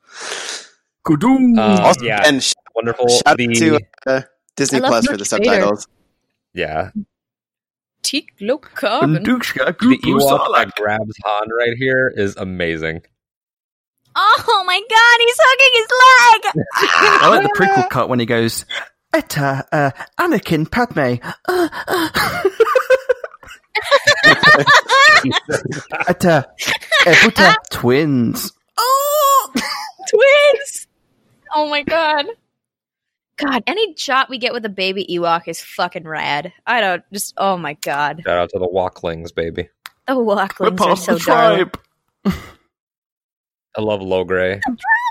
Yeah. And wonderful. Shout out to Disney Plus for the subtitles. Yeah. The Ewok that grabs Han right here is amazing. Oh my god, he's hugging his leg! I like the prequel cut when he goes, Etta, Anakin, Padme. Etta, Ebuta, twins. Oh, twins! Oh my god. God, any shot we get with a baby Ewok is fucking rad. Oh my god. Shout out to the Woklings, baby. The Woklings are so darling. I love Logray.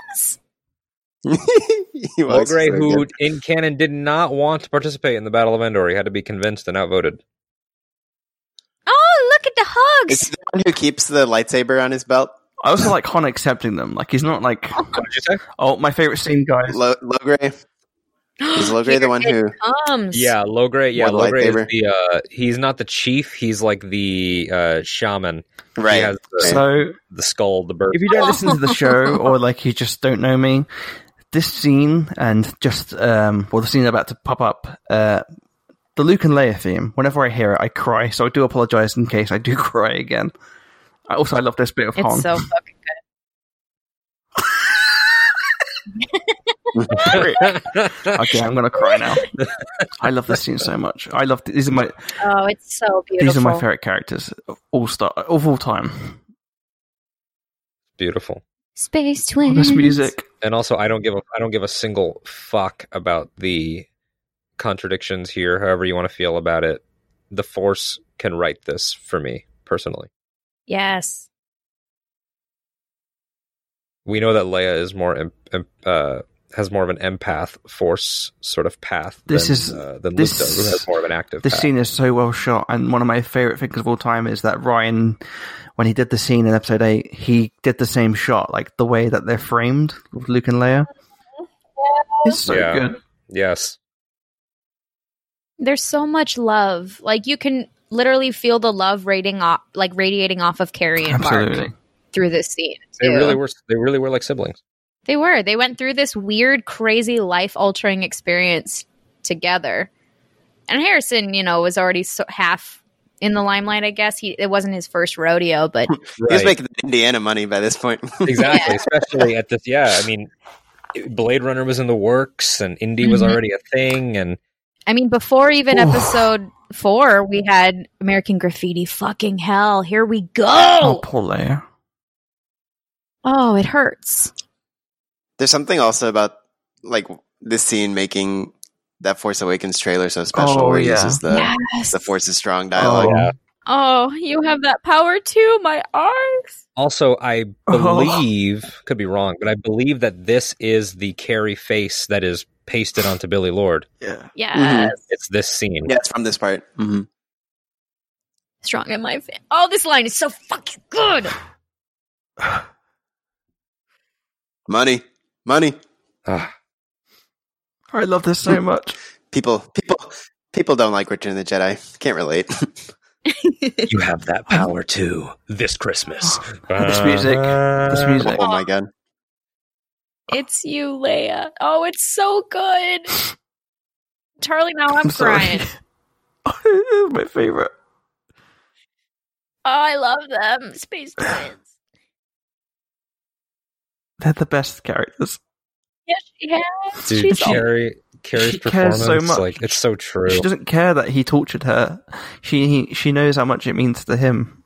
Logray, who in canon did not want to participate in the Battle of Endor. He had to be convinced and outvoted. Oh, look at the hugs! Is he the one who keeps the lightsaber on his belt? I also like Han accepting them. Like, he's not like... What did you say? Oh, my favorite scene, guys. Logray. Is Logray the one who... Yeah, Logray. Yeah, Logray is the... he's not the chief. He's like the shaman. Right. He has the skull, the bird. If you don't listen to the show, or like you just don't know me, this scene and just... the scene about to pop up... the Luke and Leia theme, whenever I hear it, I cry. So I do apologize in case I do cry again. I love this bit of Han. It's so fucking good. Okay, I'm gonna cry now. I love this scene so much. These are my. Oh, it's so beautiful. These are my favorite characters of all time. Beautiful. Space twins. This music, and also I don't give a single fuck about the contradictions here. However you want to feel about it, the Force can write this for me personally. Yes. We know that Leia is has more of an empath Force sort of path than Luke does, who has more of an active This path. scene is so well shot, and one of my favorite things of all time is that Ryan, when he did the scene in Episode 8, he did the same shot, like the way that they're framed with Luke and Leia. It's so good. Yes. There's so much love. Like, you can literally feel the love radiating off of Carrie and Mark through this scene. They really were like siblings. They were. They went through this weird, crazy, life-altering experience together. And Harrison, was already half in the limelight, I guess. It wasn't his first rodeo, but... He was making the Indiana money by this point. Exactly, especially at this... Yeah, I mean, Blade Runner was in the works, and Indy was already a thing, and I mean, before even episode 4, we had American Graffiti. Fucking hell, here we go. Oh, poor Leia. Oh, it hurts. There's something also about like this scene making that Force Awakens trailer so special, where he uses the Force is strong dialogue. yeah. Oh, you have that power too, my arms. Also, I believe, could be wrong, but I believe that this is the Carrie face that is pasted onto Billy Lord. Yeah. Yes. It's this scene. Yeah, it's from this part. Mm-hmm. Strong in my face. Oh, this line is so fucking good. Money. I love this so much. People don't like Return of the Jedi. Can't relate. You have that power too. This Christmas. This music. Oh my god. It's you, Leia. Oh, it's so good. Charlie, now I'm sorry. crying. This is my favorite. Oh, I love them. Space Twins. They're the best characters. Yes, she has. Dude, She's Carrie's she performance, cares so much. like, it's so true. She doesn't care that he tortured her. She knows how much it means to him.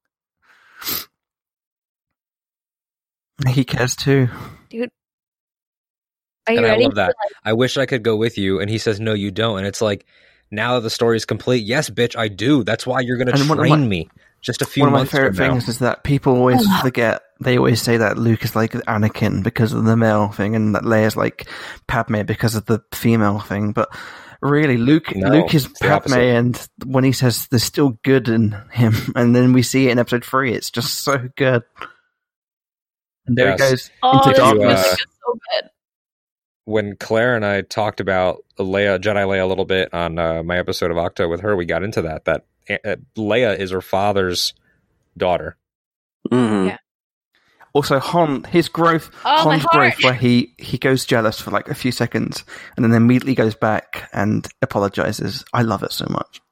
He cares too. Dude. Are you And ready? I love that. I wish I could go with you. And he says, no, you don't. And it's like, now that the story is complete, yes, bitch, I do. That's why you're going to train me. Just a few months. One of my months favorite from now. things is that people always forget. They always say that Luke is like Anakin because of the male thing, and that Leia's like Padme because of the female thing. But really, Luke is it's the Padme, opposite. and when he says there's still good in him, and then we see it in episode 3, it's just so good. And there Yes. it goes Oh, into this darkness. music is so good. When Claire and I talked about Jedi Leia a little bit on my episode of Octo with her, we got into that Leia is her father's daughter. Mm-hmm. Yeah. Also, his growth, Oh, my Han's heart. growth, where he goes jealous for like a few seconds and then immediately goes back and apologizes. I love it so much.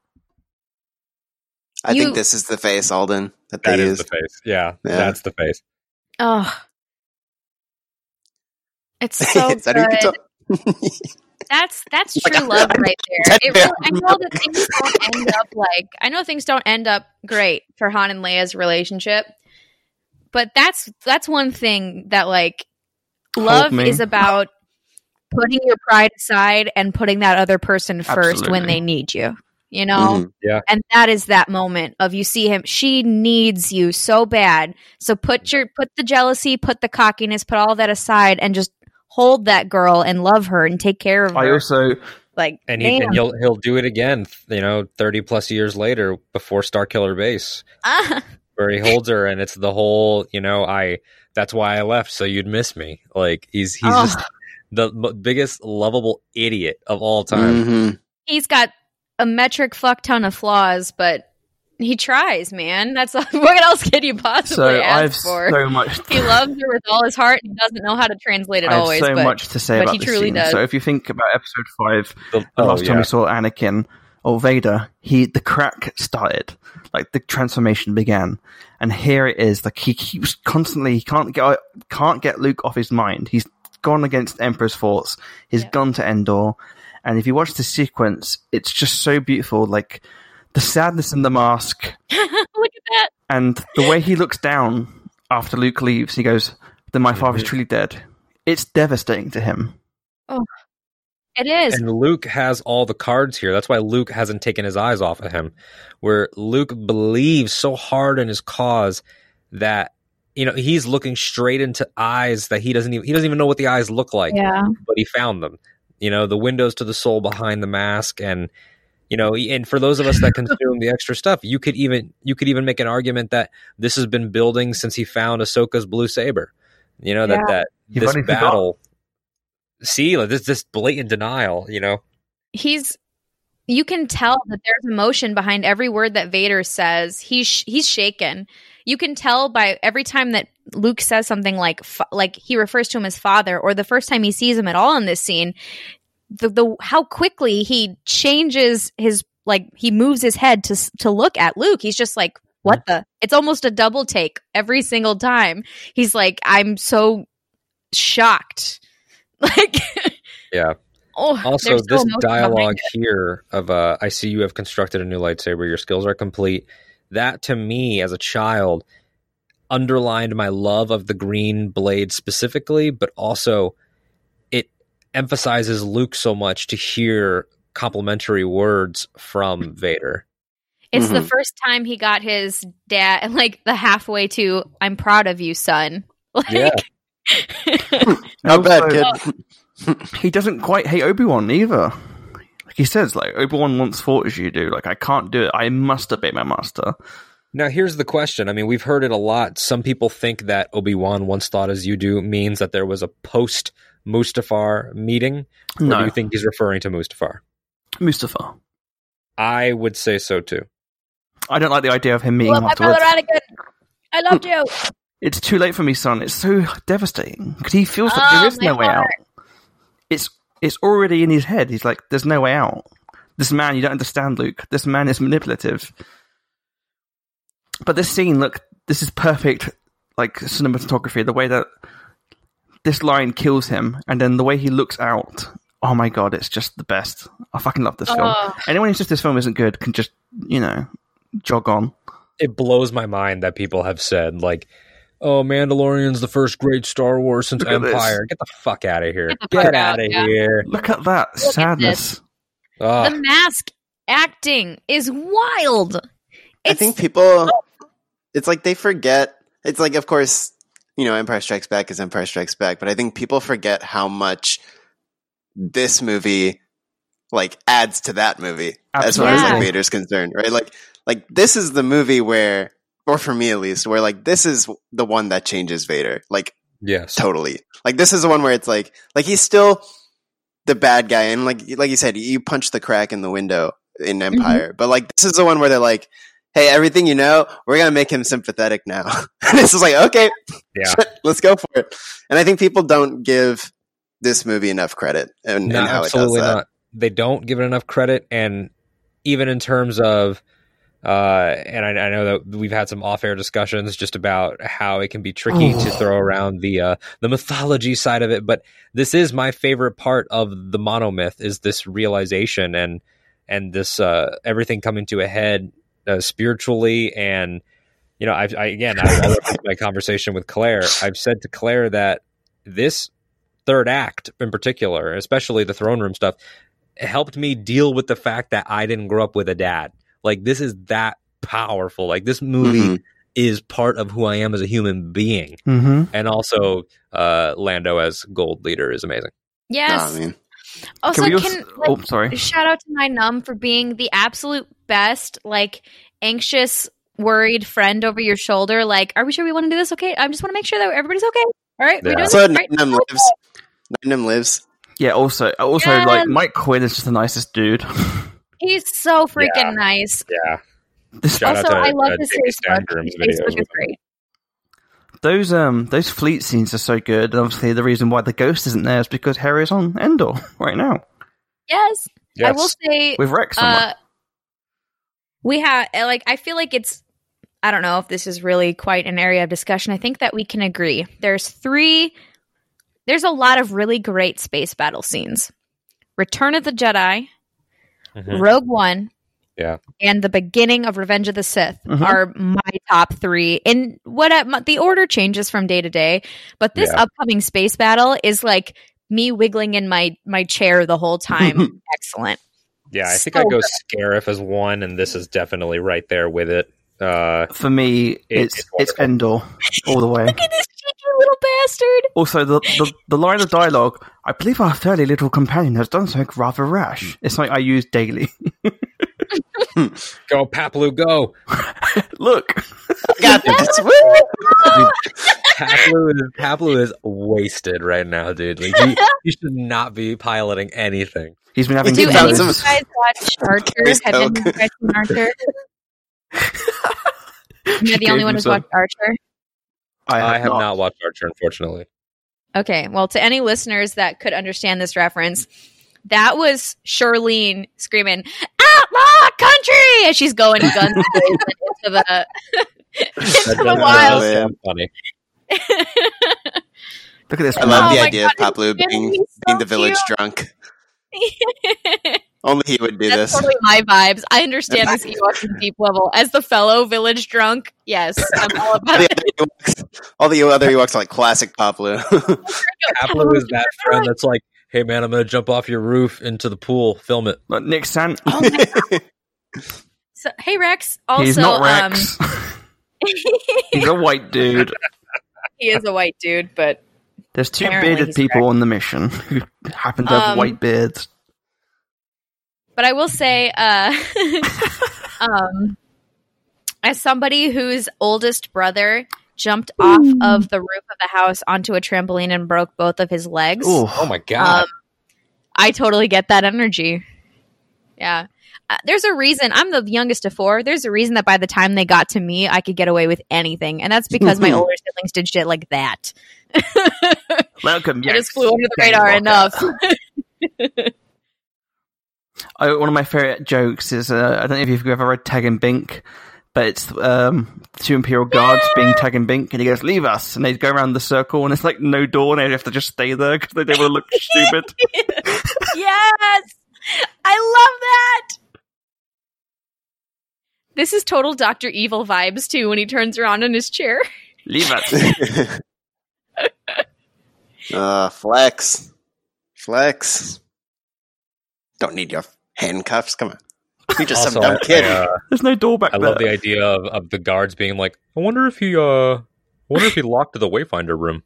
I think this is the face, Alden, that they That is used. the face. Yeah, Yeah. that's the face. Oh. It's so Is that who you good. talk- That's true love right there. That's It really, I know that things don't end up I know things don't end up great for Han and Leia's relationship, but that's one thing that like love me. is about putting your pride aside and putting that other person first when Absolutely. they need you. You know? Mhm. Yeah. And that is that moment of you see him, she needs you so bad. So put the jealousy, put the cockiness, put all that aside and just hold that girl and love her and take care of her. I also Like, And damn. he'll do it again, 30 plus years later before Starkiller Base, where he holds her, and it's the whole, that's why I left, so you'd miss me. Like he's just the biggest lovable idiot of all time. Mhm. He's got a metric fuck ton of flaws, but he tries, man. That's what else can you possibly ask for? so much. He loves her with all his heart. He doesn't know how to translate it I have always. so but much to say but about he this truly scene. does. So if you think about episode 5, the last time yeah. we saw Anakin or Vader, the crack started, like the transformation began, and here it is. Like he keeps constantly, he can't get Luke off his mind. He's gone against Emperor's thoughts. He's gone to Endor, and if you watch the sequence, it's just so beautiful. Like the sadness in the mask, Look at that. and the way he looks down after Luke leaves. He goes, "Then my father's truly dead." It's devastating to him. Oh, it is. And Luke has all the cards here. That's why Luke hasn't taken his eyes off of him. Where Luke believes so hard in his cause that he's looking straight into eyes that he doesn't even know what the eyes look like. Yeah. But he found them. The windows to the soul behind the mask, and and for those of us that consume the extra stuff, you could even make an argument that this has been building since he found Ahsoka's blue saber. That You've this already battle. See, like this blatant denial. You can tell that there's emotion behind every word that Vader says. He's shaken. You can tell by every time that Luke says something like he refers to him as father, or the first time he sees him at all in this scene, the how quickly he changes he moves his head to look at Luke. He's just like, what the? It's almost a double take every single time. He's like, I'm so shocked Like, Yeah. Also, there's this no emotion dialogue behind it. here of I see you have constructed a new lightsaber, your skills are complete. That, to me, as a child, underlined my love of the green blade specifically, but also it emphasizes Luke so much to hear complimentary words from Vader. It's the first time he got his dad, like, the halfway to, I'm proud of you, son. Like, Yeah. Not bad, kid. He doesn't quite hate Obi-Wan either. Like he says, like, Obi-Wan once fought as you do. Like, I can't do it. I must obey my master. Now, here's the question. I mean, we've heard it a lot. Some people think that Obi-Wan once thought as you do means that there was a post-Mustafar meeting. Or No. do you think he's referring to Mustafar? Mustafa. I would say so, too. I don't like the idea of him meeting love my brother afterwards. Anakin. I loved you. It's too late for me, son. It's so devastating. Because he feels like there is my no way out. heart. It's already in his head. He's like, there's no way out. This man, you don't understand, Luke. This man is manipulative. But this scene, look, this is perfect, like, cinematography. The way that this line kills him, and then the way he looks out. Oh my god, it's just the best. I fucking love this film. Oh. Anyone who says this film isn't good can just, jog on. It blows my mind that people have said, like, oh, Mandalorian's the first great Star Wars since Look at this. Empire. Get the fuck out of here. Get the fuck Get out, out of yeah. here. Look at that Look at sadness. Ugh. The mask acting is wild. I think people, it's like they forget. It's like, of course, Empire Strikes Back is Empire Strikes Back, but I think people forget how much this movie like adds to that movie as far as like Yeah. Vader's concerned, right? Like this is the movie where, or for me at least, where like this is the one that changes Vader, like Yes. totally. Like this is the one where it's like he's still the bad guy, and like you said, you punch the crack in the window in Empire, but like this is the one where they're like, hey, everything we're gonna make him sympathetic now. And this is like, okay, Yeah. let's go for it. And I think people don't give this movie enough credit and No, how it does absolutely that. not. They don't give it enough credit, and even in terms of, and I know that we've had some off-air discussions just about how it can be tricky to throw around the mythology side of it. But this is my favorite part of the monomyth, is this realization and this everything coming to a head spiritually. And I love my conversation with Claire. I've said to Claire that this third act in particular, especially the throne room stuff, helped me deal with the fact that I didn't grow up with a dad. Like, this is that powerful. Like, this movie is part of who I am as a human being. Mm-hmm. And also, Lando as Gold Leader is amazing. Yes. I mean, Also, sorry. shout out to my num for being the absolute best, like, anxious, worried friend over your shoulder. Like, are we sure we want to do this? Okay, I just want to make sure that everybody's okay. All right, we're Yeah. doing so this. Right? Ninem lives. Yeah, also, Yes. like, Mike Quinn is just the nicest dude. He's so freaking nice. Yeah. This, Shout Also, out to I love his David Facebook. Stangerum's His videos Facebook is with great. those fleet scenes are so good. And obviously, the reason why the ghost isn't there is because Harry's on Endor right now Yes. Yes. I will say, with Rex. On we have, like, I feel like it's, I don't know if this is really quite an area of discussion. I think that we can agree. There's a lot of really great space battle scenes. Return of the Jedi, Mhm. Rogue One, Yeah. and the beginning of Revenge of the Sith Mhm. are my top three. And the order changes from day to day, but this Yeah. upcoming space battle is like me wiggling in my chair the whole time. Excellent. Yeah, I think So I go good. Scarif as one, and this is definitely right there with it. For me, it's wonderful. Endor all the way. Look at this cheeky little bastard. Also, the line of dialogue, I believe our fairly little companion has done something rather rash. It's something I use daily. Go, Paplu, go! Look. Got this. Dude, Paplu is wasted right now, dude. Like, he should not be piloting anything. He's been having Do Do found any of some- you guys watch Archer? Chris Have any of Coke. you guys seen Archer? You're the only one who's watched Archer? I have not watched Archer, unfortunately. Okay, well, to any listeners that could understand this reference, that was Charlene screaming, "Outlaw country!" as she's going guns blazing into the That into the does wild. man. sound funny. Look at this. I love the my idea of God, Papu it's being so the village cute. drunk. Only he would do That's this. totally my vibes. I understand this Ewok on deep level. As the fellow village drunk, yes, I'm all about it. All the other Ewoks are like classic Papu. Papu is that friend that's like, hey man, I'm going to jump off your roof into the pool. Film it. Look, Nick Sant. Oh my God. So, hey Rex. Also, He's not Rex. He's a white dude. he is a white dude, but There's two Apparently bearded he's people Rex. on the mission who happen to have white beards. But I will say, as somebody whose oldest brother jumped off of the roof of the house onto a trampoline and broke both of his legs, Ooh. Oh my God. I totally get that energy. Yeah. There's a reason. I'm the youngest of four. There's a reason that by the time they got to me, I could get away with anything. And that's because my older siblings did shit like that. Welcome, I just flew under the radar enough. One of my favorite jokes is I don't know if you've ever read Tag and Bink, but it's two Imperial guards being Tag and Bink, and he goes, "Leave us," and they go around the circle, and it's like no door, and they have to just stay there because they don't want to look stupid. Yes! I love that! This is total Dr. Evil vibes, too, when he turns around in his chair. Leave us. Flex. Don't need your handcuffs. Come on. You're just Also, some dumb kid. There's no door back I there. love the idea of the guards being like, I wonder if he locked the Wayfinder room.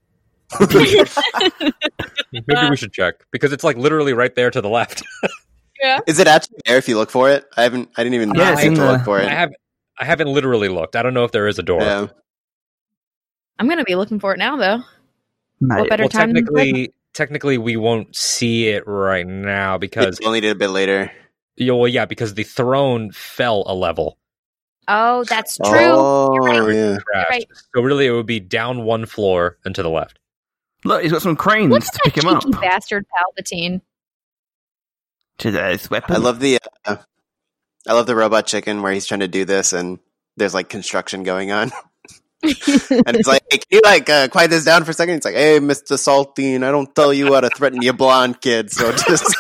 Maybe we should check because it's like literally right there to the left. Yeah. Is it actually there if you look for it? I didn't even Yeah, it's think in to the- look for it. I haven't literally looked. I don't know if there is a door. Yeah. I'm going to be looking for it now, though. Mate, What better Well, time than technically, we won't see it right now because We only did a bit later. because the throne fell a level. Oh, that's true. Oh, You're right. yeah. Crashed. right. So really, it would be down one floor and to the left. Look, he's got some cranes Look at to pick that him up. cheeky bastard Palpatine. Today's weapon. I love the Robot Chicken where he's trying to do this and there's like construction going on. And it's like, hey, can you quiet this down for a second? It's like, hey, Mr. Saltine, I don't tell you how to threaten your blonde kid, so just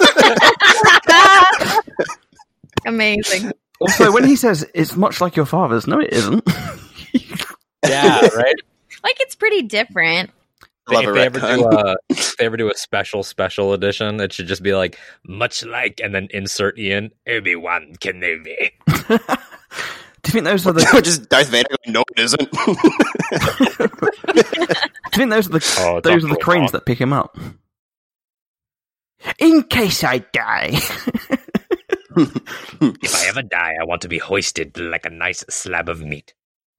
Amazing. Also, when he says it's much like your father's, no, it isn't. Yeah, right. Like, it's pretty different. love a If they ever do a special edition, it should just be like much like, and then insert Ian Obi-Wan Kenobi. Do you think those are the? just Darth Vader going, no, it isn't. Do you think those are the? It's Those are Uncle the cranes Bob. that pick him up. In case I die. If I ever die, I want to be hoisted like a nice slab of meat.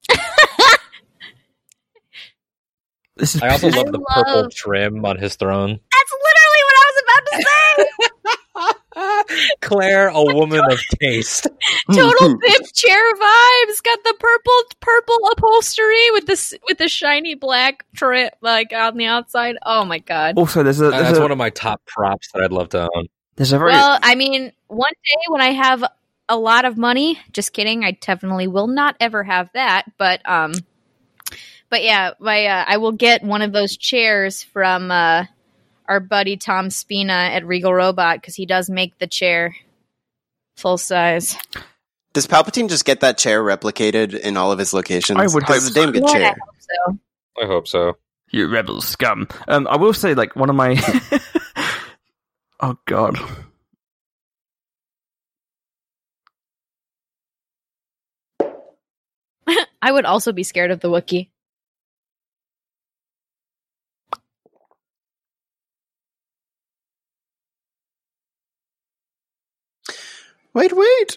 This is. I also love the love- purple trim on his throne. That's literally what I was about to say. Claire, a woman of taste. Total bib chair vibes. Got the purple upholstery with the shiny black trim like on the outside. Oh my god. Also, there's That's a one of my top props that I'd love to own. there's a very Well, I mean, one day when I have a lot of money, just kidding, I definitely will not ever have that. But yeah, I will get one of those chairs from our buddy Tom Spina at Regal Robot because he does make the chair full size. Does Palpatine just get that chair replicated in all of his locations? I would hope It's a damn good Yeah, I chair. hope so. I hope so. you rebel scum. I will say, like, one of my. Oh god. I would also be scared of the Wookiee. Wait.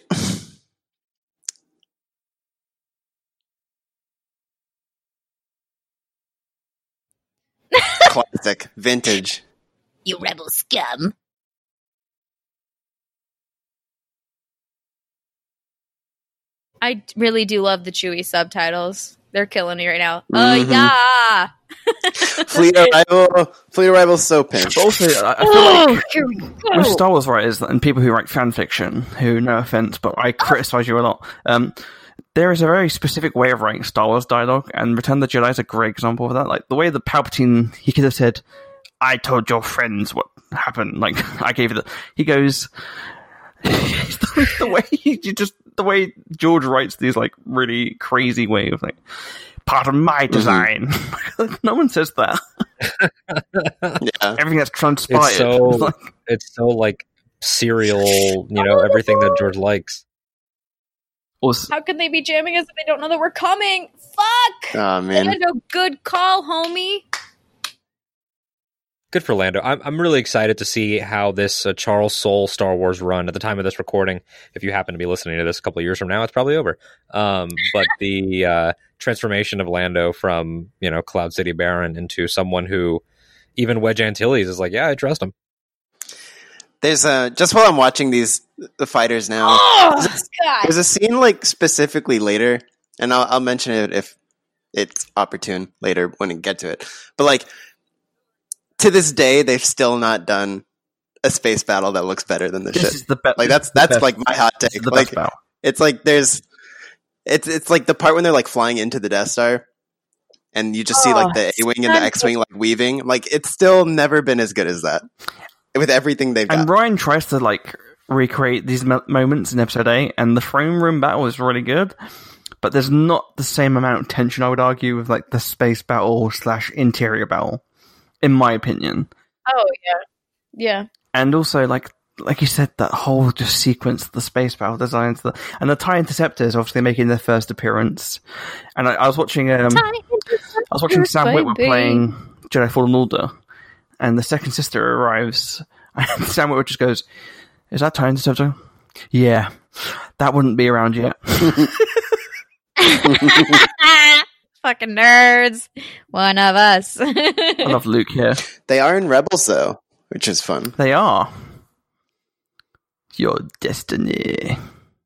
Classic. Vintage. You rebel scum. I really do love the Chewie subtitles. They're killing me right now. Mhm. Yeah. Fleet Arrival's so pimp. But also, I feel like Here we go. with Star Wars writers and people who write fan fiction, who, no offense, but I criticize you a lot. there is a very specific way of writing Star Wars dialogue, and Return of the Jedi is a great example of that. Like, the way that Palpatine, he could have said, I told your friends what happened. Like, I gave it. He goes, the way George writes these, like, really crazy way of, like, part of my design. No one says that. Yeah. Everything that's transpired. It's so like serial, everything that George likes. How can they be jamming us if they don't know that we're coming? Fuck! Oh, man. Lando, good call, homie. Good for Lando. I'm really excited to see how this Charles Soule Star Wars run at the time of this recording. If you happen to be listening to this a couple of years from now, it's probably over. But the transformation of Lando from, Cloud City Baron into someone who even Wedge Antilles is like, yeah, I trust him. There's just while I'm watching the fighters now, there's a scene like specifically later, and I'll mention it if it's opportune later when we get to it. But like to this day, they've still not done a space battle that looks better than this shit. Is the like that's like my hot take. Like it's like it's like the part when they're like flying into the Death Star, and you just see like the A-wing and the X-wing like weaving. Like it's still never been as good as that. With everything they've got. And Ryan tries to like recreate these moments in episode 8, and the throne room battle is really good, but there's not the same amount of tension, I would argue, with like the space battle / interior battle, in my opinion. Oh yeah. And also like you said, that whole just sequence, the space battle designs, and the TIE Interceptors obviously making their first appearance. And I was watching Sam Witwer playing Jedi Fallen Order. And the second sister arrives, and Sam Witwer just goes, "Is that TIE Interceptor?" Yeah, that wouldn't be around yet. Fucking nerds. One of us. I love Luke here. They are in Rebels, though, which is fun. They are. Your destiny.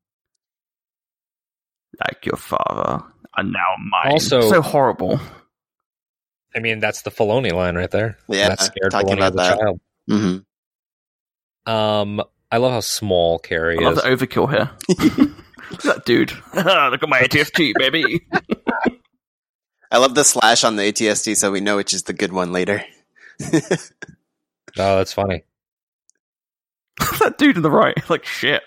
Like your father, are now mine. Also, so horrible. I mean, that's the Filoni line right there. Yeah, that scared talking Filoni about as a that. child. Mm-hmm. I love how small Carrie I love is. the overkill here. Look at that dude. Look at my ATST, baby. I love the slash on the ATST, so we know which is the good one later. Oh, that's funny. That dude in the right, like shit.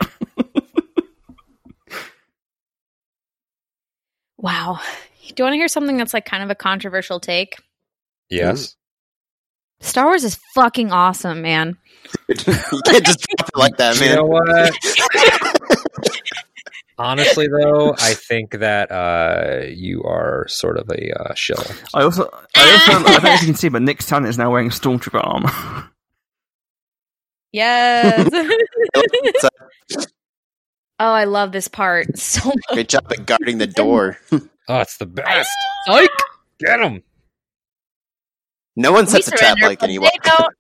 Wow. Do you want to hear something that's like kind of a controversial take? Yes. Star Wars is fucking awesome, man. You can't just drop it like that, man. You know what? Honestly, though, I think that you are sort of a shill. I don't know if you can see, but Nick Tan is now wearing Stormtrooper armor. Yes. Oh, I love this part so much. Great job at guarding the door. Oh, it's the best. Psych! Get him! No one sets a trap like an Ewok.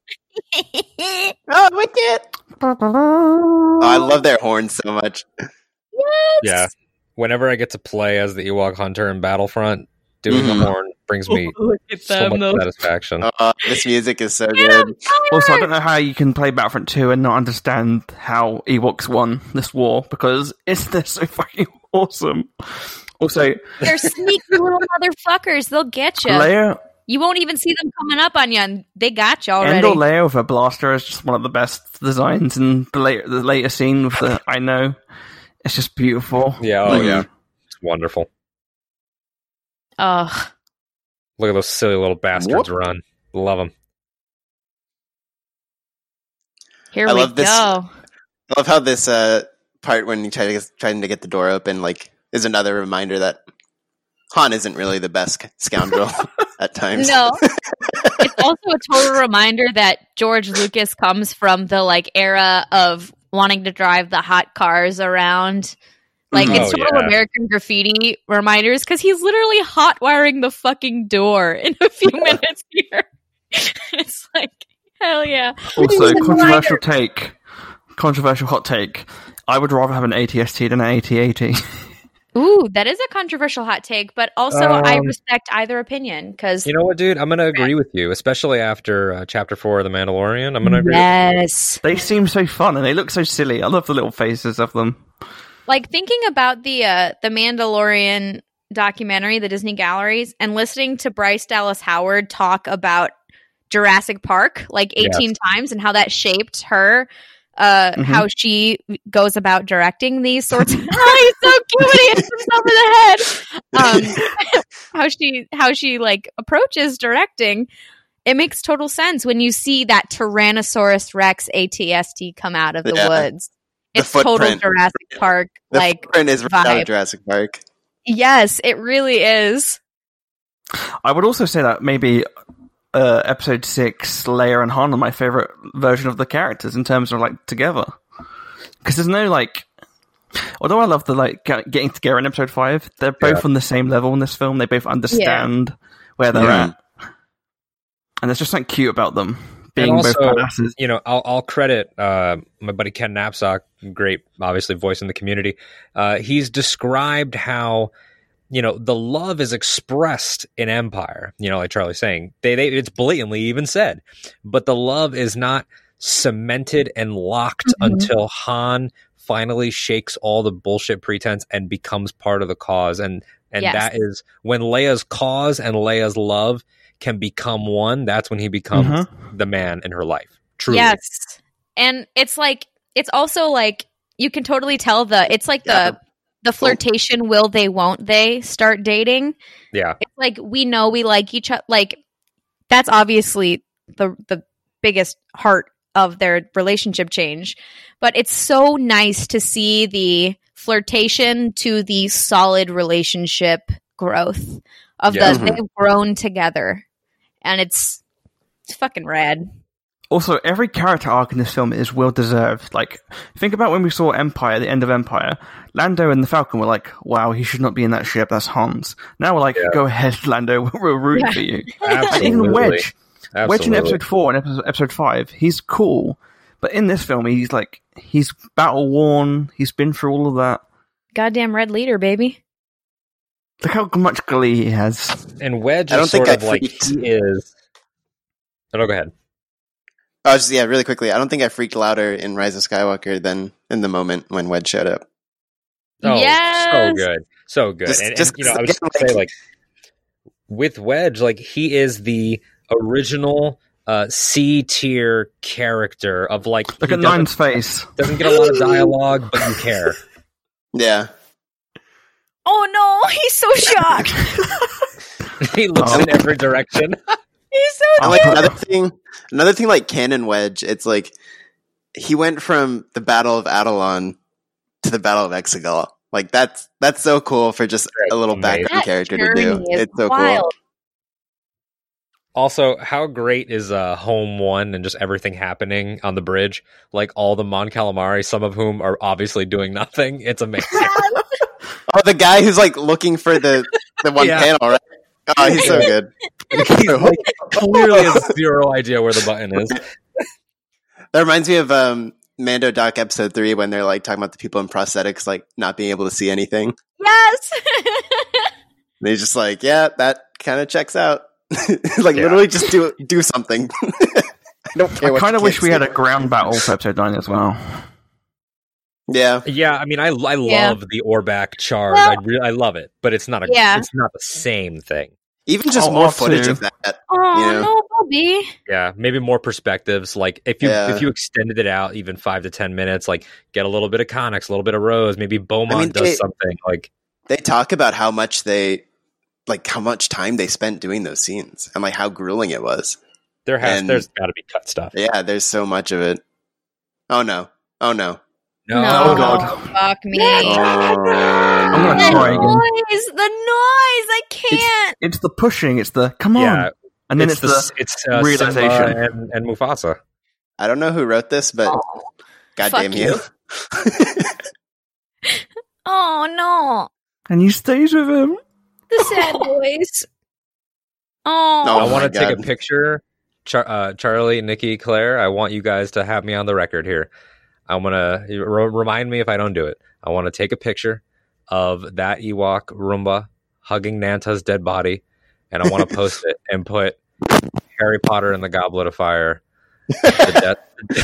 Oh, wicked! Oh, I love their horns so much. Yes! Yeah. Whenever I get to play as the Ewok Hunter in Battlefront, doing the horn brings me so much satisfaction. This music is so good. Also, I don't know how you can play Battlefront 2 and not understand how Ewoks won this war, because they're so fucking awesome. Also, they're sneaky little motherfuckers. They'll get you. Leia, you won't even see them coming up on you, and they got you already. Endor Leia with a blaster is just one of the best designs, and the later scene with the I know, it's just beautiful. Yeah, yeah, it's wonderful. Ugh. Look at those silly little bastards run. Love them. Here we go. I love how this part when you trying to get the door open, like, is another reminder that Han isn't really the best scoundrel at times. No. It's also a total reminder that George Lucas comes from the like era of wanting to drive the hot cars around. Like, it's total American Graffiti reminders, because he's literally hot wiring the fucking door in a few minutes here. It's like, hell yeah. Also, controversial hot take. I would rather have an AT-ST than an AT-AT. Ooh, that is a controversial hot take, but also I respect either opinion, because... You know what, dude? I'm going to agree with you, especially after Chapter 4 of The Mandalorian. I'm going to agree with you. They seem so fun, and they look so silly. I love the little faces of them. like thinking about the Mandalorian documentary, the Disney Galleries, and listening to Bryce Dallas Howard talk about Jurassic Park like 18 times and how that shaped her, how she goes about directing these sorts of. Oh, he's so cute when he hits himself in the head. How she like approaches directing. It makes total sense when you see that Tyrannosaurus Rex ATST come out of the woods. It's total Jurassic Park like footprint is right out of Jurassic Park. Yes, it really is. I would also say that maybe episode 6, Leia and Han are my favorite version of the characters in terms of like together. Because there's no like, although I love the like getting together in episode 5, they're both on the same level in this film. They both understand where they're at. And there's just something cute about them being also, both badasses. You know, I'll credit my buddy Ken Knapsack, great, obviously, voice in the community. He's described how, you know, the love is expressed in Empire. You know, like Charlie's saying, it's blatantly even said, but the love is not cemented and locked until Han finally shakes all the bullshit pretense and becomes part of the cause. And that is when Leia's cause and Leia's love can become one. That's when he becomes the man in her life. Truly. Yes. And it's like, it's also like, you can totally tell the flirtation, will they, won't they start dating. Yeah. It's like, we know we like each other. Like, that's obviously the biggest heart of their relationship change. But it's so nice to see the flirtation to the solid relationship growth of they've grown together, and it's fucking rad. Also, every character arc in this film is well deserved. Like, think about when we saw Empire, the end of Empire. Lando and the Falcon were like, "Wow, he should not be in that ship. That's Hans." Now we're like, "Go ahead, Lando. We're rooting for you." Absolutely. Even Wedge in episode 4 and episode 5, he's cool, but in this film, he's battle worn. He's been through all of that. Goddamn red leader, baby. Look how much glee he has. And Wedge is sort of like he is. Oh, no, go ahead. Oh, really quickly. I don't think I freaked louder in Rise of Skywalker than in the moment when Wedge showed up. Oh, so good. So good. And you know, I was just going to say, like, with Wedge, like, he is the original C-tier character of, like... Look at Nine's face. Doesn't get a lot of dialogue, but you care. Yeah. Oh no, he's so shocked. He looks in every direction. He's so and like another thing like canon Wedge, it's like he went from the Battle of Adelon to the Battle of Exegol. Like that's so cool for just a little background character to do. It's so cool. Also, how great is Home 1 and just everything happening on the bridge? Like all the Mon Calamari, some of whom are obviously doing nothing. It's amazing. Oh, the guy who's like looking for the one panel, right? Oh, he's so good. He like, clearly has zero idea where the button is. That reminds me of Mando Doc episode 3 when they're like talking about the people in prosthetics like not being able to see anything. Yes. And he's just like, yeah, that kind of checks out. Like literally just do something. I don't care. I kind of wish we had a ground battle for episode 9 as well. Yeah. I mean, I love the Orback charge. Well, I love it, but it's not it's not the same thing. Even just more footage of that. Oh no, Bobby. Yeah, maybe more perspectives. Like if you extended it out even 5 to 10 minutes, like get a little bit of Connix, a little bit of Rose, maybe Beaumont does something. Like they talk about how much time they spent doing those scenes and like how grueling it was. There's got to be cut stuff. Yeah, there's so much of it. Oh no. No, oh god! Fuck me! I'm gonna try again. The noise! I can't. It's the pushing. It's the come on, and then it's the realization and Mufasa. I don't know who wrote this, but goddamn you! Oh no! And he stays with him. The sad voice. Oh, I want to take a picture. Charlie, Nikki, Claire. I want you guys to have me on the record here. I'm going to remind me if I don't do it. I want to take a picture of that Ewok Roomba hugging Nanta's dead body, and I want to post it and put Harry Potter and the Goblet of Fire The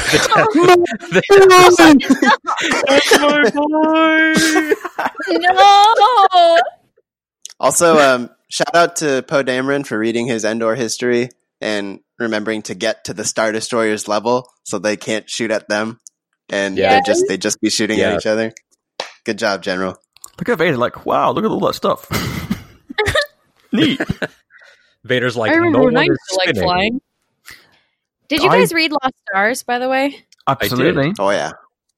No. Also, shout out to Poe Dameron for reading his Endor history and remembering to get to the Star Destroyer's level so they can't shoot at them, and they just be shooting at each other. Good job, General. Look at Vader, like, wow, look at all that stuff. Neat. Vader's like, I remember no when I one is used to like spinning. flying. Did you guys read Lost Stars, by the way? Absolutely. Oh yeah.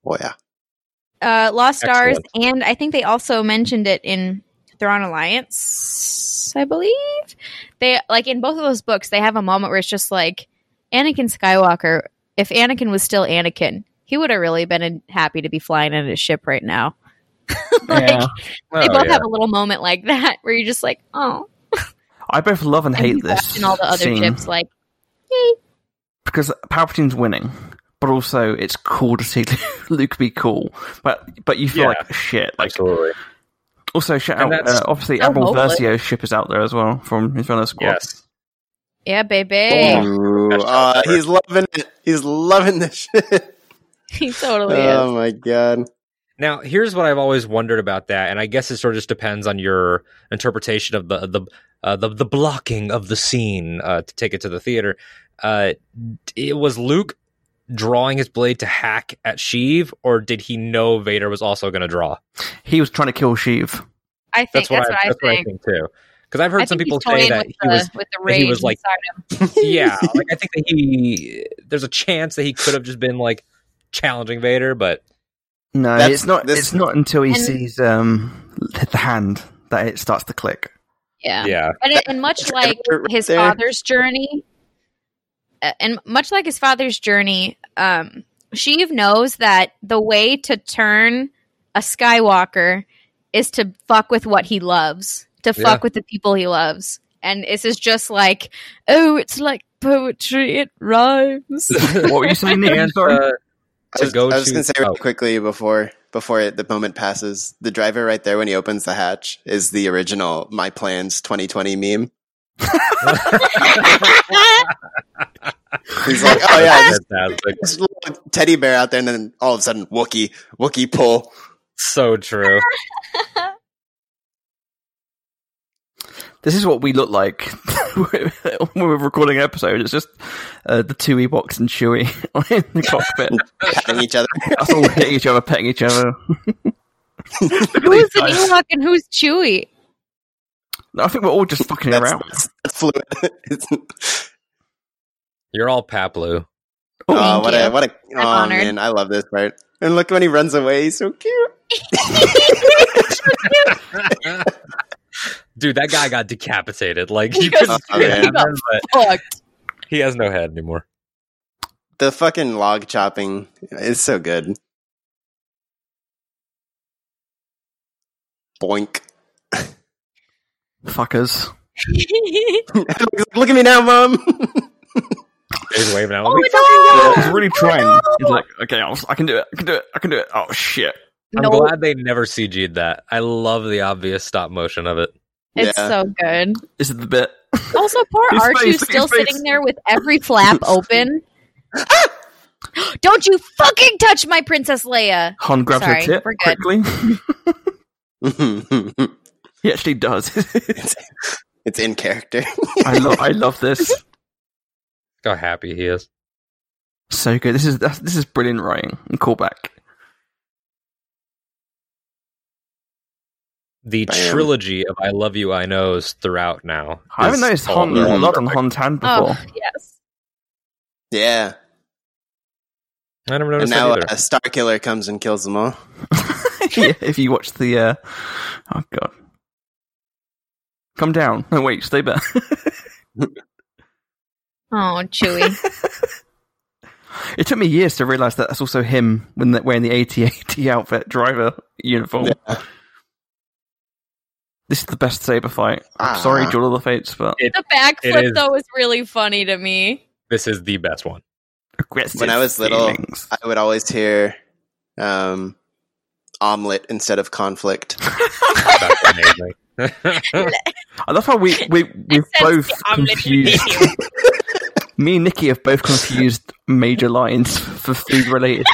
Lost Stars, Excellent. and I think they also mentioned it in Thrawn Alliance, I believe. They like in both of those books, they have a moment where it's just like Anakin Skywalker. If Anakin was still Anakin, he would have really been happy to be flying in his ship right now. Like, Yeah. they both have a little moment like that where you're just like, oh. I both love and And hate he's this watching all the other scene ships like, yay. because Palpatine's winning, but also it's cool to see Luke be cool. But you feel like shit. Like, Absolutely. also, shout And out, that's- obviously, Oh, Admiral hopefully. Versio's ship is out there as well from Inferno Squad. Yes. Yeah, baby. Ooh, Best job ever. he's loving it. He's loving this shit. He totally Oh is. my god. Now, here's what I've always wondered about that, and I guess it sort of just depends on your interpretation of the blocking of the scene to take it to the theater. It was Luke drawing his blade to hack at Sheev, or did he know Vader was also going to draw? He was trying to kill Sheev. I think that's what I think. too. Because I've heard I some think people he's toying say that with the that rage he was like, inside him. yeah, like I think that there's a chance that he could have just been like challenging Vader, but No, That's- it's not. this- It's not until he And- sees the hand that it starts to click. Yeah. And much like Right his there. father's journey, Sheev knows that the way to turn a Skywalker is to fuck with what he loves, to fuck with the people he loves. And this is just like, oh, it's like poetry, it rhymes. What were you saying, Nick? and, Sorry. I was to going to say real quickly before the moment passes, the driver right there when he opens the hatch is the original My Plans 2020 meme. He's like, oh yeah, Fantastic. this little teddy bear out there, and then all of a sudden, Wookiee pull. So true. This is what we look like when we're recording an episode. It's just the two Ewoks and Chewie in the cockpit. Patting each other. Us all hitting each other, petting each other. Who's an Ewok and who's Chewie? I think we're all just fucking around. That's fluid. You're all Paplu. Oh, Thank you. what a! I'm Oh honored. man, I love this part. And look when he runs away, he's so cute. Dude, that guy got decapitated. Like, you He got- couldn't Oh, see it man. happen, but Fucked. he has no head anymore. The fucking log chopping is so good. Boink. Fuckers. Look at me now, Mom. He's waving out. Oh, Let me no! He's really trying. no! He's like, okay, I can do it. I can do it. I can do it. Oh shit! I'm No, glad they never CG'd that. I love the obvious stop motion of it. it's Yeah. so good. This is the bit. Also, poor His R2 face, look at still his face. sitting there with every flap open. Don't you fucking touch my Princess Leia! Han grabs Sorry, her tip we're good. quickly. He actually does. It's in character. I love this. Look how happy he is. So good. This is brilliant writing and callback. The Bam. trilogy of I Love You, I Knows throughout now. I haven't is noticed all Han there. a lot on Han's hand before. Oh, yes. Yeah. I never And noticed now that either. a Star Killer comes and kills them all. Yeah, if you watch the oh god. Come down. No wait, stay back. Oh, Chewie. It took me years to realise that that's also him when wearing the AT-AT outfit driver uniform. Yeah. This is the best saber fight. I'm sorry, Duel of the Fates, but The It backflip, is- though, was really funny to me. This is the best one. aggressive When I was little, feelings. I would always hear omelet instead of conflict. That's amazing. I love how we've both confused. Me and Nikki have both confused major lines for food related.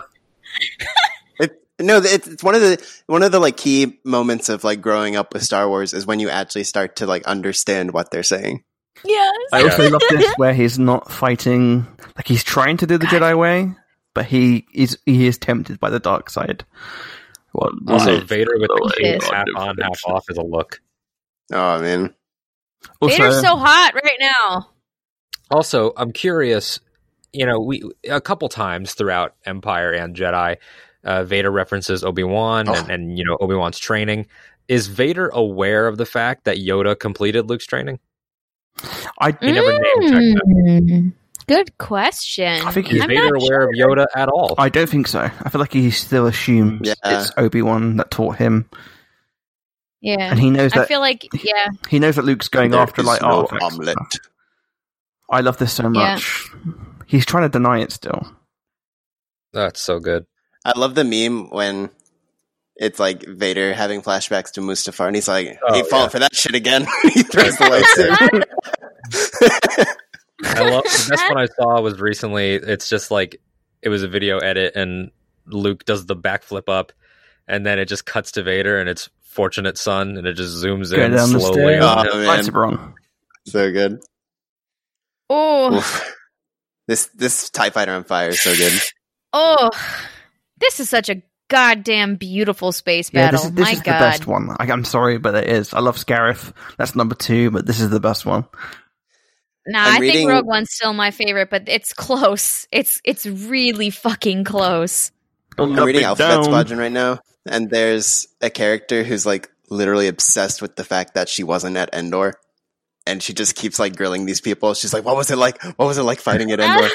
It's one of the like key moments of like growing up with Star Wars is when you actually start to like understand what they're saying. Yes. I also love this where he's not fighting, like he's trying to do the Jedi way, but he is tempted by the dark side. Also, Vader with the cape half on, half off is a look. Oh man, Vader's so hot right now. Also, I'm curious. We a couple times throughout Empire and Jedi, Vader references Obi-Wan and Obi-Wan's training. Is Vader aware of the fact that Yoda completed Luke's training? He never name-checked that. Good question. I think is Vader aware of Yoda at all? I don't think so. I feel like he still assumes it's Obi-Wan that taught him. Yeah, and he knows that. I feel like he knows that Luke's going after like artifacts. I love this so much. Yeah. He's trying to deny it still. That's so good. I love the meme when it's like Vader having flashbacks to Mustafar, and he's like, "He falling for that shit again." He throws the lightsaber. I love the best one I saw was recently. It's just like it was a video edit, and Luke does the backflip up, and then it just cuts to Vader, and it's Fortunate Son, and it just zooms in slowly. Lightsaber on. So good. Oh, oof. This TIE Fighter on fire is so good. Oh, this is such a goddamn beautiful space battle. This is the best one. I'm sorry, but it is. I love Scarif. That's number 2, but this is the best one. Nah, I think Rogue One's still my favorite, but it's close. It's really fucking close. I'm reading Alphabet Squadron right now, and there's a character who's like literally obsessed with the fact that she wasn't at Endor. And she just keeps like grilling these people. She's like, "What was it like? What was it like fighting at Endor?"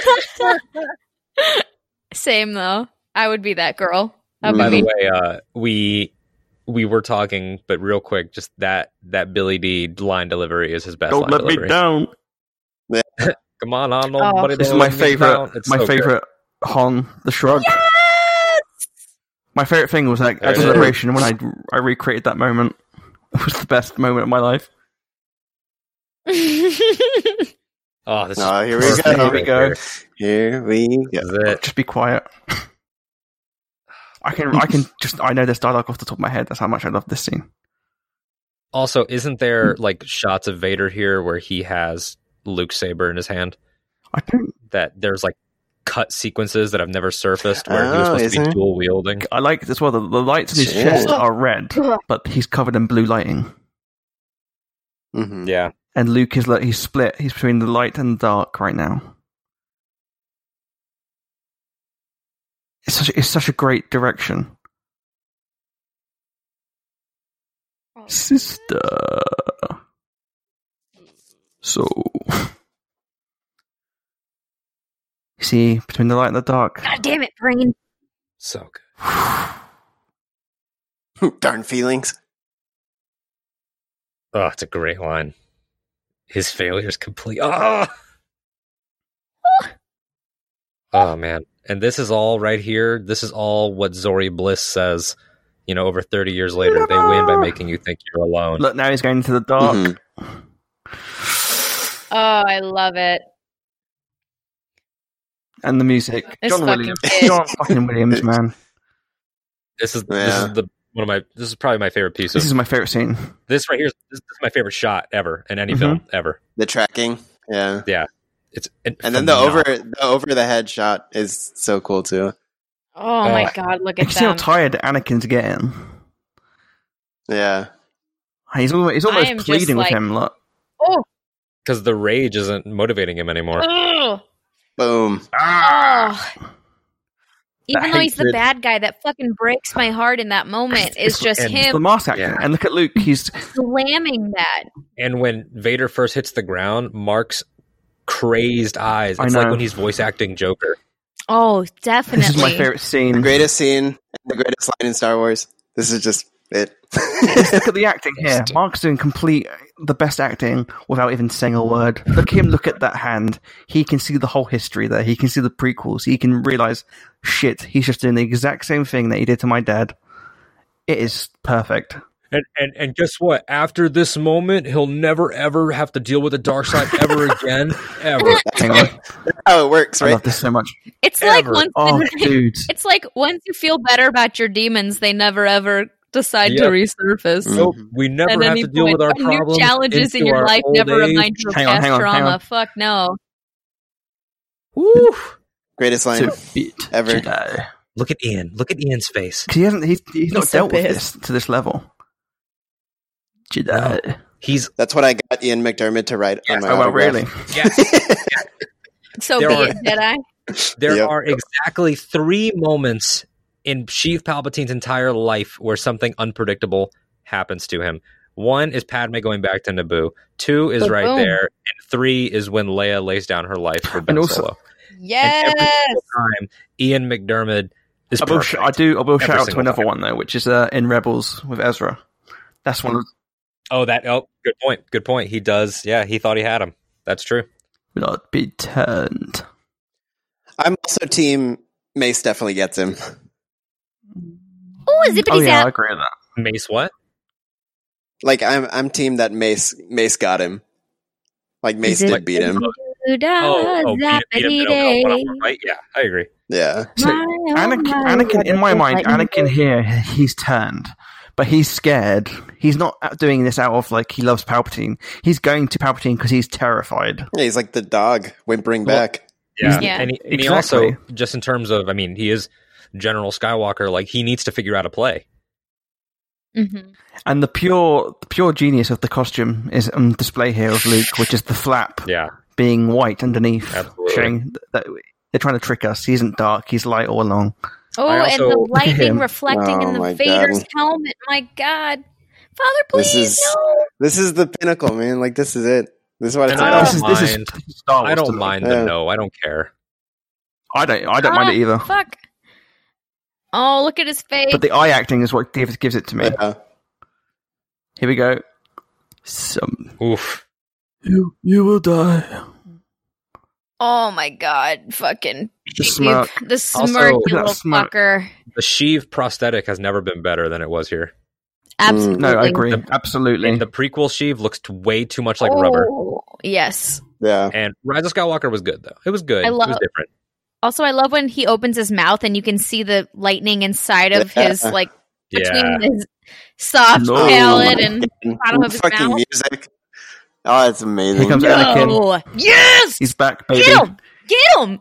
Same though. I would be that girl. By the way, we were talking, but real quick, just that Billy D line delivery is his best. Don't let me down. Come on, nobody. This is my favorite. My favorite Han, the shrug. Yes! My favorite thing was like at Celebration when I recreated that moment. It was the best moment of my life. Here we go. Just be quiet. I know this dialogue off the top of my head. That's how much I love this scene. Also, isn't there like shots of Vader here where he has Luke's saber in his hand? I don't. That there's like cut sequences that have never surfaced where he was supposed to be dual wielding. I like it as well. The lights in his chest are red, but he's covered in blue lighting. Mm-hmm. Yeah. And Luke is like he's split. He's between the light and the dark right now. It's such a great direction. Sister. So you see between the light and the dark. God damn it, brain. So good. Darn feelings. Oh, it's a great line. His failure is complete. Oh man. And this is all right here. This is all what Zori Bliss says, over 30 years later. They win by making you think you're alone. Look, now he's going into the dark. Mm-hmm. Oh, I love it. And the music. John fucking Williams, man. This is probably my favorite piece. This is my favorite scene. This right here, this is my favorite shot ever in any film ever. The tracking, yeah. And then the over the head shot is so cool too. Oh my god, look at that! See how tired Anakin's getting. Yeah, he's almost pleading with him. Look, because the rage isn't motivating him anymore. Boom. Even though he's the bad guy, that fucking breaks my heart in that moment. It's just him. The mask acting. And look at Luke. He's slamming that. And when Vader first hits the ground, Mark's crazed eyes. It's like when he's voice acting Joker. Oh, definitely. This is my favorite scene. The greatest scene, the greatest line in Star Wars. This is just it. Look at the acting here. Mark's doing the best acting without even saying a word. Look at him, look at that hand. He can see the whole history there. He can see the prequels. He can realize, shit, he's just doing the exact same thing that he did to my dad. It is perfect. And guess what? After this moment, he'll never ever have to deal with the dark side ever again. Ever. Hang on. That's how it works, I right? love this so much. It's like Ever. Oh, dude. it's like once you feel better about your demons, they never ever decide to Yep. resurface. Nope. We At never have any to deal with our point. New problems. challenges in into your our life old never age. remind you of Hang on, past hang on, hang trauma. on. Fuck no. Woo. Greatest line To beat ever. Jedi. Look at Ian. Look at Ian's face. 'Cause he's not so dealt with pissed. this to this level. Jedi. He's That's what I got Ian McDermott to write on my Oh, well, autograph. really? yes. So There be are- it, Jedi. There Yep. are exactly 3 moments in Sheev Palpatine's entire life where something unpredictable happens to him. 1 is Padme going back to Naboo. 2 is right Boom. there, and 3 is when Leia lays down her life for Ben And also- Solo. Yes. And every single time, Ian McDermott is I will, perfect. I will shout out to single another time. one though, which is in Rebels with Ezra. That's one of Good point. Good point. He does. Yeah, he thought he had him. That's true. will not be turned. I'm also team Mace definitely gets him. Oh, zippity Oh yeah, I zap. agree with that. Mace, what? Like I'm team that Mace got him. Like Mace Is it- did beat him. Beat him Zappity-day. right? Yeah, I agree. Yeah. So, Anakin, in my mind, Anakin here, he's turned, but he's scared. He's not doing this out of like he loves Palpatine. He's going to Palpatine because he's terrified. Yeah, he's like the dog whimpering Well, back. Yeah, Yeah. and he Exactly. also, just in terms of, I mean, he is General Skywalker. Like, he needs to figure out a play. Mhm. And the pure genius of the costume is on display here of Luke, which is the flap Yeah, being white underneath, Absolutely. showing that they're trying to trick us. He isn't dark; he's light all along. Oh, I and also- the lightning Him. reflecting in Oh, the my Vader's God. helmet. My God. Father, please, This is- no. This is the pinnacle, man. Like this is it. This is what it's And I about. don't This is mind. Star Wars I to don't me. mind Yeah. the no. I don't care. I don't mind it either. Fuck. Oh, look at his face. But the eye acting is what gives it to me. Yeah. Here we go. Oof. You will die. Oh my God. Fucking. The smirk. The Also, smirk, you that little smirk. fucker. The Sheev prosthetic has never been better than it was here. Absolutely. No, I agree. The- Absolutely. And the prequel Sheev looks way too much like rubber. Oh, yes. Yeah. And Rise of Skywalker was good, though. It was good. I It was love- different. Also, I love when he opens his mouth and you can see the lightning inside of his, like, between Yeah. his soft No. palate and bottom of his Fucking mouth. music. Oh, it's amazing. Here comes Anakin. No. Yes! He's back, baby. Get him! Get him!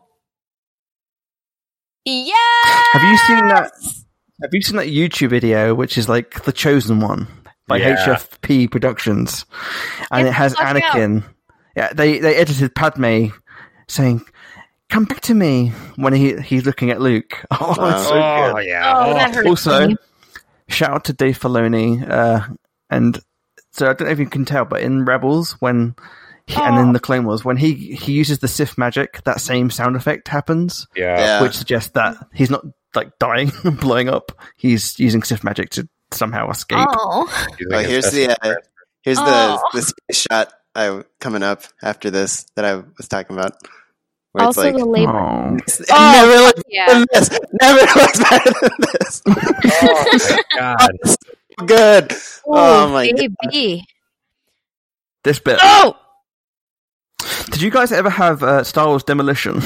Yes! Have you seen that? Have you seen that YouTube video, which is like the chosen one by Yeah. HFP Productions, and Get it has the fuck Anakin. Yeah, they edited Padme saying, "Come back to me" when he's looking at Luke. Oh, it's so Oh, good. yeah. Oh, that hurt. Also, shout out to Dave Filoni, and so I don't know if you can tell, but in Rebels when. And in the Clone Wars, when he uses the Sith magic, that same sound effect happens, Yeah. Yeah. which suggests that he's not like dying and blowing up. He's using Sith magic to somehow escape. Oh. He's Oh, like here's a- the Oh. the space shot coming up after this that I was talking about. Where Also, it's like, the labor. Oh. it Oh, never looks yeah. better than this. Never looks better than this. Oh, my God. It's so good. Oh my god. baby. This bit. Oh! Did you guys ever have Star Wars Demolition?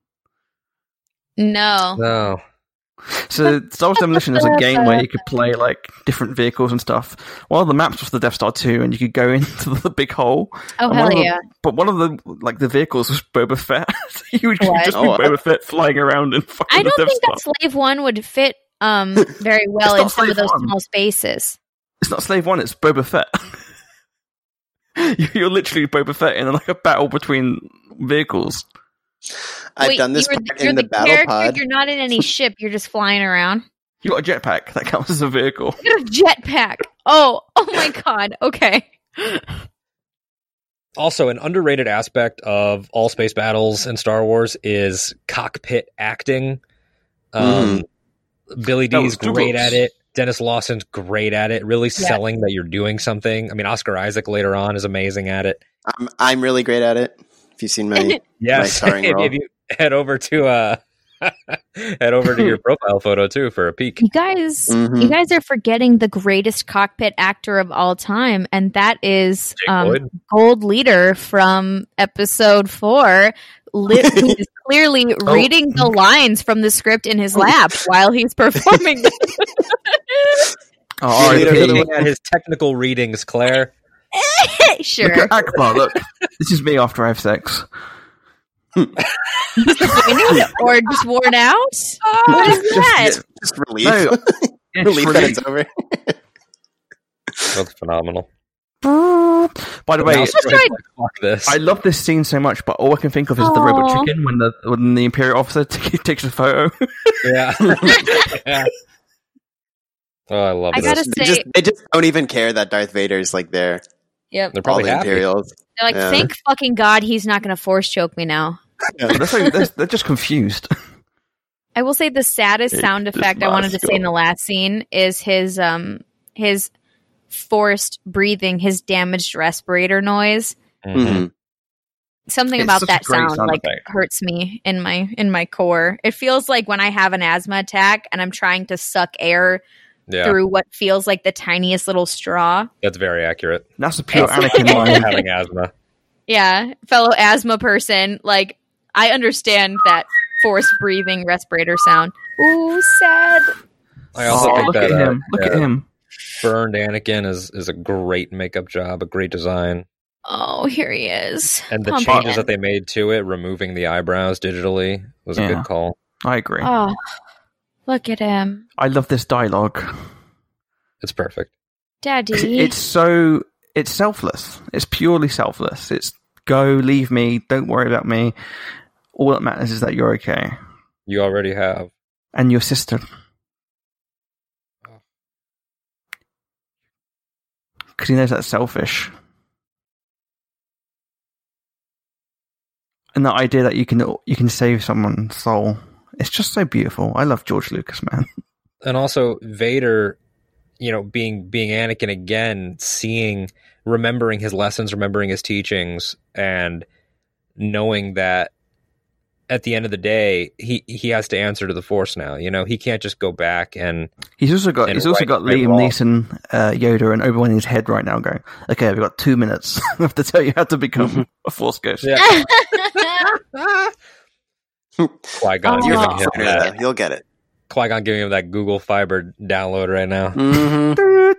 No. No. So Star Wars Demolition is a game where you could play like different vehicles and stuff. One of the maps was the Death Star 2, and you could go into the big hole. Oh, And hell one of the- yeah. But one of the vehicles was Boba Fett. So you would What? just be Oh, Boba Fett flying around in fucking I don't the Death think Star. that Slave 1 would fit very well It's not in some of Slave those 1. small spaces. It's not Slave 1, it's Boba Fett. You're literally Boba Fett in like a battle between vehicles. I've Wait, done this you're, part you're in the battle character, pod. You're not in any ship. You're just flying around. You got a jetpack, that counts as a vehicle. You're a jetpack. Oh my god. Okay. Also, an underrated aspect of all space battles in Star Wars is cockpit acting. Billy That D's was too great close. at it. Dennis Lawson's great at it, really selling that you're doing something. I mean, Oscar Isaac later on is amazing at it. I'm really great at it. If you've seen my Yes, starring role. if you head over to Head over to your profile photo too for a peek. You guys are forgetting the greatest cockpit actor of all time, and that is Gold Leader from episode 4, who is clearly reading the lines from the script in his lap while he's performing. Looking at his technical readings, Claire. Sure. Look at Akbar, look. This is me after I have sex. Or just worn out? What is that? Just relief. No. Relief that it's over. That's phenomenal. By the way, fuck this. I love this scene so much, but all I can think of is the robot chicken when the Imperial officer takes a photo. Yeah. Yeah. Oh, I love this. I gotta say, they just don't even care that Darth Vader's like there. Yep. They're probably all the happy. Imperials. They're like, thank fucking God he's not going to force choke me now. They're just confused. I will say the saddest sound effect I wanted to say in the last scene is his forced breathing, his damaged respirator noise. Mm-hmm. Something It's about such a that great sound sound like effect. hurts me in my core. It feels like when I have an asthma attack and I'm trying to suck air through what feels like the tiniest little straw. That's very accurate. That's a pure Anakin line. Having asthma. Yeah, fellow asthma person, like I understand that forced breathing respirator sound. Ooh, sad. I also think Look that at him. Look at him. burned Anakin is a great makeup job, a great design. Oh, here he is. And the Pump changes it. that they made to it, removing the eyebrows digitally, was a good call. I agree. Oh, look at him. I love this dialogue. It's perfect. Daddy. It's selfless. It's purely selfless. It's go, leave me, don't worry about me. All that matters is that you're okay. You already have. And your sister. Because he knows that's selfish. And the idea that you can save someone's soul. It's just so beautiful. I love George Lucas, man. And also Vader, being Anakin again, remembering his lessons, remembering his teachings, and knowing that at the end of the day, he has to answer to the Force now. He can't just go back and He's also got Liam Neeson, Yoda, and Obi-Wan in his head right now going, okay, we've got 2 minutes. I have to tell you how to become a Force ghost. Yeah. Qui-Gon giving him that. You'll get it. Qui-Gon giving him that Google Fiber download right now. Mm-hmm.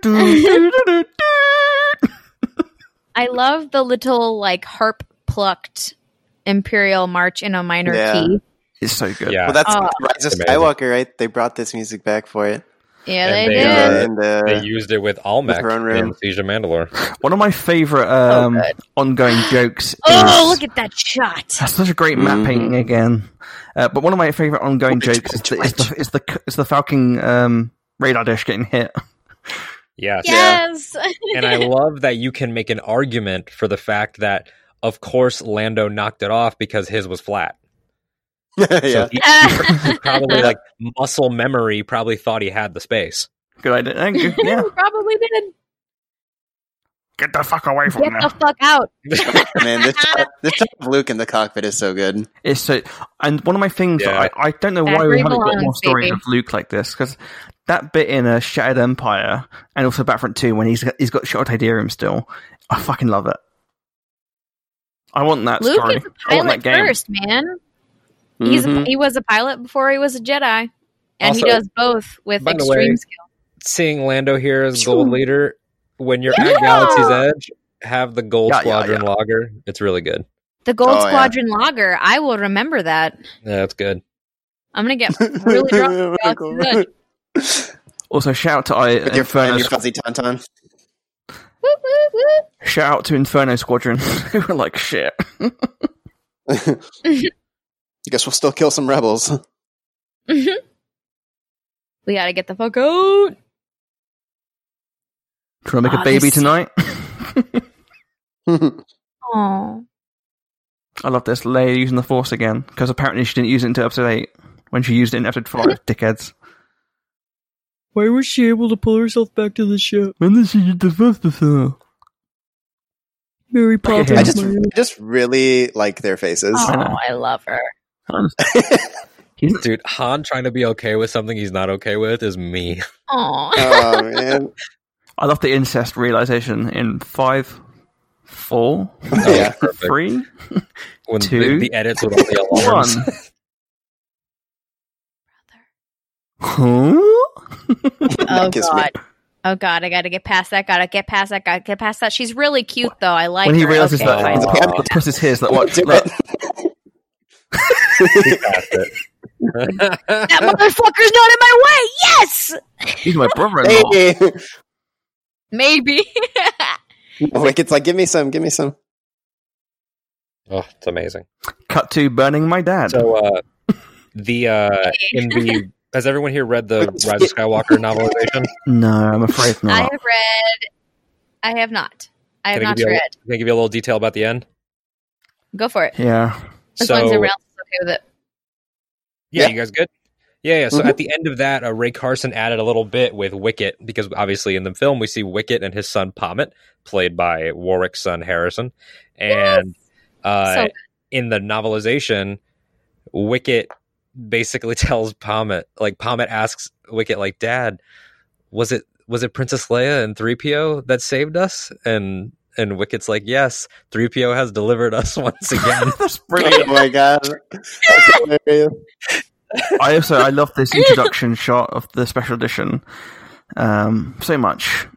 I love the little harp plucked Imperial March in a minor key. It's so good. Yeah. Well, that's Rise of Skywalker, right? They brought this music back for it. Yeah, And they did. They used it with Almec Throne Room. in Siege of Mandalore. One of my favorite ongoing jokes look at that shot. That's such a great map painting again. But one of my favorite ongoing jokes is the Falcon radar dish getting hit. Yes. Yes. And I love that you can make an argument for the fact that, of course, Lando knocked it off because his was flat. Yeah. So he probably muscle memory probably thought he had the space. Good idea. Thank you. Yeah. Probably did. Get the fuck away from Get me. the fuck out. Man, this shot of Luke in the cockpit is so good. It's so, and one of my things, Yeah. I don't know why Factory we haven't got more belongs, stories baby. of Luke like this, because that bit in a Shattered Empire and also Battlefront 2 when he's got shot at Tydirium still, I fucking love it. I want that Luke story. is a I want that pilot game. first, man. Mm-hmm. He was a pilot before he was a Jedi. And Also, he does both with by the extreme way, skill. Seeing Lando here as Gold Leader, when you're at Galaxy's Edge, have the Gold Squadron Logger. It's really good. The Gold Squadron Lager. I will remember that. Yeah, that's good. I'm going to get really drunk. at Galaxy's Edge. Also, shout out to With your Inferno. fuzzy tauntaun. Woo, woo, woo. Shout out to Inferno Squadron. Who were like shit. Guess we'll still kill some rebels. We got to get the fuck out. Trying to make a baby tonight. Oh. I love this. Leia using the Force again, because apparently she didn't use it until episode 8 when she used it in episode 5. Dickheads. Why was she able to pull herself back to the ship? When did she get the Force before? Mary Poppins. I just really like their faces. Oh, I love her. Dude, Han trying to be okay with something he's not okay with is me. Aw. Oh man. I love the incest realization in 5, 4, Yeah. 3, When 2, the edits with all the 1. alarms. Huh? Oh Kiss me. god. Oh god, I gotta get past that. Gotta get past that. She's really cute though. I like When her. he realizes Okay, that fine. the puss is his, like, what? Do Look, He passed it. That motherfucker's not in my way. Yes, he's my brother-in-law. Hey. maybe. Wicked's like, give me some. Oh, it's amazing. Cut to burning my dad. So, has everyone here read the Rise of Skywalker novelization? No, I'm afraid I not. have read. I have not. I have not read. Can I give you a little detail about the end? Go for it. Yeah. As long as everyone else is okay with it. Yeah, Yeah. you guys good? Yeah. So Mhm. at the end of that, Ray Carson added a little bit with Wicket, because obviously in the film we see Wicket and his son Pommet, played by Warwick's son Harrison. And So in the novelization, Wicket basically tells Pommet, like Pommet asks Wicket, like, Dad, was it Princess Leia and 3PO that saved us? And Wicket's like, yes, 3PO has delivered us once again. That's brilliant. Oh my god. That's hilarious. I love this introduction shot of the special edition so much.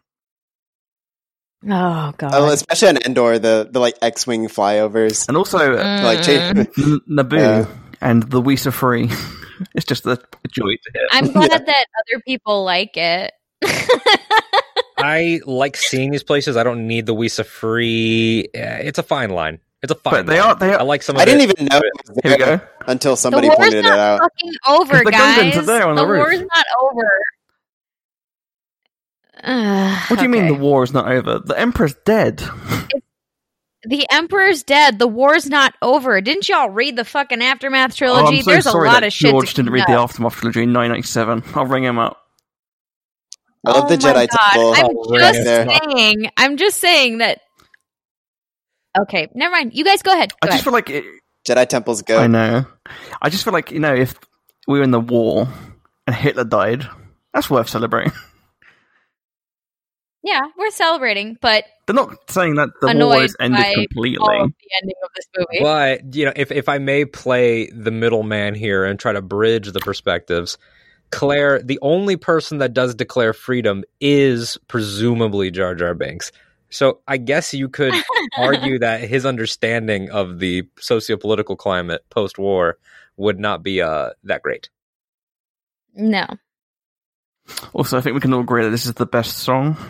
Oh god. Oh, especially on Endor, the like X-wing flyovers. And also Like change. Naboo Yeah. and the Wisa Free. It's just a joy to hear. I'm glad that other people like it. I like seeing these places. I don't need the Wisa Free. It's a fine line. It's a fine But they line. are- they are- I like some of I didn't it. even know it was Here we there go. until The somebody war's pointed it not out. fucking over, 'Cause the guys. Gungans are there on the roof. war's not over. What do you mean Okay. the war is not over? The Emperor's dead. The Emperor's dead. The war's not over. Didn't y'all read the fucking Aftermath Oh, trilogy? I'm so There's sorry a lot that of shit. George to didn't read know. the Aftermath trilogy in 997. I'll ring him up. I love the Oh my Jedi God. Temple. I'm right just there. saying. I'm just saying that. Okay, never mind. You guys go ahead. I Go just ahead. feel like Jedi Temple's good. I know. I just feel like, if we were in the war and Hitler died, that's worth celebrating. Yeah, we're celebrating, but They're not saying that the war annoyed is ended by completely. all of the ending of this movie. But if I may play the middleman here and try to bridge the perspectives, Claire, the only person that does declare freedom is presumably Jar Jar Binks. So I guess you could argue that his understanding of the socio-political climate post-war would not be that great. No. Also, I think we can all agree that this is the best song.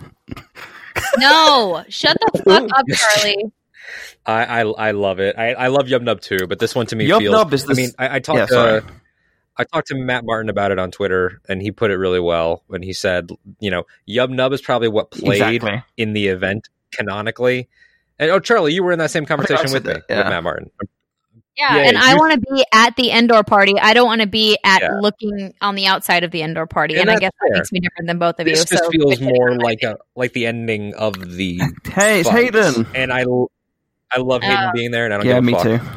No! Shut the fuck up, Charlie. I love it. I love Yub Nub too, but this one to me Yub feels. Nub is I this- mean, I talked Yeah, to sorry. I talked to Matt Martin about it on Twitter, and he put it really well when he said, Yub Nub is probably what played Exactly. in the event canonically. And Charlie, you were in that same conversation with me, said that, with yeah. Matt Martin. Yeah, Yeah, and I you- want to be at the Endor party. I don't want to be at Yeah. looking on the outside of the Endor party. And And I that's guess that fair. makes me different than both of you. This just so feels good shit more on my like the ending of the. Hey, it's fight. Hayden. And I love Hayden being there, and I don't Yeah, give a me fuck. too.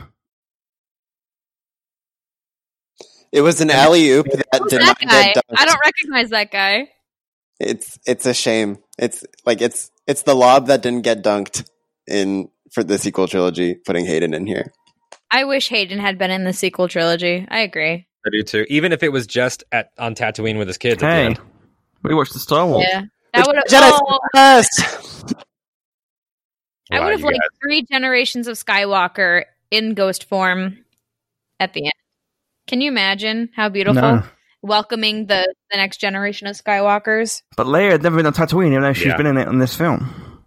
It was an alley oop that Who's did that not guy? get dunked. I don't recognize that guy. It's a shame. It's the lob that didn't get dunked for the sequel trilogy, putting Hayden in here. I wish Hayden had been in the sequel trilogy. I agree. I do too. Even if it was just on Tatooine with his kids. At the Hey, end. we watched the Star Wars. Yeah. That would have. Jedi Oh, best. I Wow, would have you liked guys. 3 generations of Skywalker in ghost form at the end. Can you imagine how beautiful? No. Welcoming the next generation of Skywalkers. But Leia had never been on Tatooine, even though she's Yeah. been in it in this film.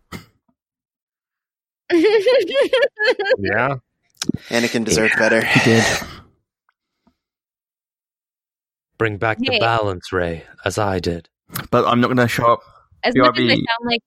Yeah. Anakin deserved better. He did. Bring back Hey. the balance, Ray, as I did. But I'm not going to show up. As much as I BRB. sound like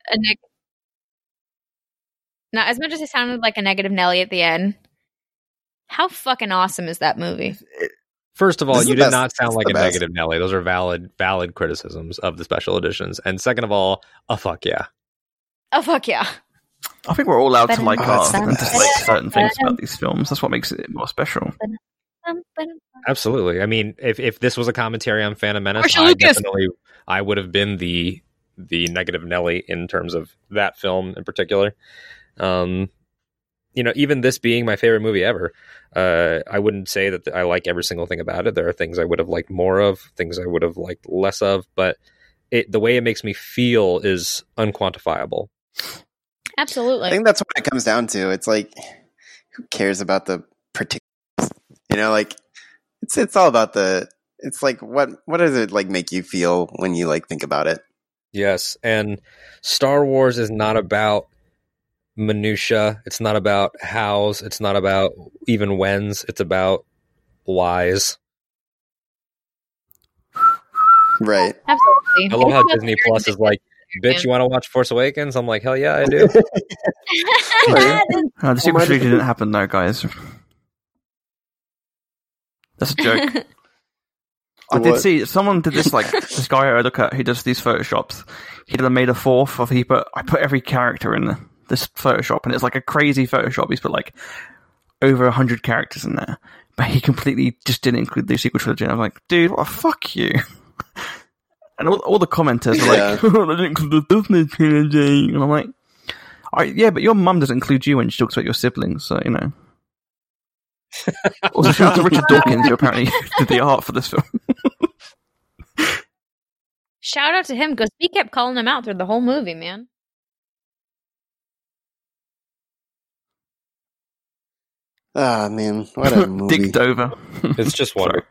as much as I sounded like a negative Nelly at the end, how fucking awesome is that movie? First of all, This is you the did best. not sound It's like the a best. negative Nelly. Those are valid criticisms of the special editions. And second of all, a fuck yeah. Oh fuck yeah! I think we're all allowed to like Oh, art it's the and best. dislike certain things about these films. That's what makes it more special. Absolutely. I mean, if this was a commentary on Phantom Menace, I would have been the negative Nelly in terms of that film in particular. Even this being my favorite movie ever, I wouldn't say that I like every single thing about it. There are things I would have liked more of, things I would have liked less of, but the way it makes me feel is unquantifiable. Absolutely. I think that's what it comes down to. It's like, who cares about the particulars? Like it's all about it's like, what does it like make you feel when you like think about it? Yes. And Star Wars is not about minutia. It's not about hows. It's not about even whens. It's about whys. Right. Absolutely. I love how Disney Plus is like, bitch, you want to watch Force Awakens? I'm like, hell yeah, I do. The sequel trilogy didn't happen though, guys. That's a joke. I did see someone did this, like this guy I look at who does these photoshops. He made a fourth of I put every character in this Photoshop, and it's like a crazy Photoshop. He's put like over 100 characters in there, but he completely just didn't include the sequel trilogy. And I'm like, dude, what? Fuck you. And all the commenters were like, oh, I didn't include the Disney trilogy. And I'm like, yeah, but your mum doesn't include you when she talks about your siblings, so Also, shout out to Richard Dawkins, who apparently did the art for this film. Shout out to him, because we kept calling him out through the whole movie, man. Ah, man, what a movie. Dicked over. It's just one.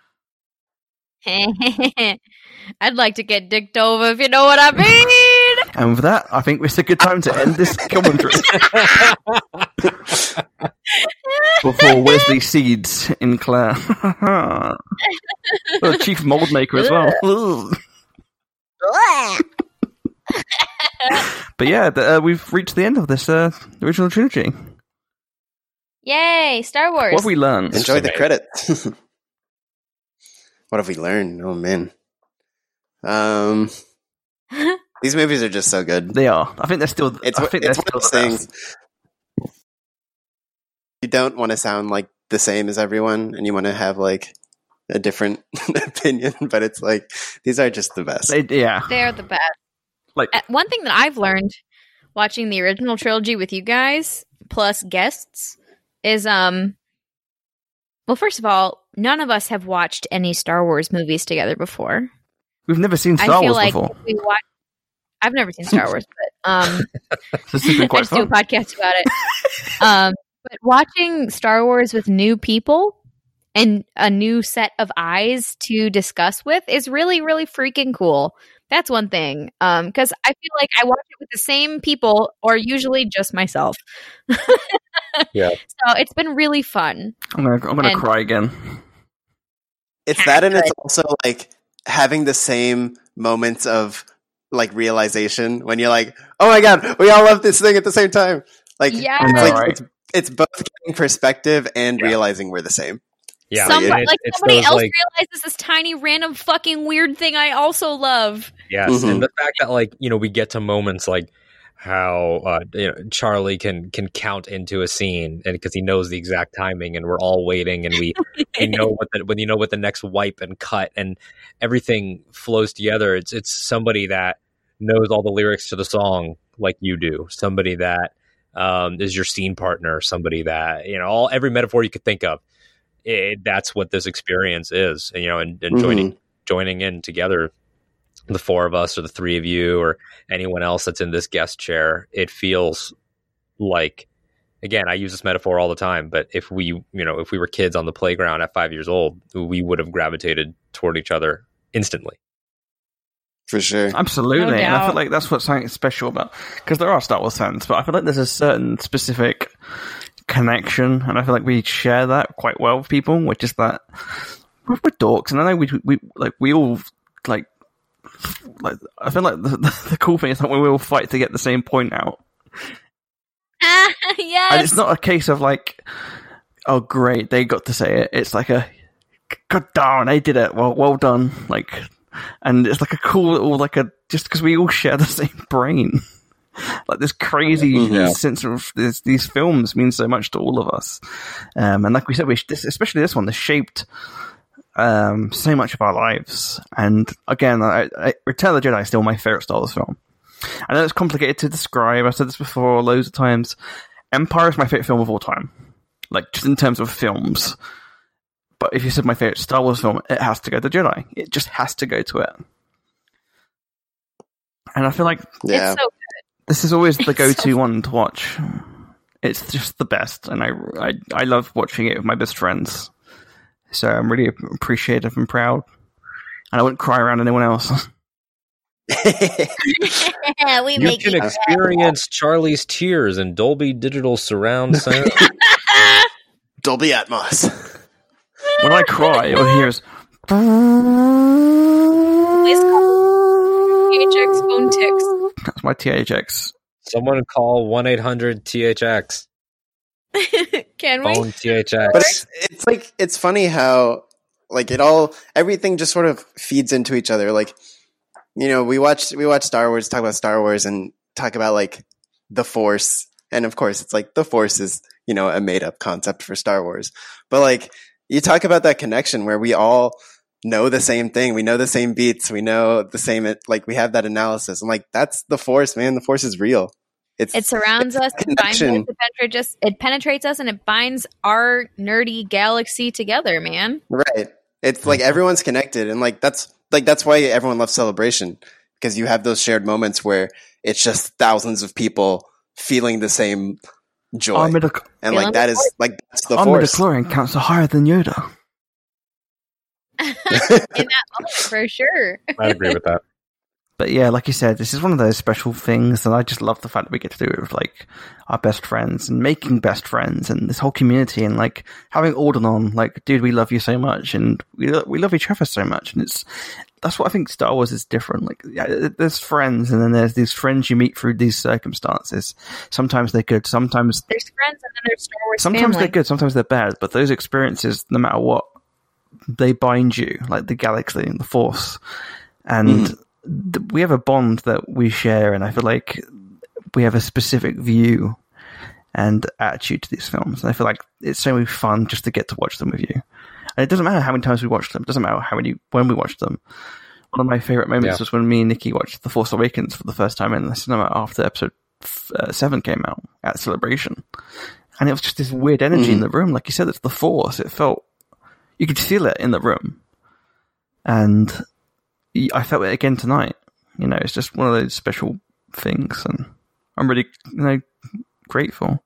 I'd like to get dicked over, if you know what I mean. And with that, I think it's a good time to end this commentary. Before Wesley seeds in Claire. Chief mold maker as well. But yeah, we've reached the end of this original trilogy. Yay, Star Wars. What have we learned? Enjoy the credits. What have we learned? Oh, man. These movies are just so good. They are. I think they're still... It's one of those things. You don't want to sound like the same as everyone, and you want to have like a different opinion, but it's like, these are just the best. They're the best. Like, one thing that I've learned watching the original trilogy with you guys, plus guests, is, well, first of all, none of us have watched any Star Wars movies together before. We've never seen Star Wars before. I've never seen Star Wars, but this has been quite fun. Do a podcast about it. But watching Star Wars with new people and a new set of eyes to discuss with is really, really freaking cool. That's one thing. Because I feel like I watch it with the same people, or usually just myself. Yeah. So it's been really fun. I'm gonna cry again. It's that, and it's also like having the same moments of like realization when you're like, oh my god, we all love this thing at the same time. Like, it's both getting perspective and realizing we're the same. Yeah, somebody else realizes this tiny random fucking weird thing I also love. Yes, and the fact that we get to moments like how Charlie can count into a scene, and because he knows the exact timing, and we're all waiting, and we know what the next wipe and cut and everything flows together. It's somebody that knows all the lyrics to the song like you do. Somebody that is your scene partner. Somebody that every metaphor you could think of. That's what this experience is, and joining in together, the four of us or the three of you or anyone else that's in this guest chair. It feels like, again, I use this metaphor all the time, but if we were kids on the playground at 5 years old, we would have gravitated toward each other instantly. For sure. Absolutely. No doubt. And I feel like that's what's something special about, because there are Star Wars fans, but I feel like there's a certain specific connection, and I feel like we share that quite well with people, which is that we're dorks, and I know we all like I feel like the cool thing is that we all fight to get the same point out. Yes. And it's not a case of like, oh great, they got to say it. It's like a, god darn, they did it. Well done. Like, and it's like a cool little just because we all share the same brain. Like this crazy sense of these films mean so much to all of us. And like we said, especially this one, this shaped so much of our lives. And again, Return of the Jedi is still my favorite Star Wars film. I know it's complicated to describe. I've said this before loads of times. Empire is my favorite film of all time. Like, just in terms of films. But if you said my favorite Star Wars film, it has to go to Jedi. It just has to go to it. And I feel like it's so good. This is always the go-to one to watch. It's just the best. And I love watching it with my best friends. So I'm really appreciative and proud. And I wouldn't cry around anyone else. You can experience Charlie's tears in Dolby Digital Surround Sound. Dolby Atmos. When I cry, you'll hear us. Please call THX phone ticks. That's my THX. Someone call 1-800-THX. Can we? Phone THX. But it's like, it's funny how like everything just sort of feeds into each other. Like, you know, we watch Star Wars, talk about Star Wars, and talk about like the Force, and of course, it's like the Force is, you know, a made up concept for Star Wars. But like, you talk about that connection where we all know the same thing, we know the same beats, we know the same, like we have that analysis. I'm like, that's the Force, man. The Force is real. It surrounds us, it penetrates us, and it binds our nerdy galaxy together, man. Right. It's like everyone's connected, and that's why everyone loves Celebration, because you have those shared moments where it's just thousands of people feeling the same joy, and like that is like that's the Force. Midichlorian counts are higher than Yoda. In that moment, for sure. I agree with that. But yeah, like you said, this is one of those special things, and I just love the fact that we get to do it with like our best friends and making best friends and this whole community, and like having Alden on, like, dude, we love you so much, and we love each other so much, and that's what I think Star Wars is different. Like, yeah, there's friends, and then there's these friends you meet through these circumstances. Sometimes they're good, sometimes there's friends, and then there's Star Wars. Sometimes they're good, sometimes they're bad, but those experiences, no matter what, they bind you, like the galaxy and the Force, and. We have a bond that we share, and I feel like we have a specific view and attitude to these films. And I feel like it's so fun just to get to watch them with you. And it doesn't matter how many times we watch them. It doesn't matter when we watch them. One of my favorite moments was when me and Nikki watched The Force Awakens for the first time in the cinema after episode 7 came out at Celebration. And it was just this weird energy in the room. Like you said, it's the Force. It felt, you could feel it in the room. And I felt it again tonight. You know, it's just one of those special things, and I'm really, grateful.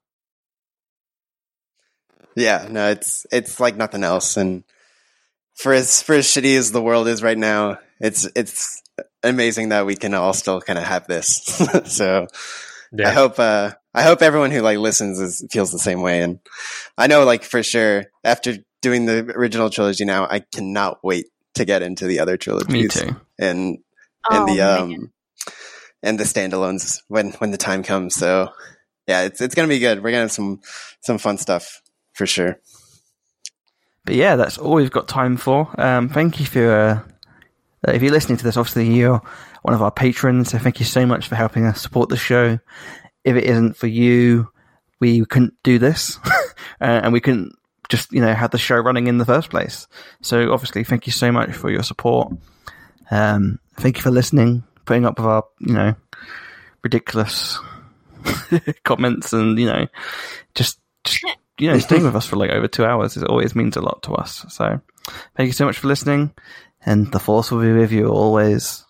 Yeah, no, it's like nothing else. And for as shitty as the world is right now, it's amazing that we can all still kind of have this. So yeah. I hope everyone who like listens feels the same way. And I know, like, for sure, after doing the original trilogy now, I cannot wait to get into the other trilogies. Me too. And the standalones when the time comes. So yeah, it's gonna be good. We're gonna have some fun stuff for sure. But yeah, that's all we've got time for. Thank you for if you're listening to this, obviously you're one of our patrons, so thank you so much for helping us support the show. If it isn't for you, we couldn't do this, and we couldn't just, have the show running in the first place. So obviously, thank you so much for your support. Thank you for listening, putting up with our, ridiculous comments, and, just staying with us for like over 2 hours. It always means a lot to us. So thank you so much for listening, and the Force will be with you always.